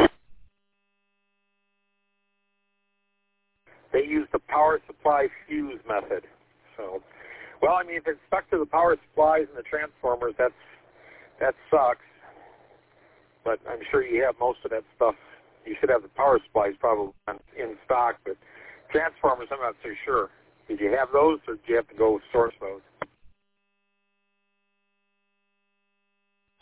They used the power supply fuse method. So, well, I mean, if it's stuck to the power supplies and the transformers, that sucks. But I'm sure you have most of that stuff. You should have the power supplies probably in stock, but transformers, I'm not so sure. Did you have those, or did you have to go source those?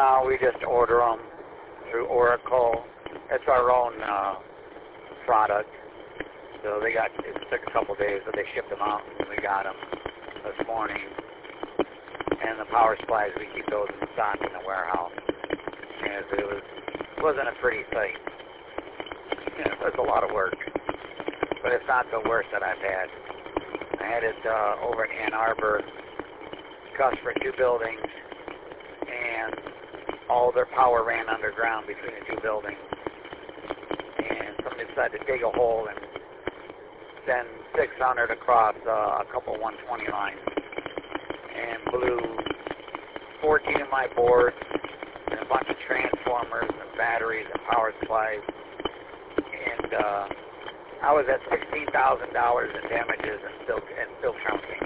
We just order them through Oracle. It's our own product. So it took a couple days, but they shipped them out, and we got them this morning. And the power supplies, we keep those in stock in the warehouse. And it wasn't a pretty sight. It was a lot of work. But it's not the worst that I've had. I had it over in Ann Arbor, cost for 2 buildings, and all their power ran underground between the 2 buildings. And somebody decided to dig a hole and send 600 across a couple 120 lines and blew 14 of my boards and a bunch of transformers and batteries and power supplies. And I was at $16,000 in damages and still counting.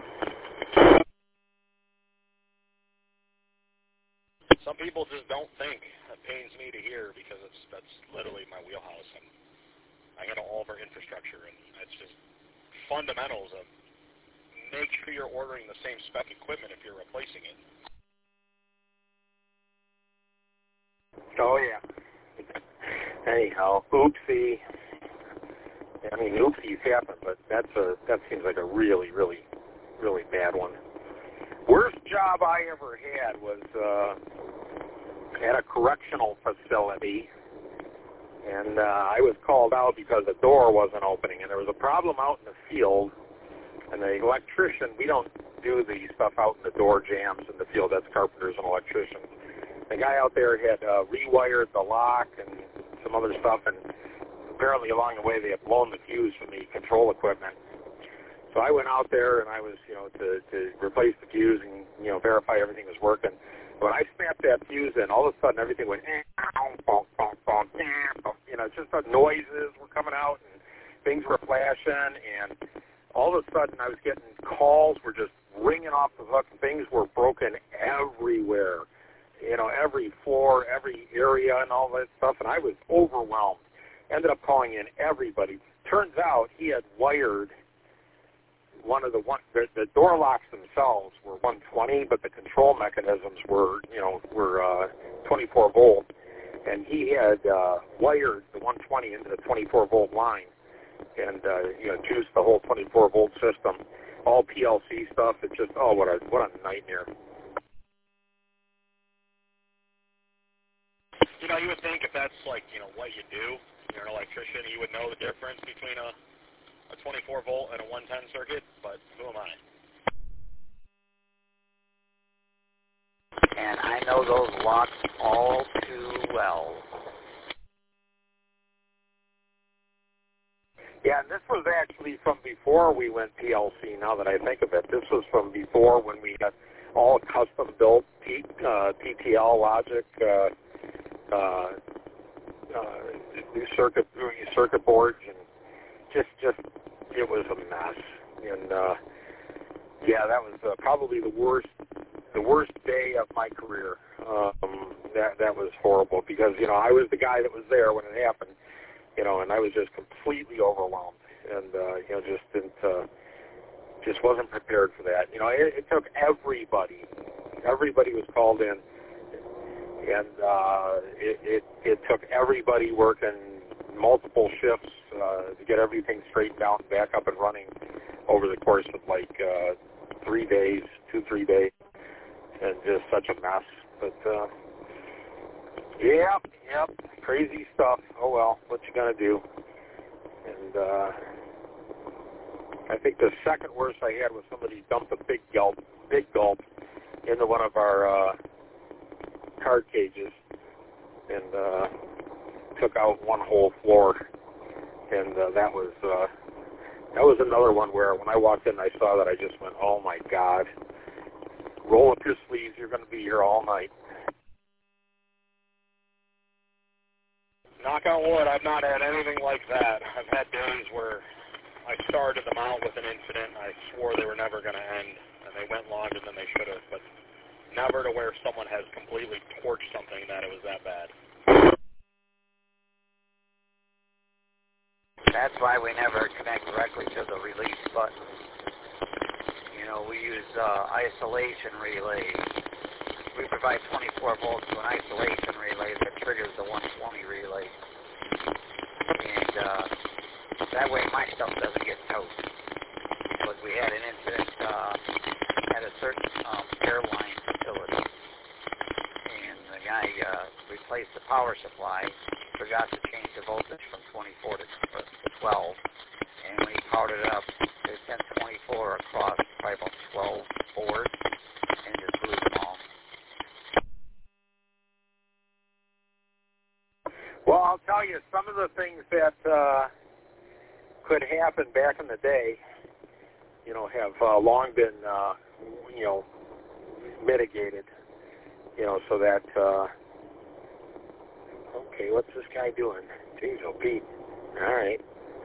Some people just don't think. It pains me to hear because that's literally my wheelhouse. And I handle all of our infrastructure, and it's just fundamentals of make sure you're ordering the same spec equipment if you're replacing it. Oh, yeah. Anyhow, oopsie. I mean, oopsies happen, but that seems like a really, really, really bad one. Worst job I ever had was at a correctional facility, and I was called out because the door wasn't opening, and there was a problem out in the field, and the electrician, we don't do the stuff out in the door jams in the field, that's carpenters and electricians. The guy out there had rewired the lock and some other stuff, and apparently along the way they had blown the fuse from the control equipment. So I went out there and I was, to replace the fuse and, verify everything was working. When I snapped that fuse in, all of a sudden everything went, just the noises were coming out and things were flashing, and all of a sudden I was getting calls were just ringing off the hook. Things were broken everywhere, every floor, every area and all that stuff, and I was overwhelmed. Ended up calling in everybody. Turns out he had wired the door locks themselves were 120, but the control mechanisms were 24 volt, and he had wired the 120 into the 24 volt line, and juiced the whole 24 volt system, all PLC stuff. It's just what a nightmare. You would think if that's what you do, you're an electrician, you would know the difference between a 24 volt and a 110 circuit, but who am I? And I know those locks all too well. Yeah, and this was actually from before we went PLC, now that I think of it. This was from before when we had all custom-built TTL logic, new circuit boards, and just it was a mess. And that was probably the worst day of my career. That was horrible because I was the guy that was there when it happened, and I was just completely overwhelmed, and just wasn't prepared for that. It took everybody. Everybody was called in, and it took everybody working multiple shifts to get everything straightened out and back up and running over the course of 3 days, 2-3 days, and just such a mess. But yep, crazy stuff. Oh well, what you gonna do? And I think the second worst I had was somebody dumped a big gulp into one of our card cages and took out one whole floor. And that was another one where when I walked in, I saw that, I just went, oh my God! Roll up your sleeves. You're going to be here all night. Knock on wood, I've not had anything like that. I've had days where I started them out with an incident. I swore they were never going to end, and they went longer than they should have. But never to where someone has completely torched something that it was that bad. That's why we never connect directly to the release button. We use isolation relays, we provide 24 volts to an isolation relay that triggers the 120 relay. And that way my stuff doesn't get toast. Because we had an incident at a certain airline facility. And the guy replaced the power supply, forgot to change the voltage from 24 to 12. And when he powered it up, it sent 24 across by about 12 boards and just blew them all. Well, I'll tell you, some of the things that could happen back in the day, have long been, mitigated, so that, okay, what's this guy doing? Jeez, oh, Pete. All right,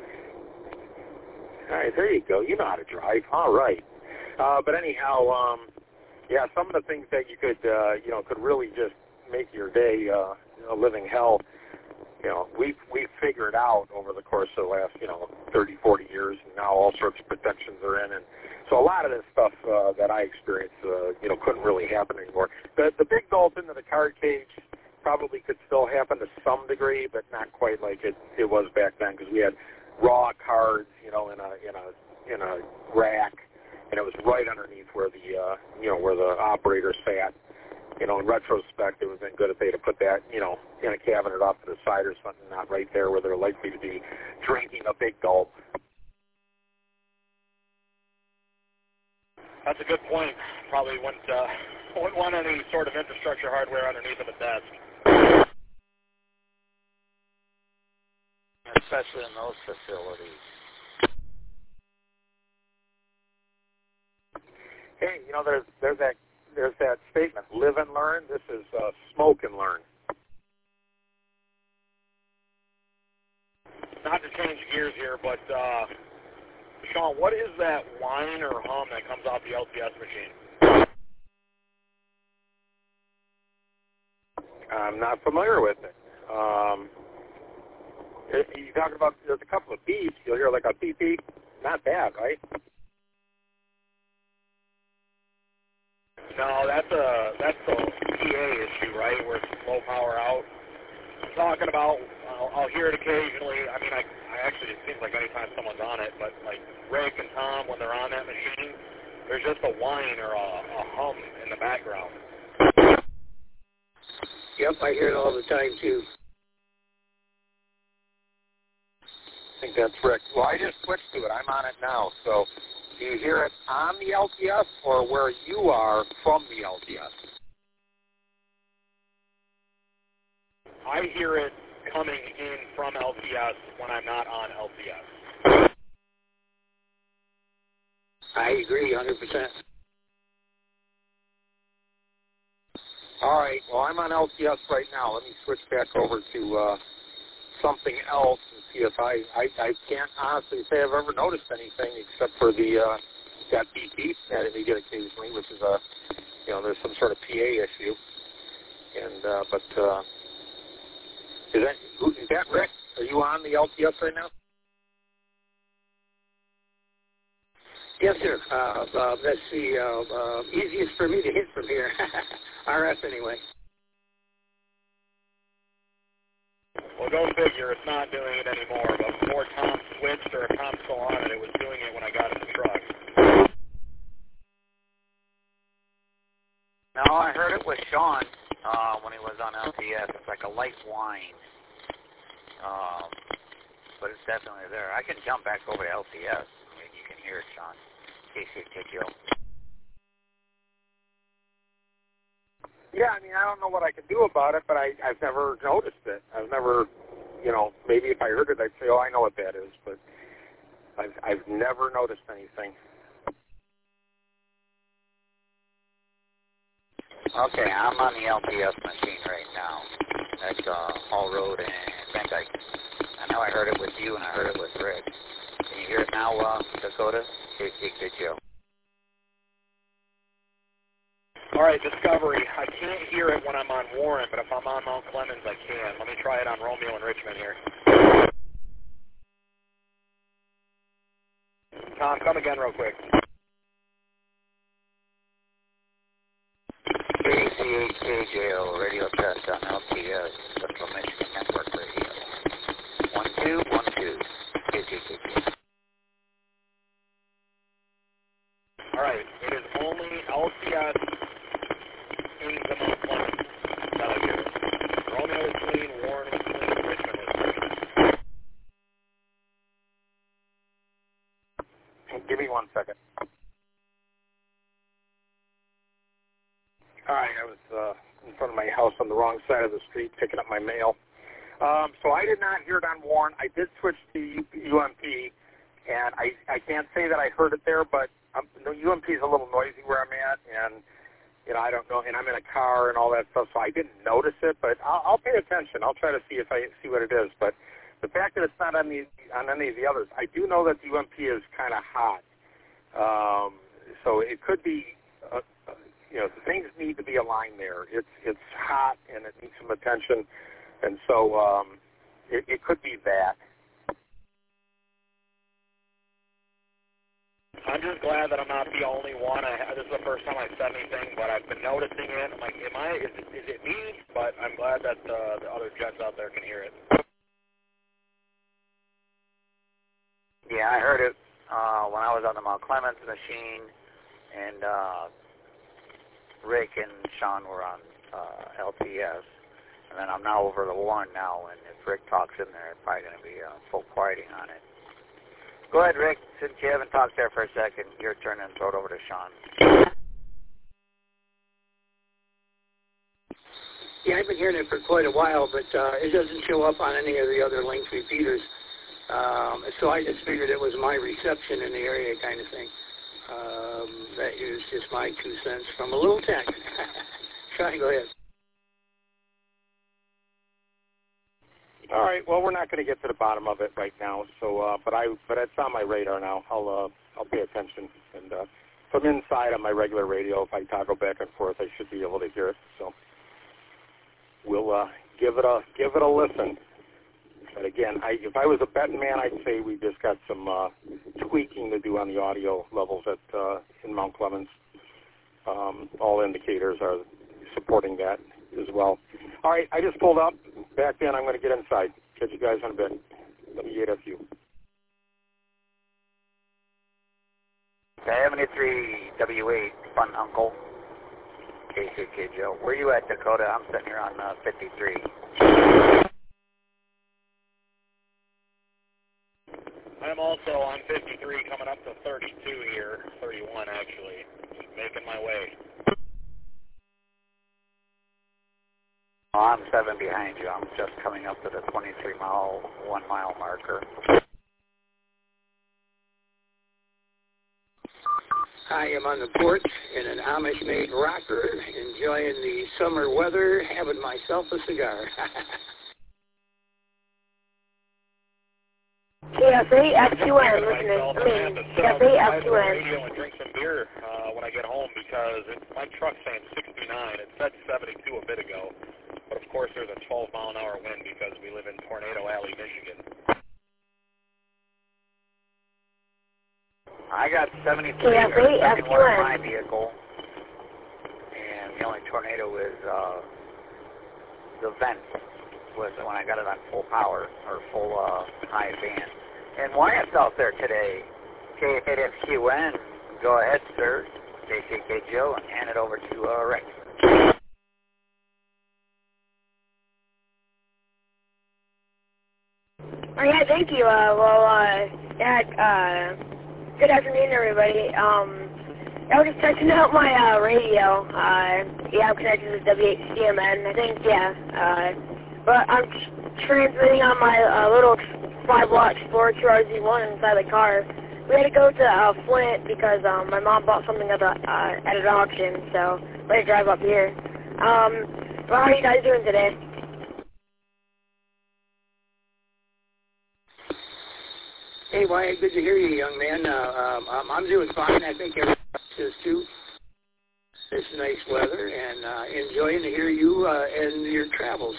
there you go. You know how to drive. All right. But anyhow, some of the things that you could, could really just make your day a living hell. We've figured out over the course of the last, 30, 40 years, and now all sorts of protections are in. And so a lot of this stuff that I experienced, couldn't really happen anymore. The big gulp into the card cage probably could still happen to some degree, but not quite like it was back then, because we had raw cards, in a rack, and it was right underneath where the operator sat. In retrospect, it would have been good if they'd have put that, in a cabinet off to the side or something, not right there where they're likely to be drinking a big gulp. That's a good point. Probably wouldn't want any sort of infrastructure hardware underneath of a desk. Especially in those facilities. Hey, there's that statement, live and learn. This is smoke and learn. Not to change gears here, but Sean, what is that whine or hum that comes off the LTS machine? I'm not familiar with it. You talk about, there's a couple of beeps. You'll hear like a beep beep. Not bad, right? No, that's the PA issue, right, where it's low power out. I'm talking about, I'll hear it occasionally. I mean, I actually, it seems like anytime someone's on it, but like Rick and Tom, when they're on that machine, there's just a whine or a hum in the background. Yep, I hear it all the time, too. I think that's Rick. Well, I just switched to it. I'm on it now, so... Do you hear it on the LTS or where you are from the LTS? I hear it coming in from LTS when I'm not on LTS. I agree 100%. All right. Well, I'm on LTS right now. Let me switch back over to something else and see if I can't honestly say I've ever noticed anything except for that beep beep that we get occasionally, which is there's some sort of PA issue. And is that Rick? Are you on the LTS right now? Yes, sir. That's the easiest for me to hit from here. RF anyway. Well, go figure. It's not doing it anymore. But before Tom switched or if Tom's still on it, it was doing it when I got in the truck. No, I heard it with Sean when he was on LTS. It's like a light whine. But it's definitely there. I can jump back over to LTS. I mean, you can hear it, Sean. KCTQ. Yeah, I mean, I don't know what I can do about it, but I've never noticed it. I've never, maybe if I heard it, I'd say, oh, I know what that is, but I've never noticed anything. Okay, I'm on the LTS machine right now. That's Hall Road and Van Dyke. I know I heard it with you and I heard it with Rick. Can you hear it now, Dakota? KCTQ. All right, Discovery. I can't hear it when I'm on Warren, but if I'm on Mount Clemens, I can. Let me try it on Romeo and Richmond here. Tom, come again real quick. KCTQ. KJO, radio test on LTS, Central Michigan Network Radio. 1212, KJKJ. All right, it is only LTS into Mount Clemens that I hear it. Romeo is clean, Warren is clean, Richmond is clean. Give me 1 second. All right, I was in front of my house on the wrong side of the street picking up my mail. So I did not hear it on Warren. I did switch to UMP, and I can't say that I heard it there, but the UMP is a little noisy where I'm at, and I don't know, and I'm in a car and all that stuff, so I didn't notice it, but I'll pay attention. I'll try to see if I see what it is. But the fact that it's not on any of the others, I do know that the UMP is kind of hot. So it could be, things need to be aligned there. It's hot and it needs some attention, and so it could be that. I'm just glad that I'm not the only one. This is the first time I've said anything, but I've been noticing it. I'm like, is it me? But I'm glad that the other jets out there can hear it. Yeah, I heard it when I was on the Mount Clemens machine, and Rick and Sean were on LTS, and then I'm now over the Warren now, and if Rick talks in there, it's probably going to be full quieting on it. Go ahead, Rick. Since you haven't talked there for a second, your turn, and throw it over to Sean. Yeah, I've been hearing it for quite a while, but it doesn't show up on any of the other link repeaters. So I just figured it was my reception in the area kind of thing. That is just my 2 cents from a little tech. Sean, go ahead. All right. Well, we're not going to get to the bottom of it right now. So, but it's on my radar now. I'll pay attention. And if I'm inside on my regular radio, if I toggle back and forth, I should be able to hear it. So we'll give it a listen. But again, if I was a betting man, I'd say we just got some tweaking to do on the audio levels in Mount Clemens. All indicators are supporting that as well. All right, I just pulled up. Back then, I'm going to get inside. Catch you guys in a bit. WAFU. 73 W8, Fun Uncle. KCK Joe. Where you at, Dakota? I'm sitting here on 53. I'm also on 53, coming up to 32 here, 31 actually. Just making my way. Oh, I'm 7 behind you. I'm just coming up to the 23-mile, 1-mile marker. I am on the porch in an Amish-made rocker, enjoying the summer weather, having myself a cigar. KFA FQN, listening. KFA FQN. Radio and drink some beer when I get home because my truck's saying 69. It said 72 a bit ago. But of course there's a 12-mile-an-hour wind because we live in Tornado Alley, Michigan. I got 73 KFA in my vehicle, and the only tornado is the vent was when I got it on full power or full high band. And Wyatt's out there today. KFQN, go ahead, sir. KCK Joe, and hand it over to Rick. Oh, yeah, thank you. Good afternoon, everybody. I was just checking out my radio. I'm connected to W8CMN, I think, yeah. But I'm transmitting on my little 5-watt Explorer 2RZ1 inside the car. We had to go to Flint because my mom bought something at an auction, so we had to drive up here. Well, how are you guys doing today? Hey, Wyatt, good to hear you, young man. I'm doing fine. I think everybody is too. It's nice weather, and enjoying to hear you and your travels.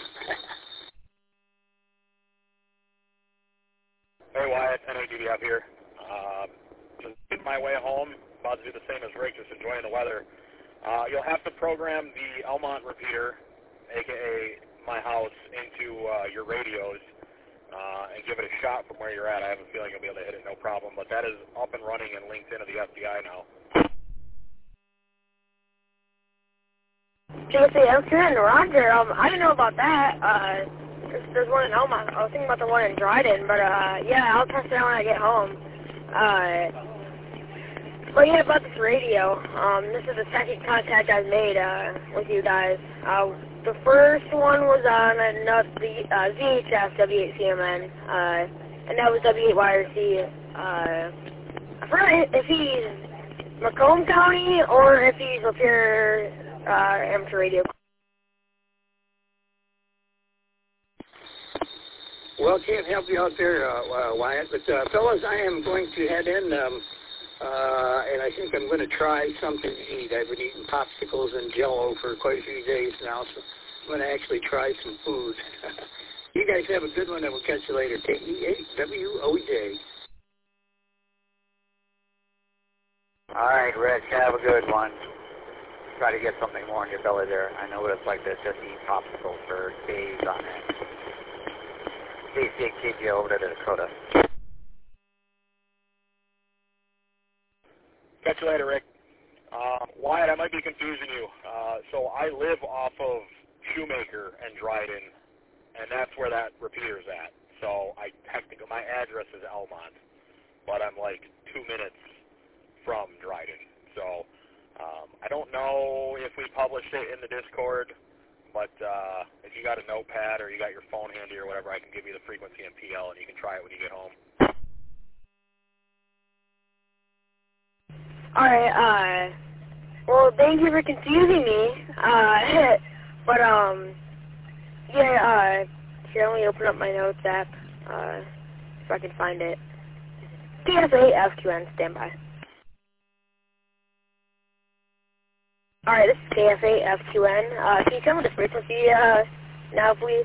Hey, Wyatt, NADB up here. Just getting my way home. About to do the same as Rick, just enjoying the weather. You'll have to program the Elmont repeater, a.k.a. my house, into your radios and give it a shot from where you're at. I have a feeling you'll be able to hit it no problem, but that is up and running and linked into the FBI now. JSA Elkton, Roger. I didn't know about that. There's one in Elmont. I was thinking about the one in Dryden, but yeah, I'll test it out when I get home. But yeah, about this radio. This is the second contact I've made with you guys. The first one was on the VHF W8CMN, and that was W8YRC. I forgot if he's Macomb County or if he's Lapeer amateur radio. Well, can't help you out there, Wyatt, but fellas, I am going to head in, and I think I'm going to try something to eat. I've been eating popsicles and Jell-O for quite a few days now, so I'm going to actually try some food. You guys have a good one, and we'll catch you later. KE8WOJ. All right, Rich, have a good one. Try to get something more in your belly there. I know what it's like to just eat popsicles for days on end. keep you over to Dakota. Catch you later, Rick. Wyatt, I might be confusing you. So I live off of Shoemaker and Dryden, and that's where that repeater's at. So technically, my address is Elmont, but I'm like 2 minutes from Dryden. So I don't know if we published it in the Discord, but if you got a notepad or you got your phone handy or whatever, I can give you the frequency and PL, and you can try it when you get home. All right. Well, thank you for confusing me. But yeah. Here, let me open up my notes app, if I can find it. KSA FQN, standby. All right, this is KFA FQN. Can you tell me the frequency now, please?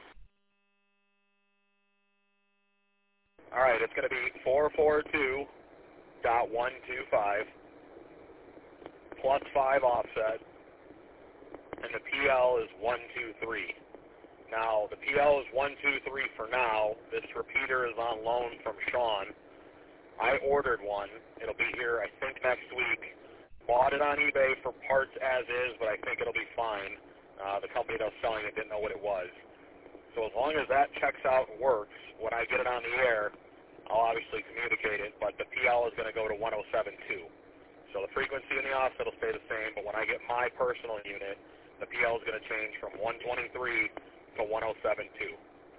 All right, it's going to be 442.125 plus 5 offset, and the PL is 123. Now, the PL is 123 for now. This repeater is on loan from Sean. I ordered one. It'll be here, I think, next week. Bought it on eBay for parts as is, but I think it'll be fine. The company that was selling it didn't know what it was. So as long as that checks out and works, when I get it on the air, I'll obviously communicate it, but the PL is going to go to 107.2. So the frequency and the offset will stay the same, but when I get my personal unit, the PL is going to change from 123 to 107.2.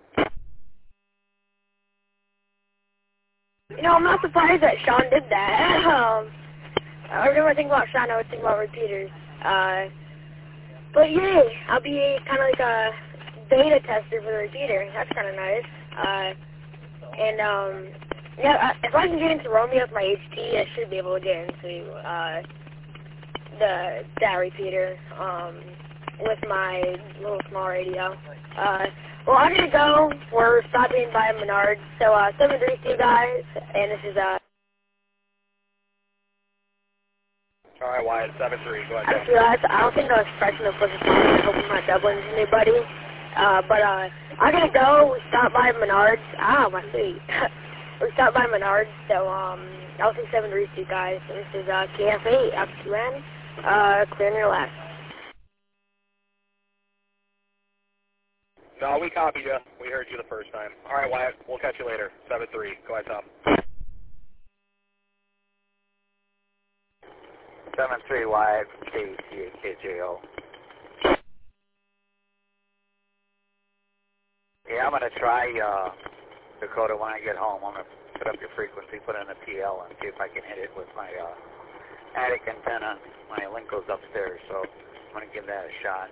You know, I'm not surprised that Sean did that. Every time I think about Sean, I would think about repeaters. But yay, I'll be kind of like a beta tester for the repeater. That's kind of nice. Yeah, if I can get into Romeo with my HT, I should be able to get into that repeater with my little small radio. Well, I'm going to go. We're stopping by Menards. So, 732 guys, and this is All right, Wyatt, 7-3. Go ahead. I realized I don't think I was fresh enough for the phone. I hope I'm not doubling anybody. But I'm going to go. We stopped by Menards. Ah, my feet. We stopped by Menards. So, I'll say 732 guys. This is KFA, FQN, clear your left. No, we copied you. We heard you the first time. All right, Wyatt, we'll catch you later. 7-3. Go ahead, Tom. 7-3 Wyatt from KCHKJO. Yeah, I'm going to try Dakota when I get home. I'm going to put up your frequency, put in a PL, and see if I can hit it with my attic antenna. My link goes upstairs, so I'm going to give that a shot.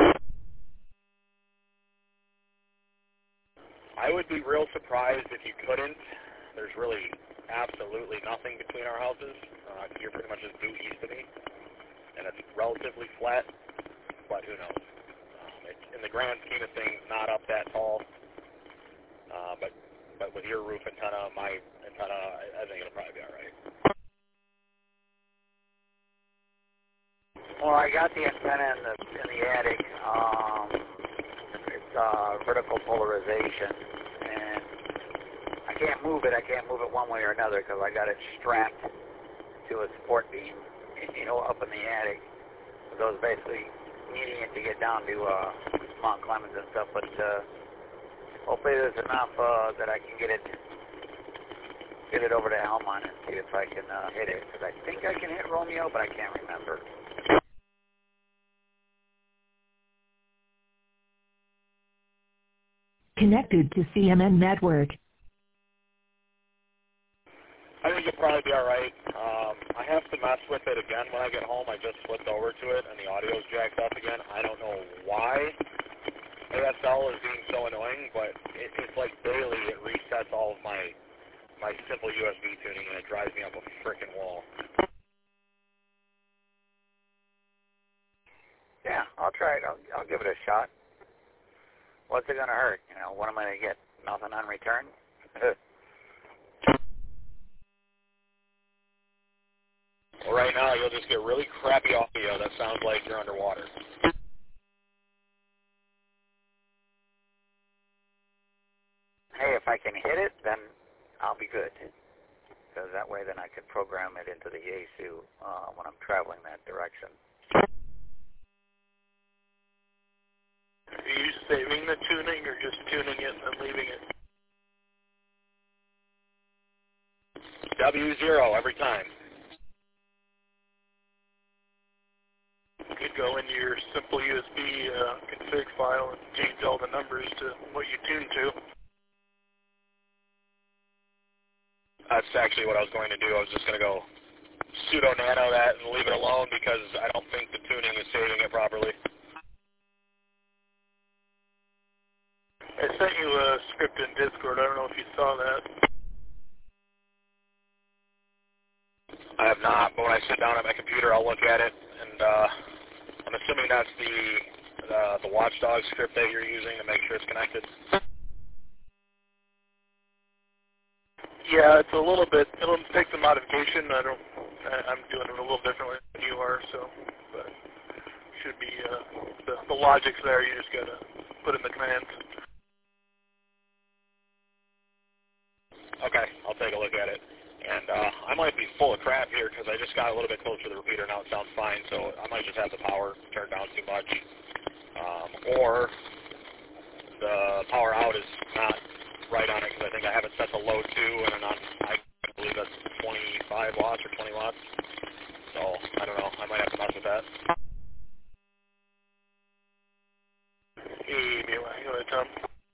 I would be real surprised if you couldn't. There's really absolutely nothing between our houses. You're pretty much just due east of me, and it's relatively flat, but who knows? It's, in the grand scheme of things, not up that tall, but with your roof antenna, my antenna, I think it'll probably be all right. Well, I got the antenna in the attic. It's vertical polarization, and I can't move it. I can't move it one way or another because I got it strapped to a support beam, up in the attic. So I was basically needing it to get down to Mount Clemens and stuff, but hopefully there's enough that I can get it over to Elmont and see if I can hit it, because I think I can hit Romeo, but I can't remember. Connected to CMN Network. I think it'll probably be all right. I have to mess with it again when I get home. I just flipped over to it, and the audio's jacked up again. I don't know why ASL is being so annoying, but it's like daily it resets all of my simple USB tuning, and it drives me up a frickin' wall. Yeah, I'll try it. I'll give it a shot. What's it going to hurt? What am I going to get? Nothing on return? Well, right now, you'll just get really crappy audio that sounds like you're underwater. Hey, if I can hit it, then I'll be good. Because that way, then I can program it into the Yaesu when I'm traveling that direction. Are you saving the tuning or just tuning it and leaving it? W0 every time. You could go into your simple USB config file and change all the numbers to what you tune to. That's actually what I was going to do. I was just going to go pseudo-nano that and leave it alone because I don't think the tuning is saving it properly. I sent you a script in Discord. I don't know if you saw that. I have not, but when I sit down at my computer, I'll look at it, and I'm assuming that's the Watchdog script that you're using to make sure it's connected. Yeah, it's a little bit. It'll take some modification. I'm doing it a little differently than you are, so but should be the logic's there. You just gotta put in the commands. Okay, I'll take a look at it. And I might be full of crap here because I just got a little bit closer to the repeater. Now it sounds fine, so I might just have the power turned down too much. Or the power out is not right on it because I think I have it set to low 2, and I believe that's 25 watts or 20 watts. So, I don't know. I might have to mess with that. Hey, go ahead, Tom.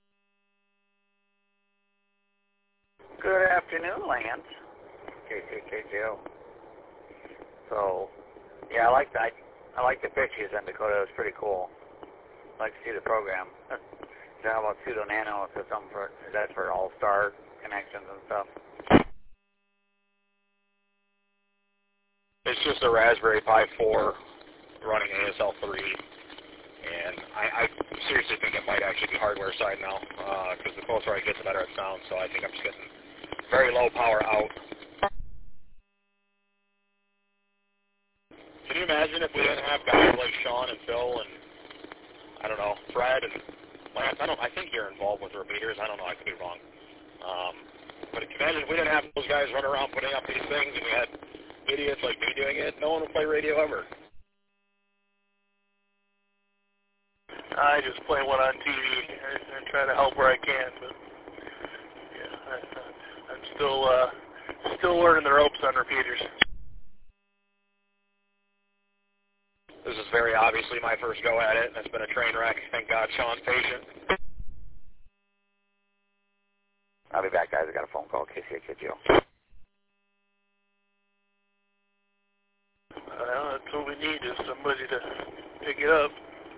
Good afternoon, Lance. KKKJO. So, yeah, I like the pictures in Dakota. It was pretty cool. I'd like to see the program. So how about pseudo nano? Is that for all-star connections and stuff? It's just a Raspberry Pi 4 running ASL 3. And I seriously think it might actually be hardware side now, because the closer I get, the better it sounds. So I think I'm just getting very low power out. Can you imagine if we didn't have guys like Sean and Phil and, I don't know, Fred and Lance? I think you're involved with repeaters. I don't know. I could be wrong. But can you imagine if we didn't have those guys running around putting up these things and we had idiots like me doing it? No one would play radio ever. I just play one on TV and try to help where I can, but yeah, I'm still learning the ropes on repeaters. This is very obviously my first go at it, and it's been a train wreck. Thank God Sean's patient. I'll be back, guys. I got a phone call. KCHJO. Well, that's what we need is somebody to pick it up.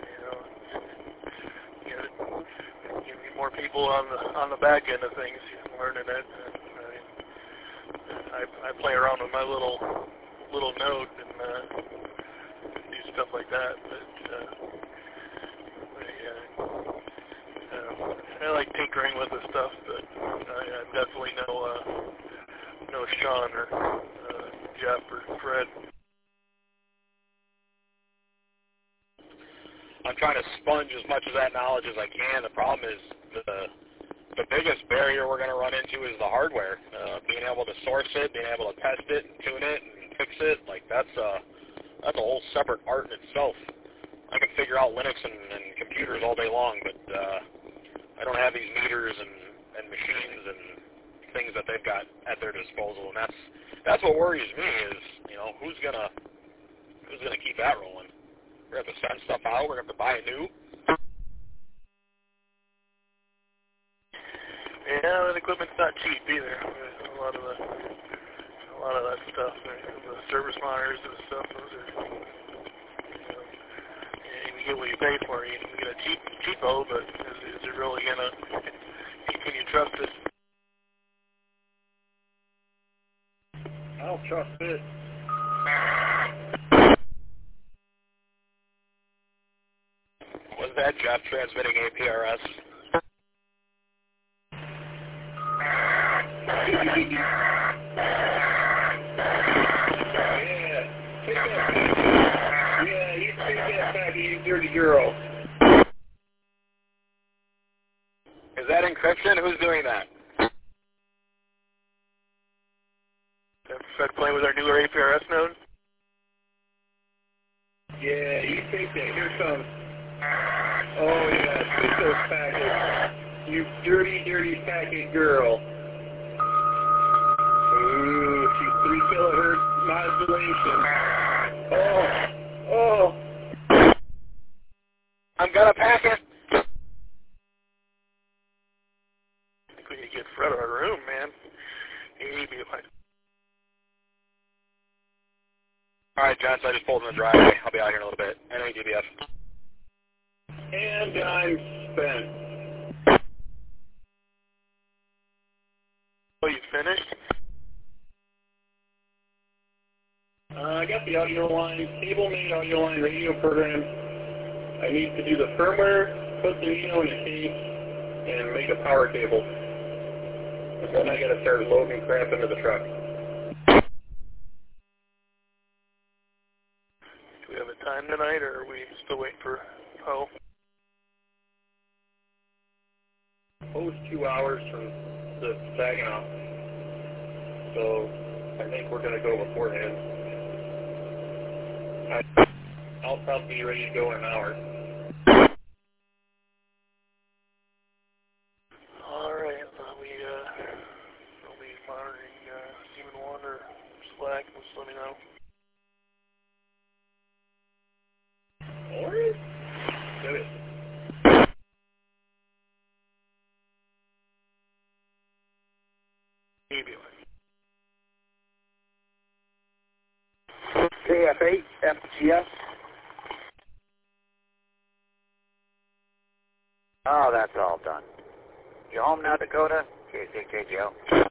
You need more people on the back end of things, learning it. I play around with my little node and do stuff like that, but I like tinkering with the stuff, but I definitely no Sean or Jeff or Fred. I'm trying to sponge as much of that knowledge as I can. The problem is the biggest barrier we're going to run into is the hardware. Being able to source it, being able to test it and tune it and fix it, like that's a whole separate art in itself. I can figure out Linux and computers all day long, but I don't have these meters and machines and things that they've got at their disposal, and that's what worries me is, who's gonna keep that rolling? We're gonna have to send stuff out. We're gonna have to buy a new. Yeah, the equipment's not cheap either. A lot of that stuff, the service monitors and stuff, those are, you get what you pay for. You can get a cheapo, but is it really can you trust it? I don't trust it. Was that Jeff transmitting APRS? Yeah, you take that back, you dirty girl. Is that encryption? Who's doing that? Fed playing with our newer APRS node? Yeah, you take that. Here comes. Oh, yeah, take those packets. You dirty, dirty packet girl. Ooh, she's 3 kilohertz modulation. Oh. I'm gonna pack it. I think we need to get Fred out of our room, man. He'd be like... All right, John, so I just pulled in the driveway. I'll be out here in a little bit. NADBF. And I'm spent. Oh, you finished? I got the audio line, cable-made audio line radio program. I need to do the firmware, put the Neo in the case, and make a power cable. And then I got to start loading crap into the truck. Do we have a time tonight, or are we still waiting for Poe? Poe's 2 hours from the Saginaw. So I think we're going to go beforehand. I'll probably be ready to go in an hour. All right, we'll be monitoring Seaman 1 or Slack. Just let me know. All right. Got it. KF8, FGS. Oh, that's all done. You home now, Dakota? KCKGO.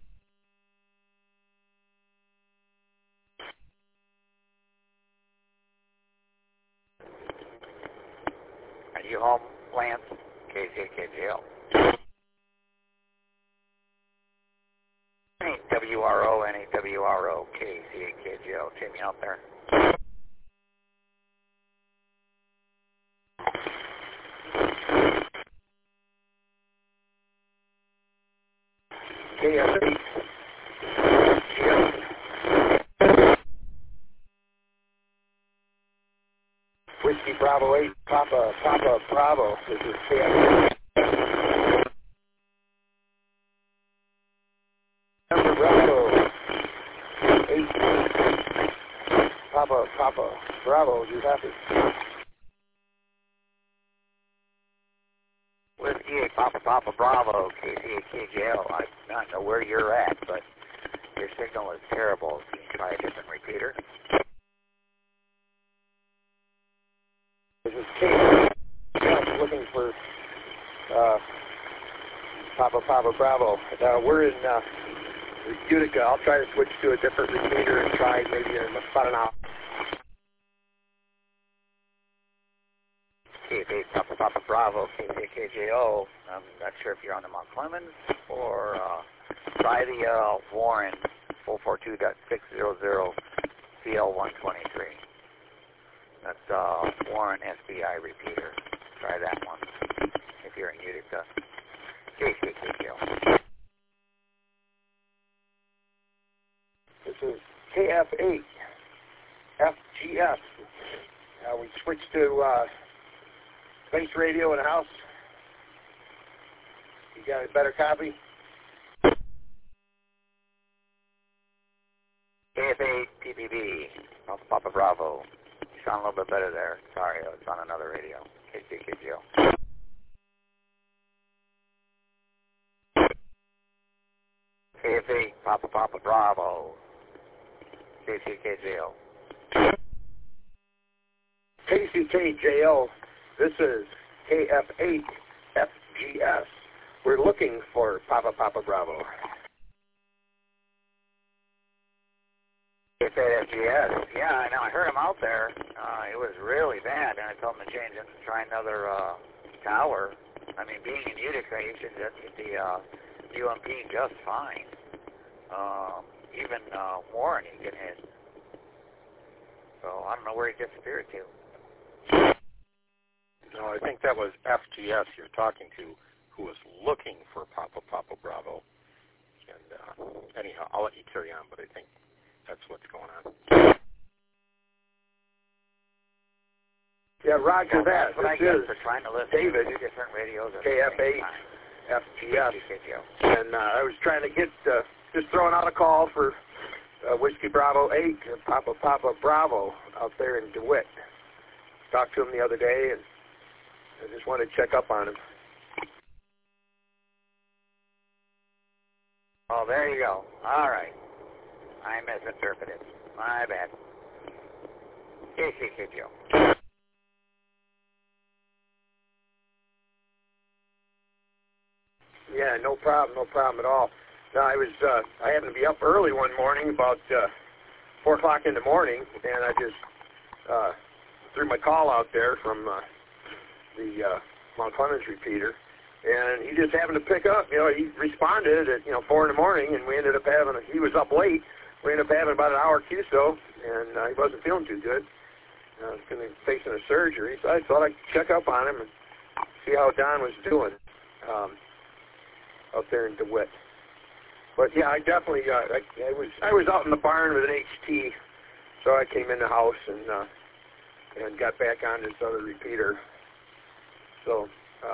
Are you home, Lance? KCKGO. WRO, NAWRO, KCKGO. Timmy out there. KF8. Whiskey Bravo 8, Papa Bravo. This is KF8. Number Bravo 8. Papa Bravo, you happy? Whiskey, Papa Bravo, KCKGL. I don't know where you're at, but your signal is terrible. Can you try a different repeater? This is Kate. I'm looking for Papa Bravo. We're in Utica. I'll try to switch to a different repeater and try maybe in about an hour. KF8, Papa Bravo, KCKGO. I'm not sure if you're on the Mount Clemens or try the Warren 442.600 CL123. That's Warren SBI repeater. try that one if you're in Utica. KCKGO. This is KF8 FGS. We switched to space radio in the house. You got a better copy? KF8 TPB, Papa Bravo. You sound a little bit better there. Sorry, it's on another radio. KCKGO. KF8 Papa Bravo. KCKGO. KCKJO. This is KF8 FGS. We're looking for Papa Bravo. FGS. Yeah, I know. I heard him out there. It was really bad, and I told him to change it and try another tower. I mean, being in Utica, you should get the UMP just fine. Even Warren, he can hit. So I don't know where he disappeared to. No, I think that was FGS you're talking to, who was looking for Papa Bravo. And anyhow, I'll let you carry on, but I think that's what's going on. Yeah, roger that. This is for trying to listen David, to two different radios at KF8 FGS. And I was trying to get, just throwing out a call for Whiskey Bravo 8 and Papa Bravo out there in DeWitt. Talked to him the other day, and I just wanted to check up on him. Oh, there you go. All right. I misinterpreted. My bad. KCKGO. Yeah, no problem at all. No, I happened to be up early one morning, about 4 o'clock in the morning, and I just threw my call out there from the Mount Clemens repeater, and he just happened to pick up. You know, he responded at 4 in the morning, and we ended up having. He was up late. We ended up having about an hour QSO, and he wasn't feeling too good. I was going to be facing a surgery, so I thought I'd check up on him and see how Don was doing out there in DeWitt. But yeah, I definitely I was out in the barn with an HT, so I came in the house and got back on this other repeater. So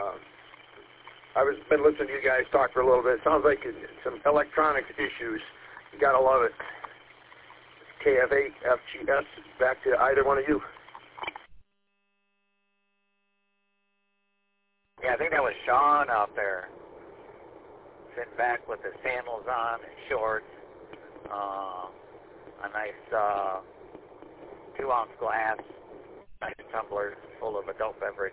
I've been listening to you guys talk for a little bit. It sounds like some electronics issues. You gotta love it. KF8 FGS. Back to either one of you. Yeah, I think that was Sean out there, sitting back with his sandals on and shorts, a nice 2-ounce glass, nice tumbler full of adult beverage.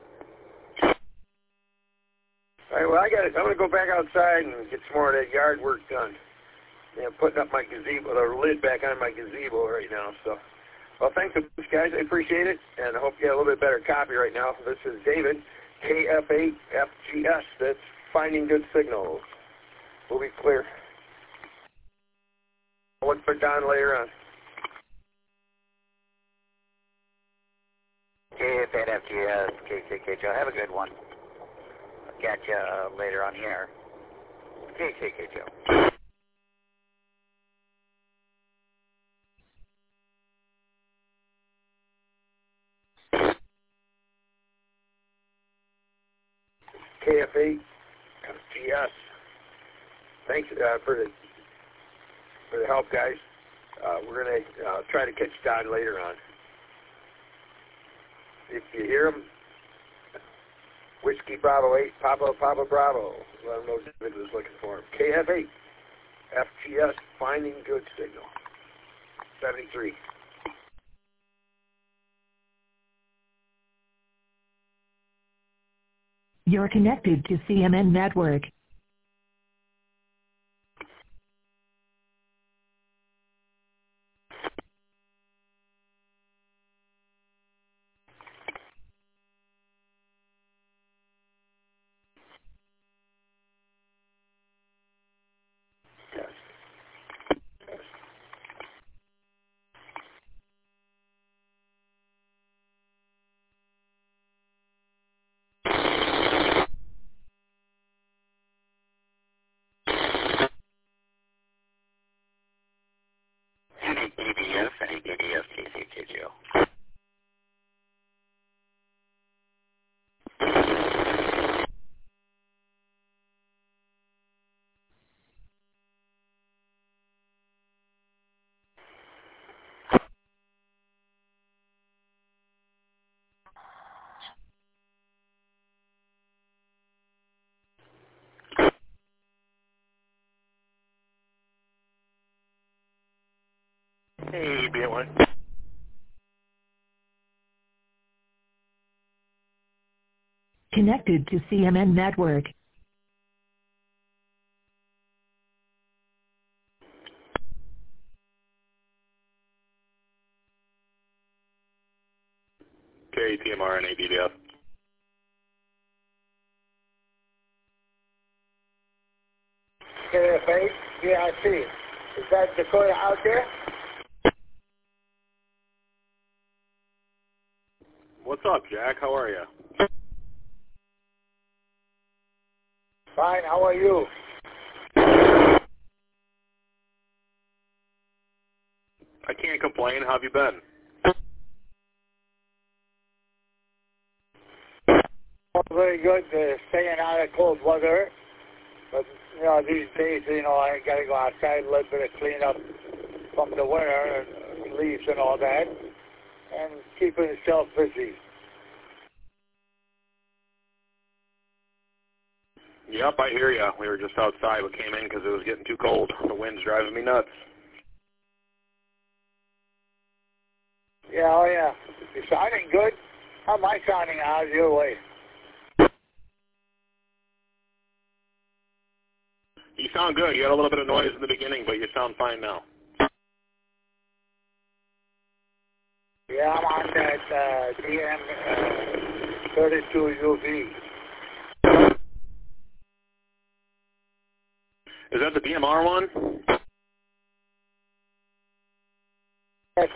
All right, well, I'm going to go back outside and get some more of that yard work done. Yeah, putting up my gazebo, the lid back on my gazebo right now. So, well, thanks, guys. I appreciate it, and I hope you get a little bit better copy right now. This is David, KF8 FGS. That's finding good signals. We'll be clear. I'll look for Don later on. KF8 FGS, KCKJ. Have a good one. I'll catch you later on here. KCKJ. KF8 FGS. Thanks for the help, guys. We're going to try to catch Don later on. If you hear him, Whiskey Bravo 8, Papa Bravo. Let him know David was looking for him. KF8 FGS, finding good signal. 73. You're connected to CMN Network. Hey, B1. Connected to CMN Network. Okay, TMR and ABDF. KFA, DIC. Is that Dakota out there? What's up, Jack? How are you? Fine, how are you? I can't complain. How have you been? Very good, staying out of cold weather. But, these days, I got to go outside, a little bit of clean up from the winter, and leaves and all that, and keeping yourself busy. Yep, I hear ya. We were just outside. We came in because it was getting too cold. The wind's driving me nuts. Yeah, oh yeah. You sounding good? How am I sounding out your way? You sound good. You had a little bit of noise in the beginning, but you sound fine now. Yeah, I'm on that DM32UV. Is that the DMR one? Yes.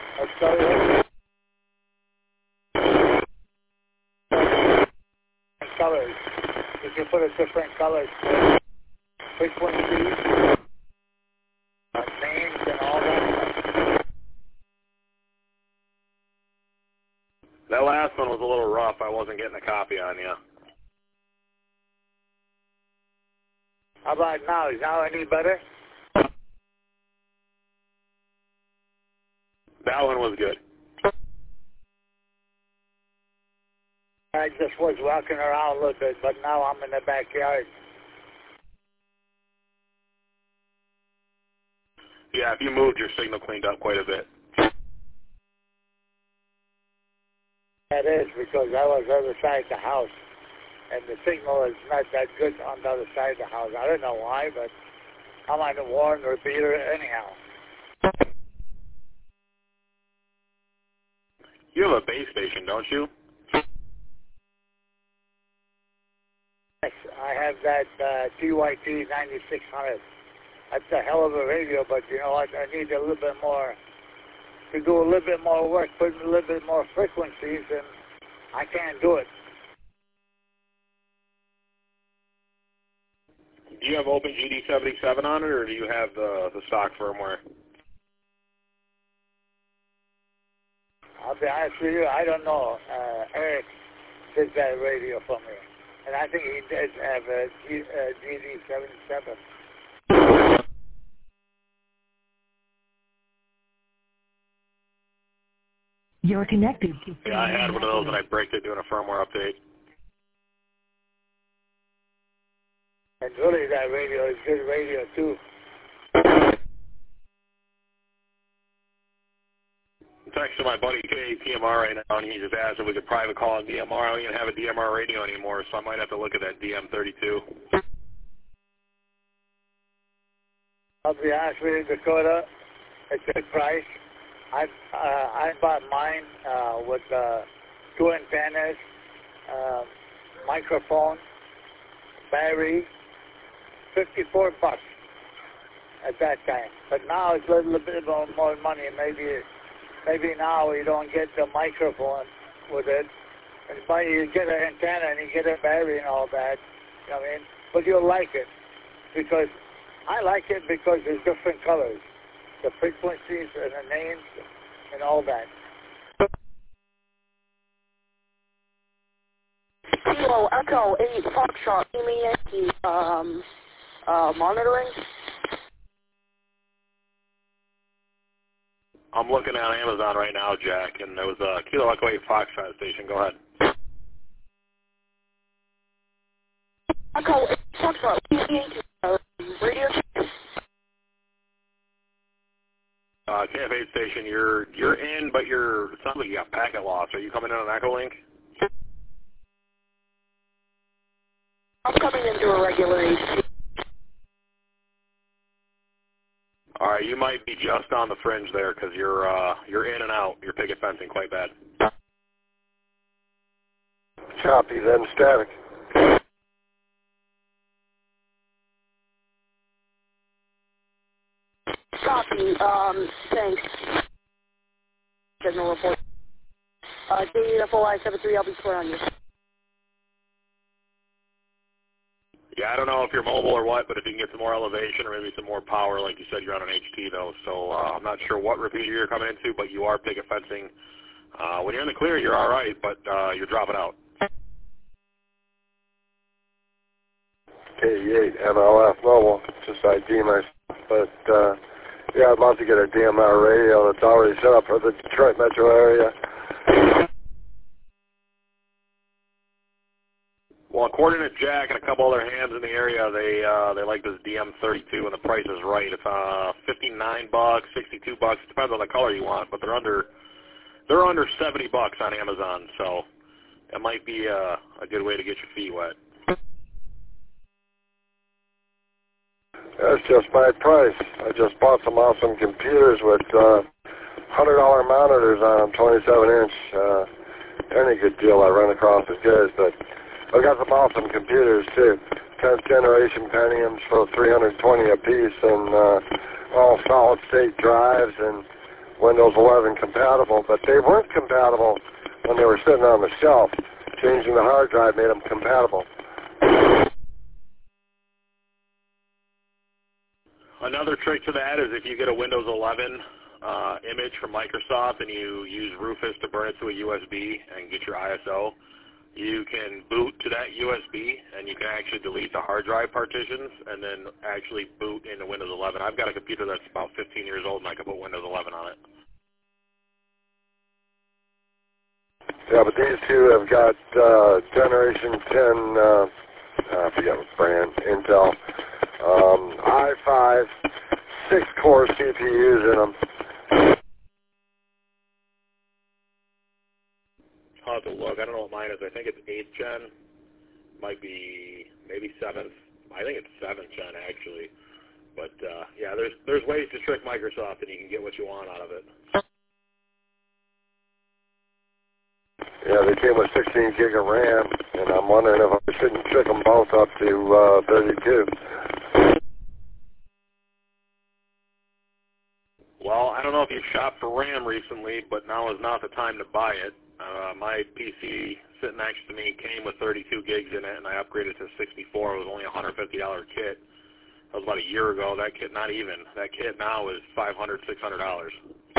Colors. You can put a different colors. Frequencies, names, and all that. That last one was a little rough. I wasn't getting a copy on you. How about now? Is now any better? That one was good. I just was walking around a little bit, but now I'm in the backyard. Yeah, if you moved, your signal cleaned up quite a bit. That is because I was on the other side of the house, and the signal is not that good on the other side of the house. I don't know why, but I'm on the Warren repeater anyhow. You have a base station, don't you? Yes, I have that TYT 9600. That's a hell of a radio, but you know what? I need a little bit more, to do a little bit more work, put in a little bit more frequencies, and I can't do it. Do you have OpenGD77 on it, or do you have the stock firmware? I'll be honest with you, I don't know. Eric did that radio for me, and I think he did have a GD77. You're connected to... Yeah, I had one of those and I braked it doing a firmware update. And really, that radio is good radio, too. I'm texting my buddy KTMR right now, and he just asked if we could private call on DMR. I don't even have a DMR radio anymore, so I might have to look at that DM32. I'll be honest with you, Dakota, it's a good price. I bought mine with 2 antennas, microphone, battery, $54 at that time. But now it's a little bit more money. Maybe now you don't get the microphone with it, but you get an antenna and you get a battery and all that. You know what I mean? But you'll like it because I like it because there's different colors. The frequencies and the names and all that. Kilo Echo 8 Foxtrot, Yankee, monitoring. I'm looking at Amazon right now, Jack, and there was a Kilo Echo 8 Foxtrot station. Go ahead. Echo 8 Foxtrot, Yankee, radio. KF8 United Station. You're in, but it sounds like you got packet loss. Are you coming in on Echolink? I'm coming into a regular HD. All right, you might be just on the fringe there because you're in and out. You're picket fencing quite bad. Choppy, then static. Copy. Thanks. Signal report. Data full I-73, I'll be square on you. Yeah, I don't know if you're mobile or what, but if you can get some more elevation or maybe some more power, like you said, you're on an HT though. So I'm not sure what repeater you're coming into, but you are picket fencing. When you're in the clear, you're all right, but you're dropping out. K8 MLF mobile, just ID myself, but yeah, I'd love to get a DMR radio that's already set up for the Detroit metro area. Well, according to Jack and a couple other hands in the area, they like this DM32 and the price is right. It's $59, $62. It depends on the color you want, but they're under $70 on Amazon, so it might be a good way to get your feet wet. That's just my price. I just bought some awesome computers with $100 monitors on them, 27-inch. Any good deal I run across is good, but I've got some awesome computers too. 10th generation Pentiums for $320 a piece, and all solid-state drives and Windows 11 compatible. But they weren't compatible when they were sitting on the shelf. Changing the hard drive made them compatible. Another trick to that is if you get a Windows 11 image from Microsoft and you use Rufus to burn it to a USB and get your ISO, you can boot to that USB and you can actually delete the hard drive partitions and then actually boot into Windows 11. I've got a computer that's about 15 years old and I can put Windows 11 on it. Yeah, but these two have got Generation 10, I forget what brand, Intel, i5, 6-core CPUs in them. I'll have to look. I don't know what mine is. I think it's 8th gen. Might be maybe 7th. I think it's 7th gen actually. But yeah, there's ways to trick Microsoft and you can get what you want out of it. Yeah, they came with 16 gig of RAM, and I'm wondering if I shouldn't trick them both up to 32. Well, I don't know if you've shopped for RAM recently, but now is not the time to buy it. My PC sitting next to me came with 32 gigs in it, and I upgraded to 64. It was only a $150 kit. That was about a year ago. That kit, not even. That kit now is $500, $600.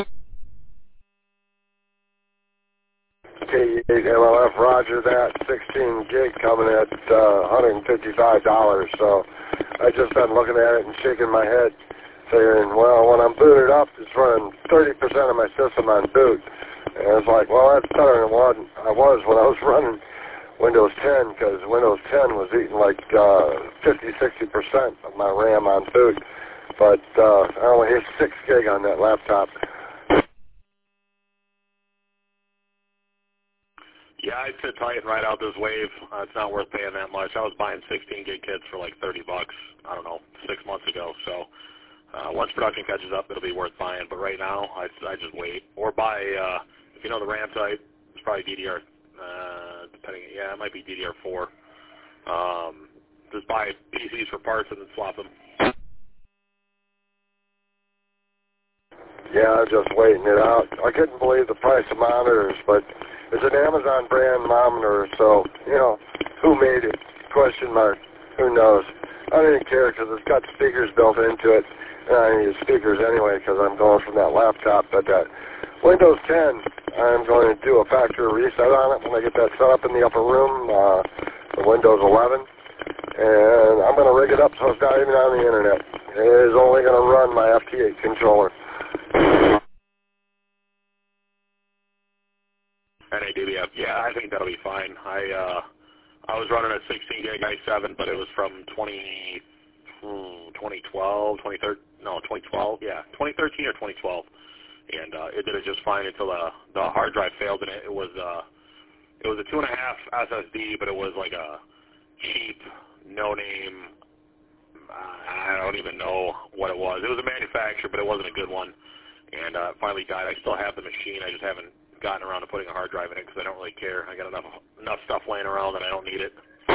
K8 MLF, roger that. 16 gig coming at $155. So I just been looking at it and shaking my head, saying, well, when I'm booted up, it's running 30% of my system on boot. And I was like, well, that's better than what I was when I was running Windows 10, because Windows 10 was eating like 50-60% of my RAM on boot. But I only hit 6 gig on that laptop. Yeah, I'd sit tight and ride out this wave. It's not worth paying that much. I was buying 16 gig kits for like $30, I don't know, 6 months ago. So once production catches up, it'll be worth buying. But right now, I just wait. Or buy, if you know the RAM type, it's probably DDR, depending, yeah, it might be DDR4. Just buy PCs for parts and then swap them. Yeah, I'm just waiting it out. I couldn't believe the price of monitors, but it's an Amazon brand monitor, so, you know, who made it? Question mark. Who knows? I didn't care because it's got speakers built into it, and I need speakers anyway because I'm going from that laptop. But Windows 10, I'm going to do a factory reset on it when I get that set up in the upper room, for Windows 11. And I'm going to rig it up so it's not even on the internet. It is only going to run my FT8 controller. NADBF, yeah, I think that'll be fine. I was running a 16 gig i7, but it was from 2013, yeah, 2013 or 2012. and it did it just fine until the hard drive failed, and it was a 2.5 SSD, but it was like a cheap, no-name. I don't even know what it was. It was a manufacturer, but it wasn't a good one, and it finally died. I still have the machine. I just haven't gotten around to putting a hard drive in it because I don't really care. I got enough stuff laying around that I don't need it.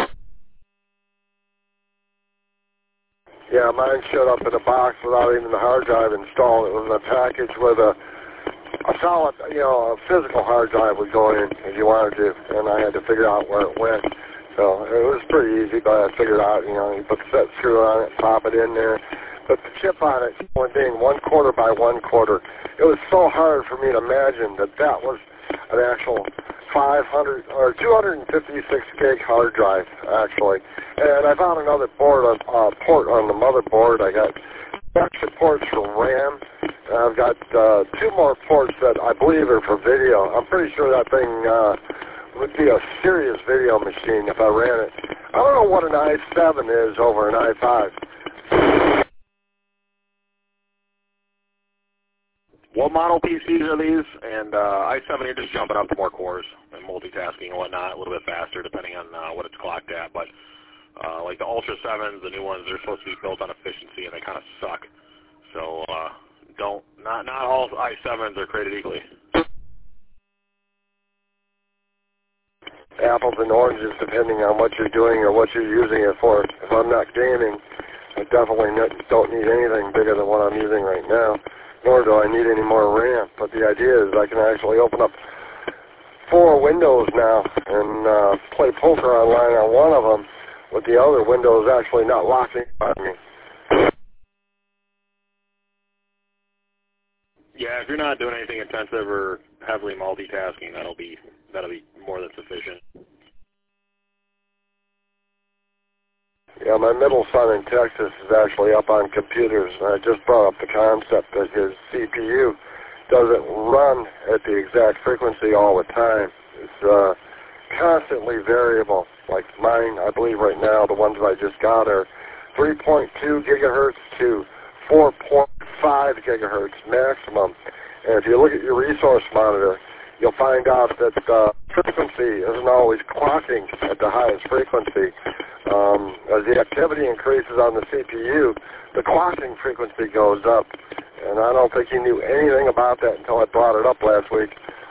Yeah, mine showed up in a box without even the hard drive installed. It was in a package with a solid, a physical hard drive would go in if you wanted to, and I had to figure out where it went. So it was pretty easy, but I figured out, you put the set screw on it, pop it in there, put the chip on it, being 1/4 by 1/4. It was so hard for me to imagine that was an actual 500 or 256 gig hard drive, actually. And I found another port on the motherboard. I got extra ports for RAM. I've got 2 more ports that I believe are for video. I'm pretty sure that thing would be a serious video machine if I ran it. I don't know what an i7 is over an i5. What model PCs are these? And i7, you're just jumping up to more cores and multitasking and whatnot, a little bit faster depending on what it's clocked at. But like the Ultra 7s, the new ones, they're supposed to be built on efficiency, and they kind of suck. So not all i7s are created equally. Apples and oranges depending on what you're doing or what you're using it for. If I'm not gaming, I definitely don't need anything bigger than what I'm using right now, nor do I need any more RAM. But the idea is I can actually open up 4 windows now and play poker online on one of them with the other windows actually not locking on me. Yeah, if you're not doing anything intensive or heavily multitasking, that'll be more than sufficient. Yeah, my middle son in Texas is actually up on computers, and I just brought up the concept that his CPU doesn't run at the exact frequency all the time. It's constantly variable. Like mine, I believe right now, the ones that I just got are 3.2 gigahertz to 4.5 gigahertz maximum. And if you look at your resource monitor, you'll find out that the frequency isn't always clocking at the highest frequency. As the activity increases on the CPU, the clocking frequency goes up. And I don't think he knew anything about that until I brought it up last week.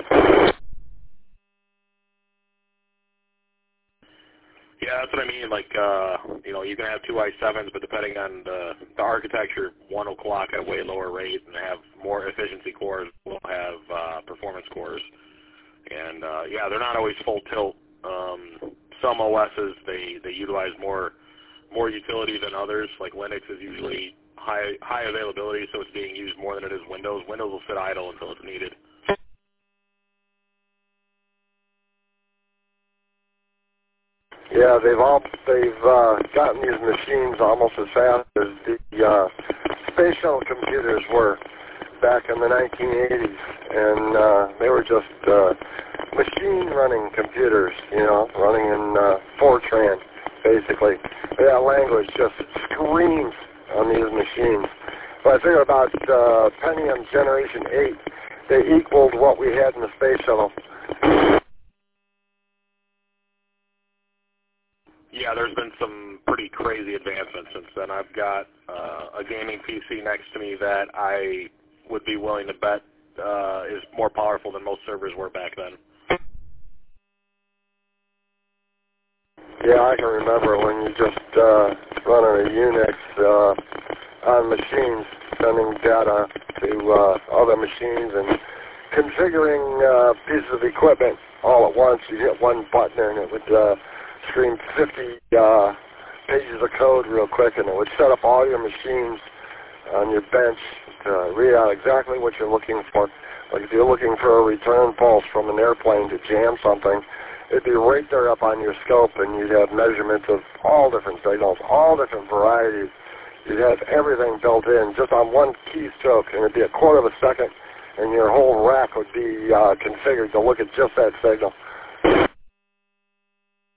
Yeah, that's what I mean. Like, you can have 2 i7s, but depending on the architecture, one will clock at a way lower rate and have more efficiency cores. Will have performance cores, and yeah, they're not always full tilt. Some OSs they utilize more utility than others. Like Linux is usually high availability, so it's being used more than it is Windows. Windows will sit idle until it's needed. Yeah, they've gotten these machines almost as fast as the space shuttle computers were back in the 1980s, and they were just machine-running computers, running in Fortran, basically. That language just screams on these machines. But I figure about Pentium Generation 8, they equaled what we had in the space shuttle. Yeah, there's been some pretty crazy advancements since then. I've got a gaming PC next to me that I would be willing to bet is more powerful than most servers were back then. Yeah, I can remember when you just running a Unix on machines, sending data to other machines and configuring pieces of equipment all at once. You hit one button and it would screen 50 pages of code real quick, and it would set up all your machines on your bench to read out exactly what you're looking for. Like if you're looking for a return pulse from an airplane to jam something, it'd be right there up on your scope, and you'd have measurements of all different signals, all different varieties. You'd have everything built in just on one keystroke, and it'd be a quarter of a second, and your whole rack would be configured to look at just that signal.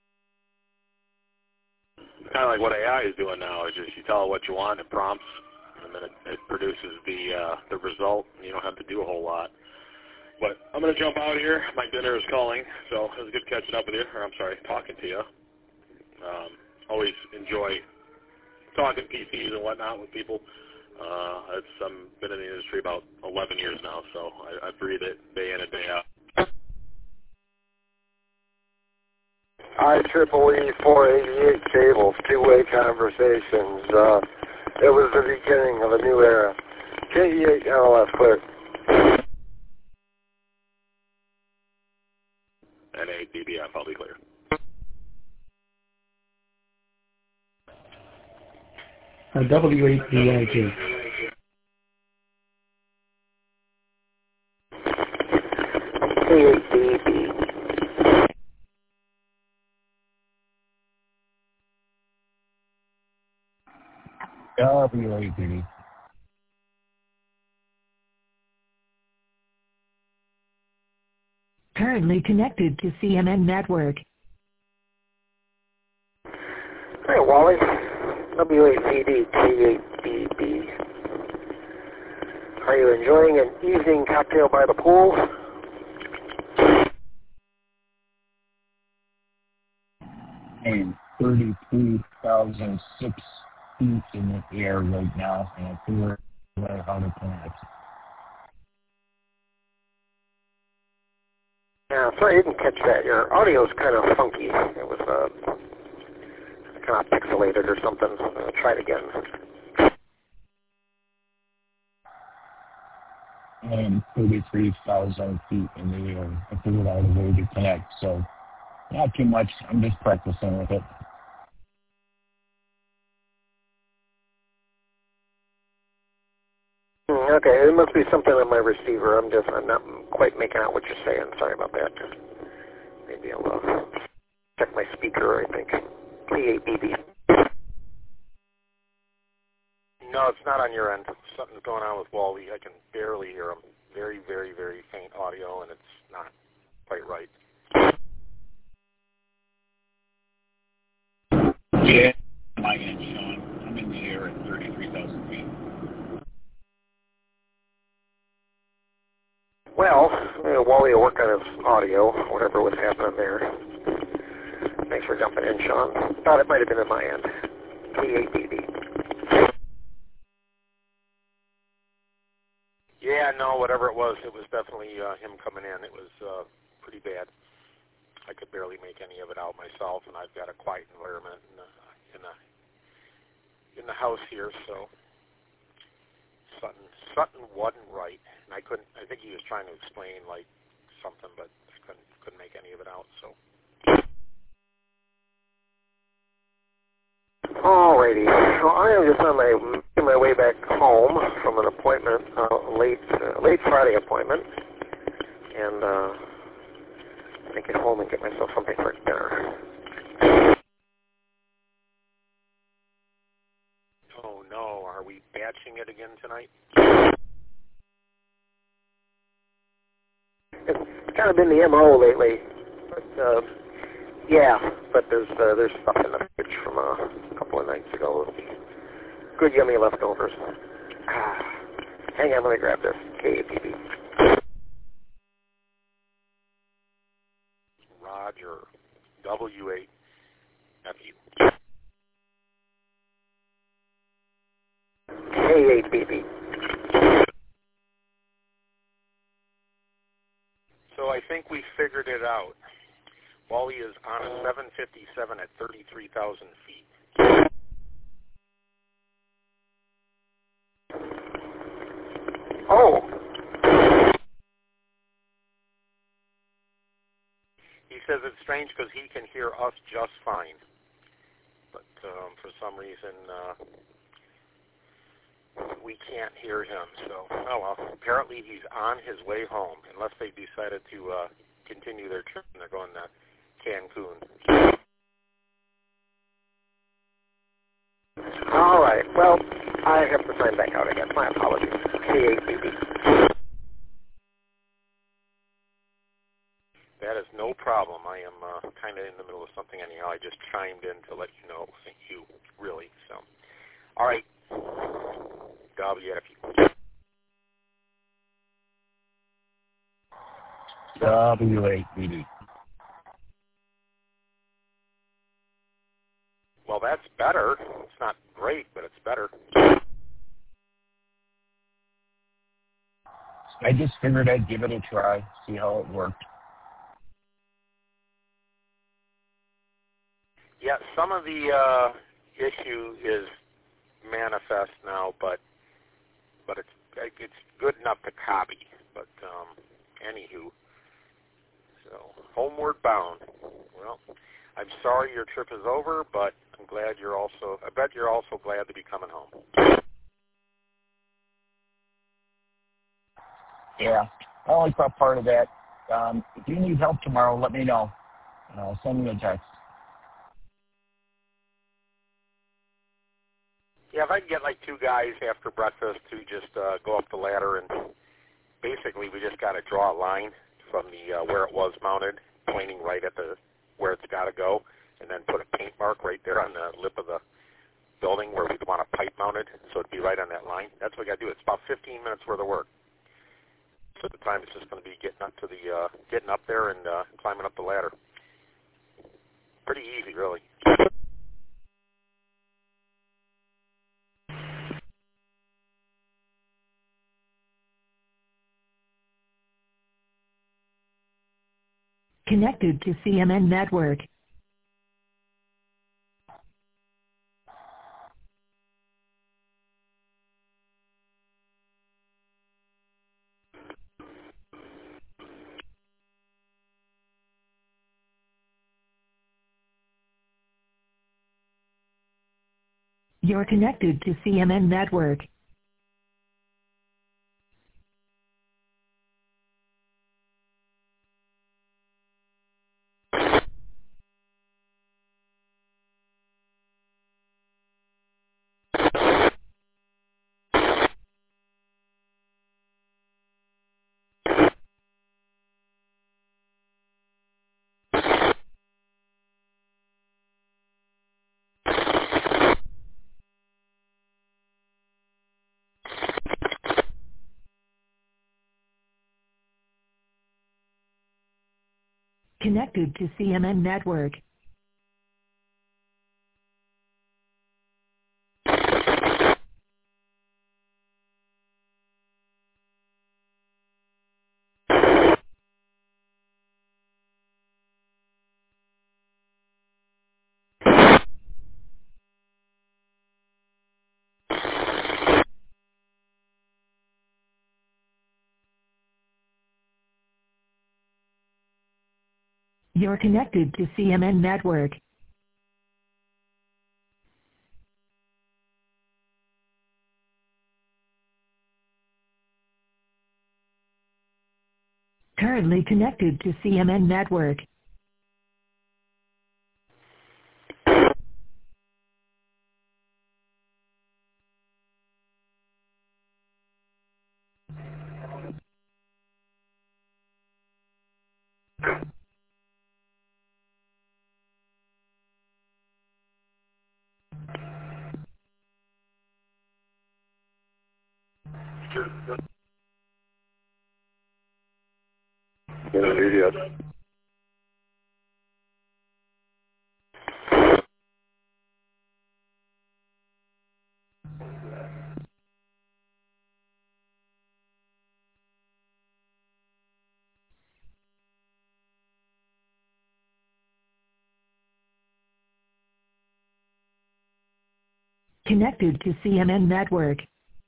Kind of like what AI is doing now. It's just you tell it what you want, it prompts and then it produces the result, and you don't have to do a whole lot. But I'm going to jump out here. My dinner is calling, so it was good catching up with you, or I'm sorry, talking to you. Always enjoy talking PCs and whatnot with people. I've been in the industry about 11 years now, so I breathe it day in and day out. IEEE 488 cables, two-way conversations. It was the beginning of a new era. KE8 LLF clear. NA BBF, I'll be clear. W8BIG. W8BB. Currently connected to CMN Network. Hey, Wally. W8CD K8BB. Are you enjoying an evening cocktail by the pool? And 33,006 feet in the air right now, and I figure out how to connect. Yeah, sorry I didn't catch that. Your audio's kind of funky. It was kind of pixelated or something. Try it again. And 33,000 feet in the air. I figured out a way to connect, so not too much. I'm just practicing with it. Okay, it must be something on my receiver. I'm not quite making out what you're saying. Sorry about that. Maybe I'll check my speaker, I think. K8BB. No, it's not on your end. Something's going on with Wally. I can barely hear him. Very, very, very faint audio, and it's not quite right. Yeah, my end, Sean. I'm in the air at 33,000 feet. Well, Wally will work on his audio, whatever was happening there. Thanks for jumping in, Sean. Thought it might have been at my end. K8BB. Yeah, no, whatever it was definitely him coming in. It was pretty bad. I could barely make any of it out myself, and I've got a quiet environment in the house here, so something wasn't right, and I think he was trying to explain like something, but I couldn't make any of it out. So. Alrighty. Well, I am just on my way back home from an appointment, late Friday appointment, and I get home and get myself something for dinner. Oh no, are we batching it again tonight? It's kind of been the MO lately, but yeah. But there's stuff in the fridge from a couple of nights ago. Good yummy leftovers. Hang on, let me grab this. K8BB. Roger. W8FU. K8BB. So I think we figured it out. Wally is on a 757 at 33,000 feet. Oh. He says it's strange because he can hear us just fine. But for some reason, we can't hear him. So, oh well, apparently he's on his way home, unless they decided to continue their trip and they're going to Cancun. All right. Well, I have to sign back out again. My apologies. K8BB. That is no problem. I am kind of in the middle of something anyhow. I just chimed in to let you know it wasn't you, really. So, all right. W8BD. Well, that's better. It's not great, but it's better. I just figured I'd give it a try, see how it worked. Yeah, some of the issue is manifest now, but it's good enough to copy. But anywho, so homeward bound. Well, I'm sorry your trip is over, but I'm glad you're also. I bet you're also glad to be coming home. Yeah, I only caught part of that. If you need help tomorrow, let me know. Send me a text. Yeah, if I can get like two guys after breakfast to just go up the ladder, and basically we just got to draw a line from the where it was mounted, pointing right at the where it's got to go, and then put a paint mark right there on the lip of the building where we'd want a pipe mounted, so it'd be right on that line. That's what we got to do. It's about 15 minutes worth of work. So the time is just going to be getting up to the getting up there and climbing up the ladder. Pretty easy, really. Connected to CMN Network. You're connected to CMN Network. Connected to CMN Network. You're connected to CMN Network. Currently connected to CMN Network. Connected to CMN Network.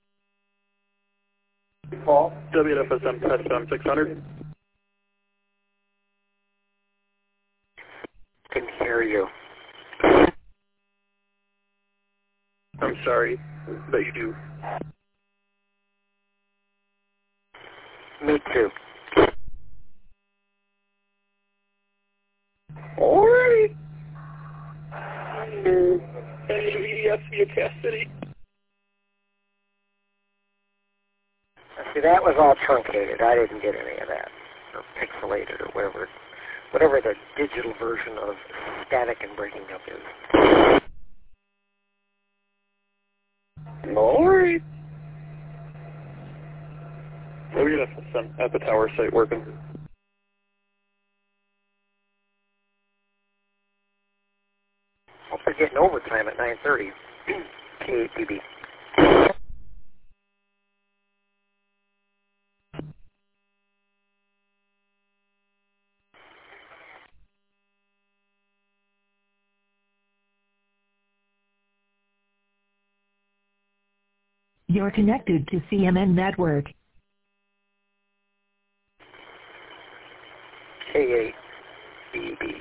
Paul, WFSM touchdown 600. Can hear you. I'm sorry that you do. Me too. Alrighty. Any VDS via Cass City? See, that was all truncated. I didn't get any of that, or pixelated, or whatever the digital version of static and breaking up is. Alright. I'm at the tower site working. Hope they're getting overtime at 9:30. KAPB. You're connected to CMN Network. KAPB.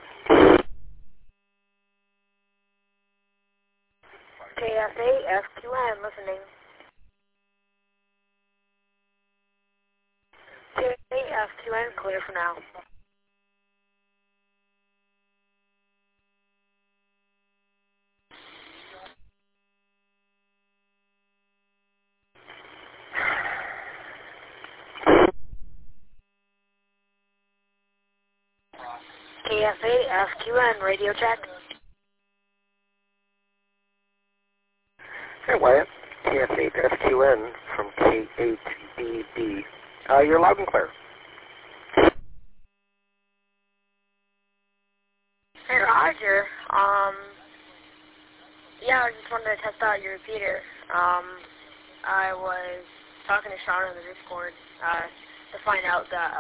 KFA FQN listening. KFQN clear for now. KFA FQN radio check. Hey Wyatt, KF8FQN from K8BB. You're loud and clear. Hey Roger, yeah, I just wanted to test out your repeater. I was talking to Sean in the Discord to find out that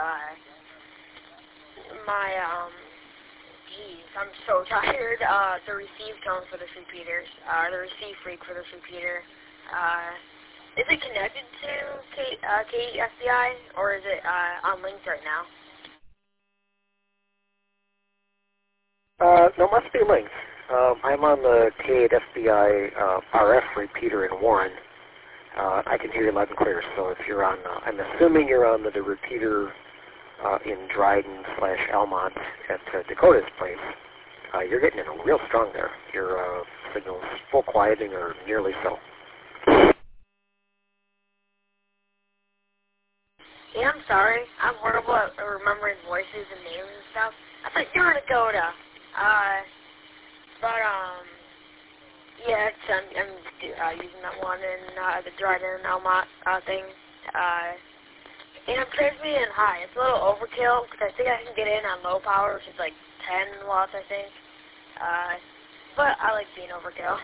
my geez, I'm so tired. The receive tone for this repeater, the receive freak for this repeater, is it connected to KFBI, or is it unlinked right now? No, must be linked. I'm on the K8FBI RF repeater in Warren. I can hear you loud and clear, so if you're on, I'm assuming you're on the repeater in Dryden/Almont at Dakota's place. You're getting it real strong there. Your signal's full quieting or nearly so. Yeah, I'm sorry. I'm horrible at remembering voices and names and stuff. I thought you were in Dakota. Yeah, I'm using that one in the Dryden Almont thing. And I'm transmitting high. It's a little overkill because I think I can get in on low power, which is like 10 watts, I think. But I like being overkill.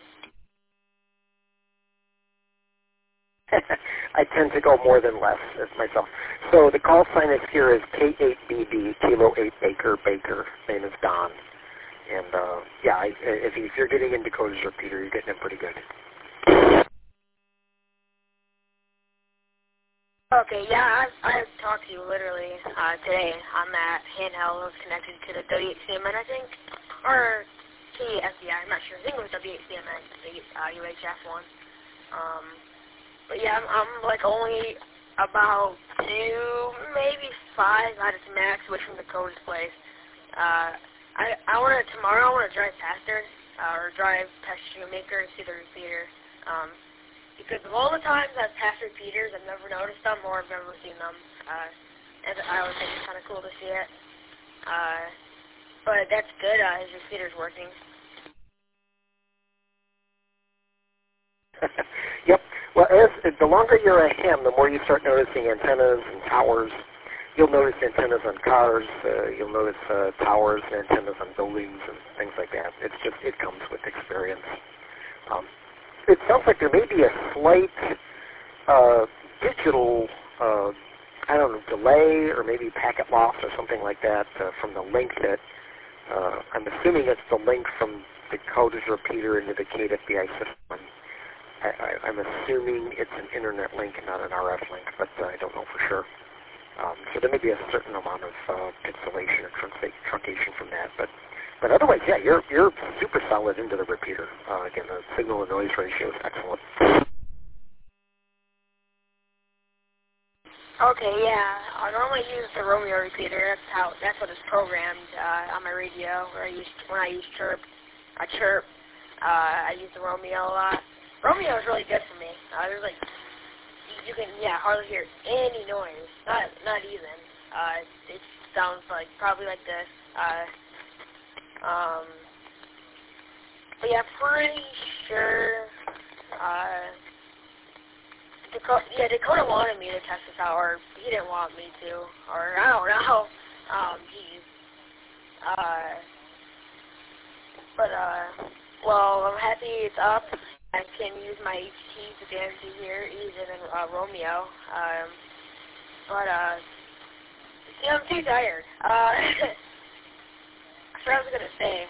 I tend to go more than less myself. So the call sign is here is K8BB, Kilo 8 Baker. Name is Don. And yeah, if you're getting in Dakota's repeater, you're getting it pretty good. Okay, yeah, I've talked to you literally today on that handheld. It was connected to the W8CMN, I think, or KFBI, I'm not sure. I think it was W8CMN, the UHF one. But yeah, I'm like only about 2, maybe 5 out of max away from Dakota's place. Tomorrow I want to drive past her, or drive past Shoemaker and see the repeater. Because of all the times I've passed repeaters, I've never noticed them or I've never seen them. And I always think it's kind of cool to see it. But that's good, his repeater's working. Yep. Well, the longer you're at him, the more you start noticing antennas and towers. You'll notice antennas on cars. You'll notice towers and antennas on buildings and things like that. It comes with experience. It sounds like there may be a slight digital, delay or maybe packet loss or something like that from the link that, I'm assuming it's the link from Dakota's repeater into the KFBI system. I'm assuming it's an internet link and not an RF link, but I don't know for sure. So there may be a certain amount of pixelation or truncation from that, but otherwise, yeah, you're super solid into the repeater. Again, the signal to noise ratio is excellent. Okay, yeah. I normally use the Romeo repeater. That's what is programmed on my radio. When I use Chirp, I use the Romeo a lot. Romeo is really good for me. There's like you can hardly hear any noise. Not even. It sounds like probably like this. But yeah, pretty sure. Dakota wanted me to test this out, or he didn't want me to, or I don't know. Well, I'm happy it's up. I can use my HT to damage here easier than Romeo. See, I'm too tired. That's what I was gonna say.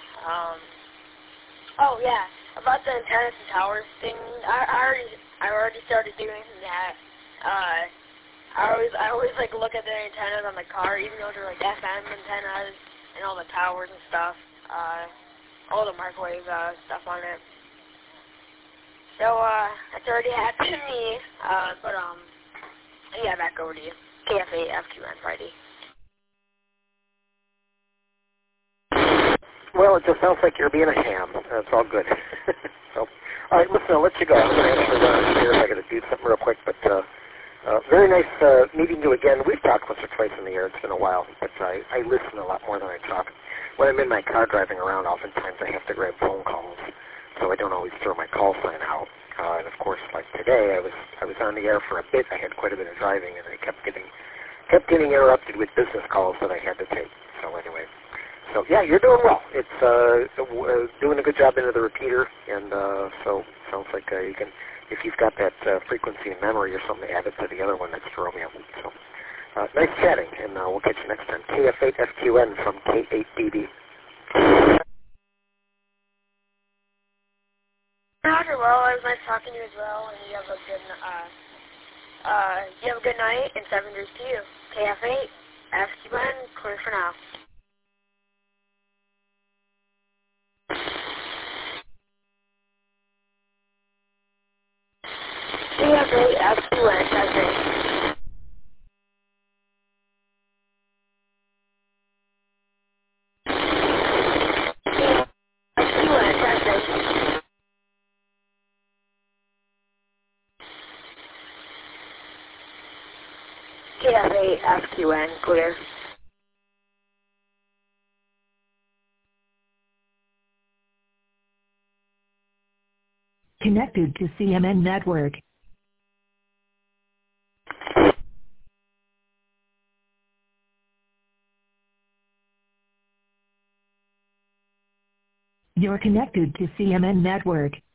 Oh yeah, about the antennas and towers thing. I already started doing that. I always like look at the antennas on the car, even though they're like FM antennas and all the towers and stuff. All the microwave stuff on it. So that's already happened to me. Yeah, back over to you. KF8 FQN Friday. Well, it just sounds like you're being a ham. That's all good. So, all right, listen, I'll let you go. I'm going to answer here. I got to do something real quick, but very nice meeting you again. We've talked once or twice in the air. It's been a while, but I listen a lot more than I talk. When I'm in my car driving around, oftentimes I have to grab phone calls, so I don't always throw my call sign out. And of course, like today, I was on the air for a bit. I had quite a bit of driving, and I kept getting interrupted with business calls that I had to take. So anyway. So yeah, you're doing well. It's doing a good job into the repeater, and so sounds like you can, if you've got that frequency in memory or something, add it to the other one next to Romeo. So nice chatting, and we'll catch you next time. KF8FQN from K8BB. Roger, well, it was nice talking to you as well, and you have a good night, and 7 years to you. KF8FQN, clear for now. KF8FQN, testing. KF8FQN, clear. Connected to CMN Network. You're connected to CMN Network.